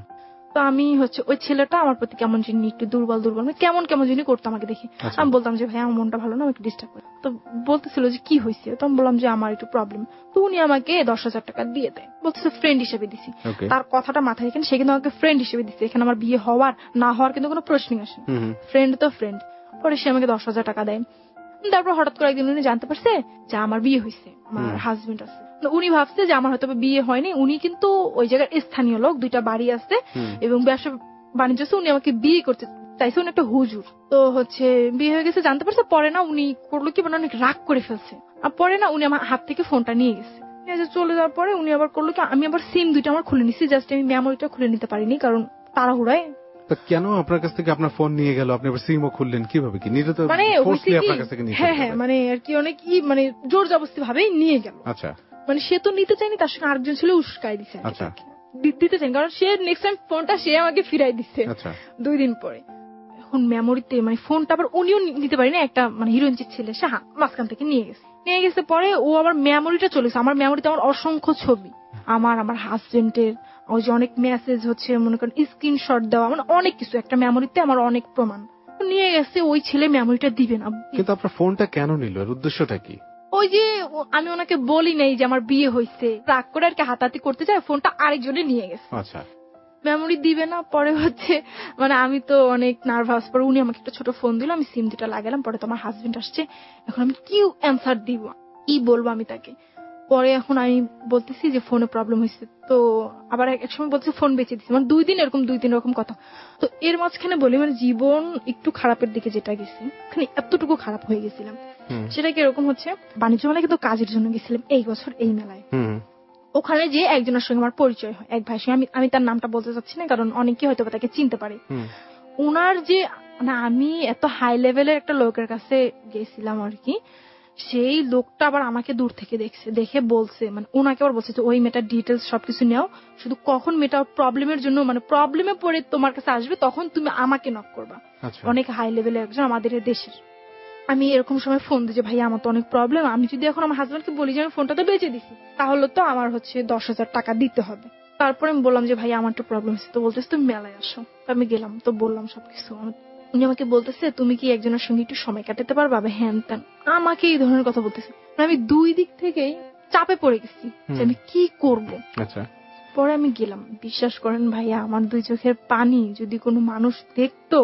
তো আমি হচ্ছে ওই ছেলেটা আমার প্রতি কেমন জিনিস একটু দুর্বল মানে কেমন জিনিস করতো আমাকে দেখে। আমি বলতাম যে ভাই আমার মনটা ভালো না, আমাকে ডিস্টার্ব করে। তো বলতেছিল যে কি হয়েছে, তো আমি বললাম যে আমার একটু প্রবলেম। তো উনি আমাকে 10,000 টাকা দিয়ে দেয়, বলতেছে ফ্রেন্ড হিসেবে দিছি। তার কথাটা মাথায় রেখে সে কিন্তু আমাকে ফ্রেন্ড হিসেবে দিচ্ছে, এখানে আমার বিয়ে হওয়ার না হওয়ার কিন্তু কোনো প্রশ্নই আসে, ফ্রেন্ড তো ফ্রেন্ড। পরে সে আমাকে 10,000 টাকা দেয়। তারপর হঠাৎ করে একদিন উনি জানতে পারছে যে আমার বিয়ে হয়েছে, আমার হাজবেন্ড আছে। উনি ভাবছে যে আমার হয়তো বিয়ে হয়নি, উনি কিন্তু ওই জায়গার স্থানীয় লোক, 2টা বাড়ি আছে এবং ব্যবসা বাণিজ্য আছে, উনি আমাকে বিয়ে করতে চাইছে, উনি একটা হুজুর। তো হচ্ছে বিয়ে হয়ে গেছে জানতে পারছে। পরে না উনি করলো কি, মানে অনেক রাগ করে ফেলছে, আর পরে না উনি আমার হাত থেকে ফোনটা নিয়ে গেছে। চলে যাওয়ার পরে উনি আবার করলো কি, আমি আবার সিম 2টা আমার খুলে নিছি, জাস্ট আমি মেমোরিটা খুলে নিতে পারিনি, কারণ তাড়াহুড়ায়। কেন আপনার কাছ থেকে আপনার ফোন নিয়ে গেল, আপনি আবার সিমও খুললেন কিভাবে? কি নিজে তো ফোর্সলি আপনার কাছ থেকে নিয়ে? হ্যাঁ, মানে আর কি অনেক মানে জোর জবরদস্তি ভাবেই নিয়ে গেল। আচ্ছা, মানে সে তো নিতে চায়নি, তার সঙ্গে আরেকজন ছিল উস্কাই দিছে। দিতে চাই, কারণ সে নেক্সট টাইম ফোনটা সে আমাকে ফিরাই দিচ্ছে 2 দিন পরে। এখন মেমোরিতে মানে ফোনটা আবার উনিও নিতে পারি না, একটা মানে হিরোইনচির ছেলে সে মাঝখান থেকে নিয়ে গেছে পরে ও আবার মেমোরিটা চলেছে। আমার মেমোরিতে আমার অসংখ্য ছবি, আমার হাজবেন্ডের ওই যে অনেক মেসেজ হচ্ছে, মনে করেন স্ক্রিনশট দেওয়া, মানে অনেক কিছু একটা মেমোরিতে আমার অনেক প্রমাণ নিয়ে গেছে। ওই ছেলে মেমোরিটা দিবে না। কিন্তু আপনার ফোনটা কেন নিল, এর উদ্দেশ্যটা কি? ওই যে আমি ওনাকে বলি নাই যে আমার বিয়ে হয়েছে, রাগ করে আর কি হাতাহাতি করতে চায়, ফোনটা আরেকজনে নিয়ে গেছে। আচ্ছা, মেমোরি দিবে না। পরে হচ্ছে মানে আমি তো অনেক নার্ভাস, পরে উনি আমাকে একটা ছোট ফোন দিল, আমি সিম দুটা লাগালাম। পরে তো আমার হাজবেন্ড আসছে, এখন আমি কি অ্যান্সার দিব, কি বলবো আমি তাকে। পরে এখন আমি বলতেছি যে ফোনে প্রবলেম হয়েছে, তো আবার একসময় বলছে ফোন বেঁচে দিচ্ছে, মানে 2 দিন এরকম 2-3 রকম কথা। তো এর মাঝখানে বলি মানে জীবন একটু খারাপের দিকে যেটা গেছি, ওখানে এতটুকু খারাপ হয়ে গেছিলাম। সেটা কি এরকম হচ্ছে, বাণিজ্য মেলায় কিন্তু কাজের জন্য গেছিলাম এই বছর এই মেলায়। ওখানে যে একজনের সঙ্গে আমার পরিচয় হয়, এক ভাইয়ের সঙ্গে, আমি তার নামটা বলতে চাচ্ছি না কারণ অনেকে হয়তো তাকে চিনতে পারে। ওনার যে মানে আমি এত হাই লেভেলের একটা লোকের কাছে গেছিলাম আর কি, সেই লোকটা আবার আমাকে দূর থেকে দেখছে, দেখে বলছে মানে ওনাকে আবার বলছে যে ওই মেয়েটার ডিটেলস সবকিছু নেও, শুধু কখন মেয়েটা প্রবলেমের জন্য মানে প্রবলেমে পড়ে তোমার কাছে আসবে তখন তুমি আমাকে নক করবা। অনেক হাই লেভেলের একজন আমাদের দেশের। আমি এরকম সময় ফোন দিই যে ভাই আমার তো অনেক প্রবলেম, আমি যদি এখন আমার হাজবেন্ডকে বলি যে আমি ফোনটা তো বেচে দিছি, তাহলে তো আমার হচ্ছে 10,000 টাকা দিতে হবে। তারপরে আমি বললাম যে ভাই আমার তো প্রবলেম হচ্ছে, তো বলতেছে তুমি মেলায় আসো। আমি গেলাম, তো বললাম সবকিছু। উনি আমাকে বলতেছে তুমি কি একজনের সঙ্গে একটু সময় কাটাতে পারবা, হ্যান ত্যান আমাকে এই ধরনের কথা বলতেছে। আমি 2 দিক থেকেই চাপে পড়ে গেছি যে আমি কি করব। পরে আমি গেলাম, বিশ্বাস করেন ভাইয়া আমার 2 চোখের পানি যদি কোনো মানুষ দেখতো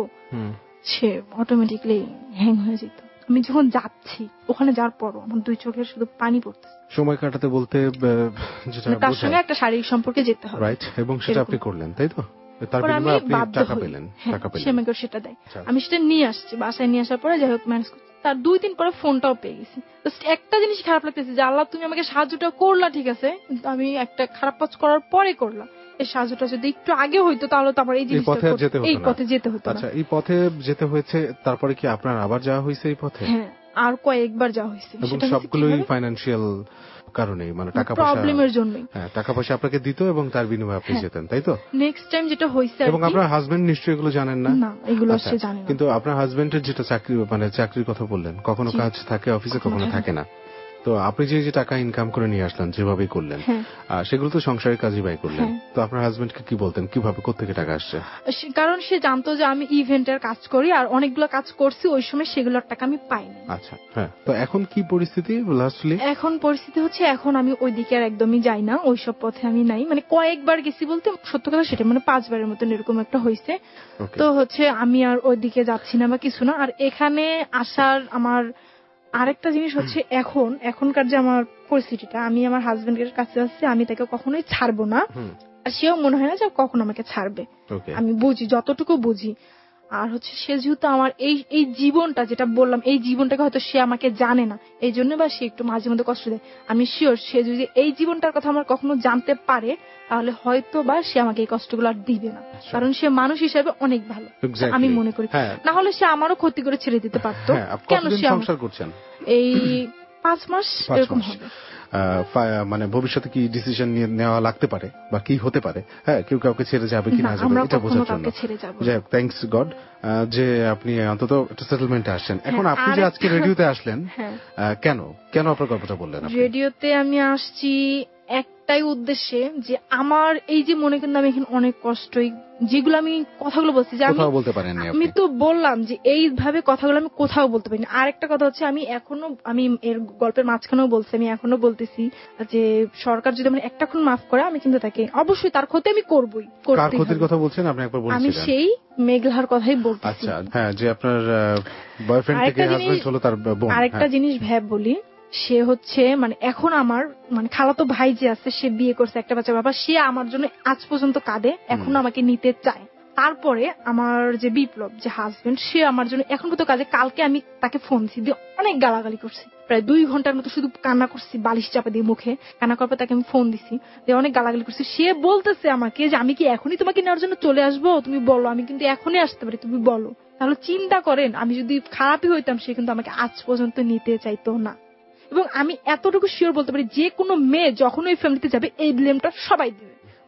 সে অটোমেটিকলি হ্যাং হয়ে যেত। আমি যখন যাচ্ছি ওখানে যাওয়ার পরও আমার 2 চোখের শুধু পানি পড়তেছে। সময় কাটাতে বলতে যেটা তার সঙ্গে একটা শারীরিক সম্পর্কে যেতে হবে, রাইট? এবং সেটা আপনি করলেন, তাই তো? তারপর আমি টাকা পেলেন, সে আমাকে সেটা দেয়, আমি সেটা নিয়ে আসছি, বাসায় নিয়ে আসার পরে যাই হোক ম্যানেজ করছি। তার 2 দিন পরে ফোনটাও পেয়ে গেছি। একটা জিনিস খারাপ লাগতেছে যে আল্লাহ তুমি আমাকে সাহায্যটা করলা, ঠিক আছে, কিন্তু আমি একটা খারাপ কাজ করার পরে করলাম। এই সাহায্যটা যদি একটু আগে হইতো তাহলে তো আমার এই জিনিসটা এই পথে যেতে হতো না। আচ্ছা, এই পথে যেতে হয়েছে, তারপরে কি আপনার আবার যাওয়া হয়েছে এই পথে? হ্যাঁ, আর কয়েকবার যাওয়া হয়েছে, এবং সবগুলোই ফাইন্যান্সিয়াল কারণে, মানে টাকা পয়সা প্রবলেমের জন্য। হ্যাঁ, টাকা পয়সা আপনাকে দিত এবং তার বিনিময়ে আপনি যেতেন, তাই তো? নেক্সট টাইম যেটা হয়েছে, এবং আপনার হাজবেন্ড নিশ্চয়ই এগুলো জানেন না? না, এগুলো সে জানে না। কিন্তু আপনার হাজবেন্ডের যেটা চাকরি, মানে চাকরির কথা বললেন, কখনো কাজ থাকে অফিসে, কখনো থাকে না। তো আপনি যে টাকা ইনকাম করে নিয়ে আসলেন, যেভাবে করলেন, সেগুলো তো সংসারের কাজই ব্যয় করলেন। তো আপনার হাজবেন্ডকে কি বলতেন, কিভাবে কোত্থেকে টাকা আসছে? কারণ সে জানতো যে আমি ইভেন্টের কাজ করি আর অনেকগুলো কাজ করছি, ওই সময় সেগুলোর টাকা আমি পাইনি। আচ্ছা, হ্যাঁ। তো এখন কি পরিস্থিতি লাস্টলি? এখন পরিস্থিতি হচ্ছে এখন আমি ওই দিকে আর একদমই যাই না, ওইসব পথে আমি নাই। মানে কয়েকবার গেছি বলতে সত্য কথা সেটা মানে 5 বারের মতন এরকম একটা হয়েছে। তো হচ্ছে আমি আর ওই দিকে যাচ্ছি না বা কিছু না। আর এখানে আসার আমার আরেকটা জিনিস হচ্ছে এখনকার যে আমার পরিস্থিতিটা, আমি আমার হাজবেন্ডের কাছে আসছি, আমি তাকে কখনোই ছাড়বো না, আর সেও মনে হয় না যে কখনো আমাকে ছাড়বে। আমি বুঝি, যতটুকু বুঝি। আর হচ্ছে সে যেহেতু আমার এই জীবনটা যেটা বললাম, এই জীবনটাকে হয়তো সে আমাকে জানে না, এই জন্য বা সে একটু মাঝে মধ্যে কষ্ট দেয়। আমি শিওর সে যদি এই জীবনটার কথা আমার কখনো জানতে পারে তাহলে হয়তো বা সে আমাকে এই কষ্টগুলো আর দিবে না, কারণ সে মানুষ হিসেবে অনেক ভালো, আমি মনে করি। না হলে সে আমারও ক্ষতি করে ছেড়ে দিতে পারতো। কেন সে সংসার করছেন? এই 5 মাস এরকম হবে। মানে ভবিষ্যতে কি ডিসিশন নেওয়া লাগতে পারে বা কি হতে পারে? হ্যাঁ, কেউ কাউকে ছেড়ে যাবে কিনা এটা বোঝার জন্য। যাই হোক, থ্যাঙ্কস গড যে আপনি অন্তত একটা সেটেলমেন্টে আসছেন। এখন আপনি যে আজকে রেডিওতে আসলেন, কেন আপনার গল্পটা বললেন? রেডিওতে আমি আসছি একটাই উদ্দেশ্যে যে আমার এই যে মনে করেন আমি এখানে অনেক কষ্টই, যেগুলো আমি কথাগুলো বলছি যে আমি তো বললাম যে এইভাবে কথাগুলো আমি কোথাও বলতে পারিনি। আরেকটা কথা হচ্ছে আমি এর গল্পের মাঝখানেও বলছি, আমি এখনো বলতেছি যে সরকার যদি আমার একটা খুন মাফ করে আমি কিন্তু তাকে অবশ্যই তার ক্ষতি আমি করবই। কার ক্ষতির কথা বলছেন আপনি একবার বলছিলেন? আমি সেই মেঘলার কথাই বলতেছি। আচ্ছা, হ্যাঁ, যে আপনার বয়ফ্রেন্ড থেকে হাজবেন্ড হলো তার বোন। আরেকটা জিনিস বলি, সে হচ্ছে মানে এখন আমার মানে খালাতো ভাই যে আছে, সে বিয়ে করছে, একটা বাচ্চা বাবা, সে আমার জন্য আজ পর্যন্ত কাঁদে, এখনো আমাকে নিতে চায়। তারপরে আমার যে বিপ্লব যে হাজবেন্ড, সে আমার জন্য এখন পর্যন্ত কাজে। কালকে আমি তাকে ফোন দিছি, দিয়ে অনেক গালাগালি করছি, প্রায় 2 ঘন্টার মতো শুধু কান্না করছি, বালিশ চাপা দিয়ে মুখে কান্না করার পর তাকে আমি ফোন দিছি, দিয়ে অনেক গালাগালি করছি। সে বলতেছে আমাকে যে আমি কি এখনই তোমাকে নেওয়ার জন্য চলে আসবো, তুমি বলো, আমি কিন্তু এখনই আসতে পারি, তুমি বলো। তাহলে চিন্তা করেন, আমি যদি খারাপই হইতাম সে কিন্তু আমাকে আজ পর্যন্ত নিতে চাইতো না। এবং আমি এতটুকু শিওর বলতে পারি যে কোনো মেয়ে যখন ওই ফ্যামিলিতে যাবে এই ব্লেমটা সবাই দিবে,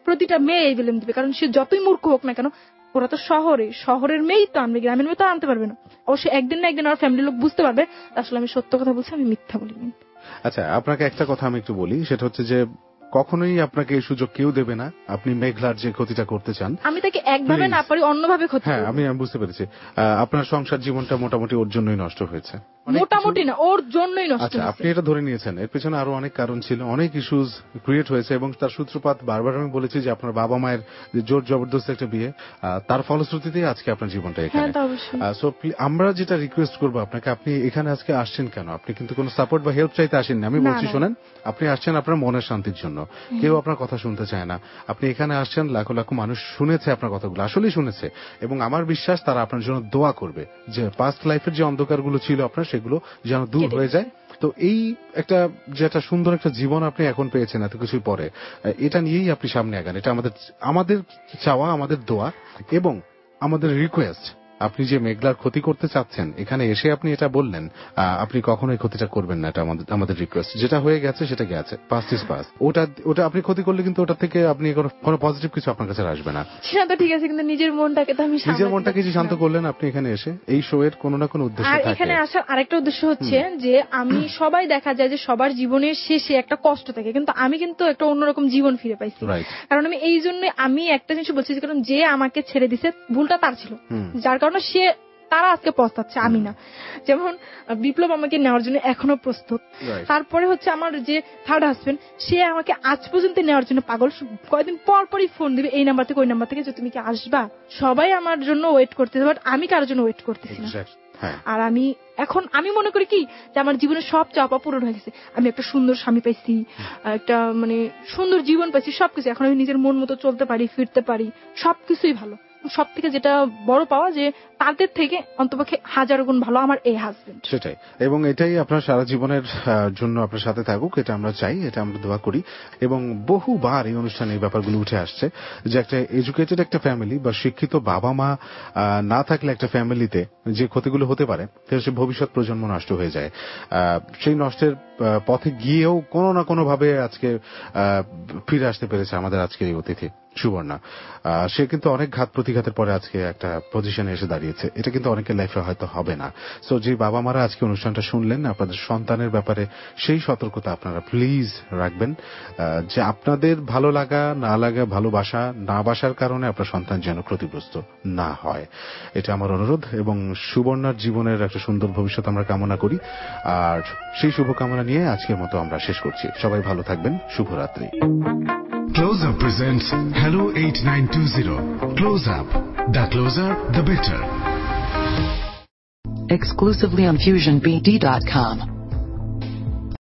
প্রতিটা মেয়ে এই ব্লেম দিবে, কারণ সে যতই মূর্খ হোক না কেন, ওরা তো শহরের মেয়েই তো আনবে, গ্রামের মেয়ে তো আনতে পারবে না। অবশ্যই একদিন না একদিন আমার ফ্যামিলির লোক বুঝতে পারবে আসলে আমি সত্য কথা বলছি, আমি মিথ্যা বলিনি। আচ্ছা, আপনাকে একটা কথা আমি একটু বলি, সেটা হচ্ছে যে কখনোই আপনাকে এই সুযোগ কেউ দেবে না। আপনি মেঘলার যে ক্ষতিটা করতে চান, আমি তাকে একভাবে না পারি অন্যভাবে ক্ষতি। হ্যাঁ, আমি বুঝতে পেরেছি। আপনার সংসার জীবনটা মোটামুটি ওর জন্যই নষ্ট হয়েছে। মোটামুটি না, ওর জন্যই নষ্ট হয়েছে। আচ্ছা, আপনি এটা ধরে নিয়েছেন, এর পেছনে আরো অনেক কারণ ছিল, অনেক ইস্যুজ ক্রিয়েট হয়েছে, এবং তার সূত্রপাত বারবার আমি বলেছি যে আপনার বাবা মায়ের যে জোর জবরদস্ত একটা বিয়ে, তার ফলশ্রুতিতেই আজকে আপনার জীবনটা এখানে। সো আমরা যেটা রিকোয়েস্ট করবো আপনাকে, আপনি এখানে আজকে আসছেন কেন? আপনি কিন্তু কোনো সাপোর্ট বা হেল্প চাইতে আসেননি। আমি বলছি শোনেন, আপনি আসছেন আপনার মনের শান্তির জন্য। কেউ আপনার কথা শুনতে চায় না। আপনি এখানে আসছেন, লাখো লাখো মানুষ শুনেছে আপনার কথাগুলো, আসলেই শুনেছে, এবং আমার বিশ্বাস তারা আপনার জন্য দোয়া করবে যে পাস্ট লাইফের যে অন্ধকারগুলো ছিল আপনার, সেগুলো যেন দূর হয়ে যায়। তো এই একটা যেটা সুন্দর একটা জীবন আপনি এখন পেয়েছেন এত কিছুর পরে, এটা নিয়েই আপনি সামনে আগান। এটা আমাদের চাওয়া, আমাদের দোয়া এবং আমাদের রিকোয়েস্ট। আপনি যে মেঘলার ক্ষতি করতে চাচ্ছেন, এখানে এসে আপনি এটা বললেন, আপনি কখনোই ক্ষতিটা করবেন না। এটা আমাদের রিকোয়েস্ট। যেটা হয়ে গেছে সেটা গেছে, পাস্ট ইজ পাস্ট। ওটা আপনি ক্ষতি করলে কিন্তু ওটা থেকে আপনি কোনো পজিটিভ কিছু আপনার কাছে আসবে না। সেটা তো ঠিক আছে, কিন্তু নিজের মনটাকে তো আমি নিজের মনটাকে যে শান্ত করলেন আপনি এখানে এসে, এই শো এর কোনো না কোনো উদ্দেশ্য থাকে। আর এখানে আসার আরেকটা উদ্দেশ্য হচ্ছে যে আমি সবাই দেখা যায় যে সবার জীবনের শেষে একটা কষ্ট থাকে, কিন্তু আমি কিন্তু একটা অন্যরকম জীবন ফিরে পাইছি। কারণ আমি এই জন্য আমি একটা জিনিস বলছি, কারণ যে আমাকে ছেড়ে দিছে ভুলটা তার ছিল, যার কারণে তারা আজকে পস্তাচ্ছে, আমি না। যেমন বিপ্লব আমাকে নেওয়ার জন্য এখনো প্রস্তুত। তারপরে হচ্ছে আমার যে থার্ড হাজবেন্ড, সে আমাকে আজ পর্যন্ত নেওয়ার জন্য পাগল। কয়েকদিন পর পরই ফোন দিবে এই নাম্বার থেকে ওই নাম্বার থেকে, যে তুমি কি আসবা। সবাই আমার জন্য ওয়েট করতেছে, বাট আমি কারোর জন্য ওয়েট করতেছি না। আর আমি মনে করি কি যে আমার জীবনের সব চাপা পূরণ হয়ে গেছে। আমি একটা সুন্দর স্বামী পাইছি, একটা সুন্দর জীবন পাইছি, সবকিছু। এখন আমি নিজের মন মতো চলতে পারি, ফিরতে পারি, সবকিছুই ভালো। সব থেকে যেটা বড় পাওয়া, যে তাদের থেকে অন্তপক্ষে 1000 গুণ ভালো আমার এই হাজবেন্ড। সেটাই, এবং এটাই আপনার সারা জীবনের জন্য আপনার সাথে থাকুক, এটা আমরা চাই, এটা আমরা দোয়া করি। এবং বহুবার এই অনুষ্ঠানে এই ব্যাপারগুলো উঠে আসছে যে একটা এডুকেটেড একটা ফ্যামিলি বা শিক্ষিত বাবা মা না থাকলে একটা ফ্যামিলিতে যে ক্ষতিগুলো হতে পারে, সে ভবিষ্যৎ প্রজন্ম নষ্ট হয়ে যায়। সেই নষ্টের পথে গিয়েও কোনো না কোনো ভাবে আজকে ফিরে আসতে পেরেছে আমাদের আজকের এই অতিথি সুবর্ণা। সে কিন্তু অনেক ঘাত প্রতিঘাতের পরে আজকে একটা পজিশনে এসে দাঁড়িয়েছে। এটা কিন্তু অনেকের লাইফে হয়তো হবে না। সো যে বাবা মারা আজকে অনুষ্ঠানটা শুনলেন, আপনাদের সন্তানের ব্যাপারে সেই সতর্কতা আপনারা প্লিজ রাখবেন, যে আপনাদের ভালো লাগা না লাগা, ভালোবাসা না বাসার কারণে আপনার সন্তান যেন ক্ষতিগ্রস্ত না হয়, এটা আমার অনুরোধ। এবং সুবর্ণার জীবনের একটা সুন্দর ভবিষ্যৎ আমরা কামনা করি। আর সেই শুভকামনা নিয়ে আজকের মতো আমরা শেষ করছি। সবাই ভালো থাকবেন, শুভরাত্রি। Close Up presents Hello 8920. Close Up. The closer, the better. Exclusively on FusionBD.com.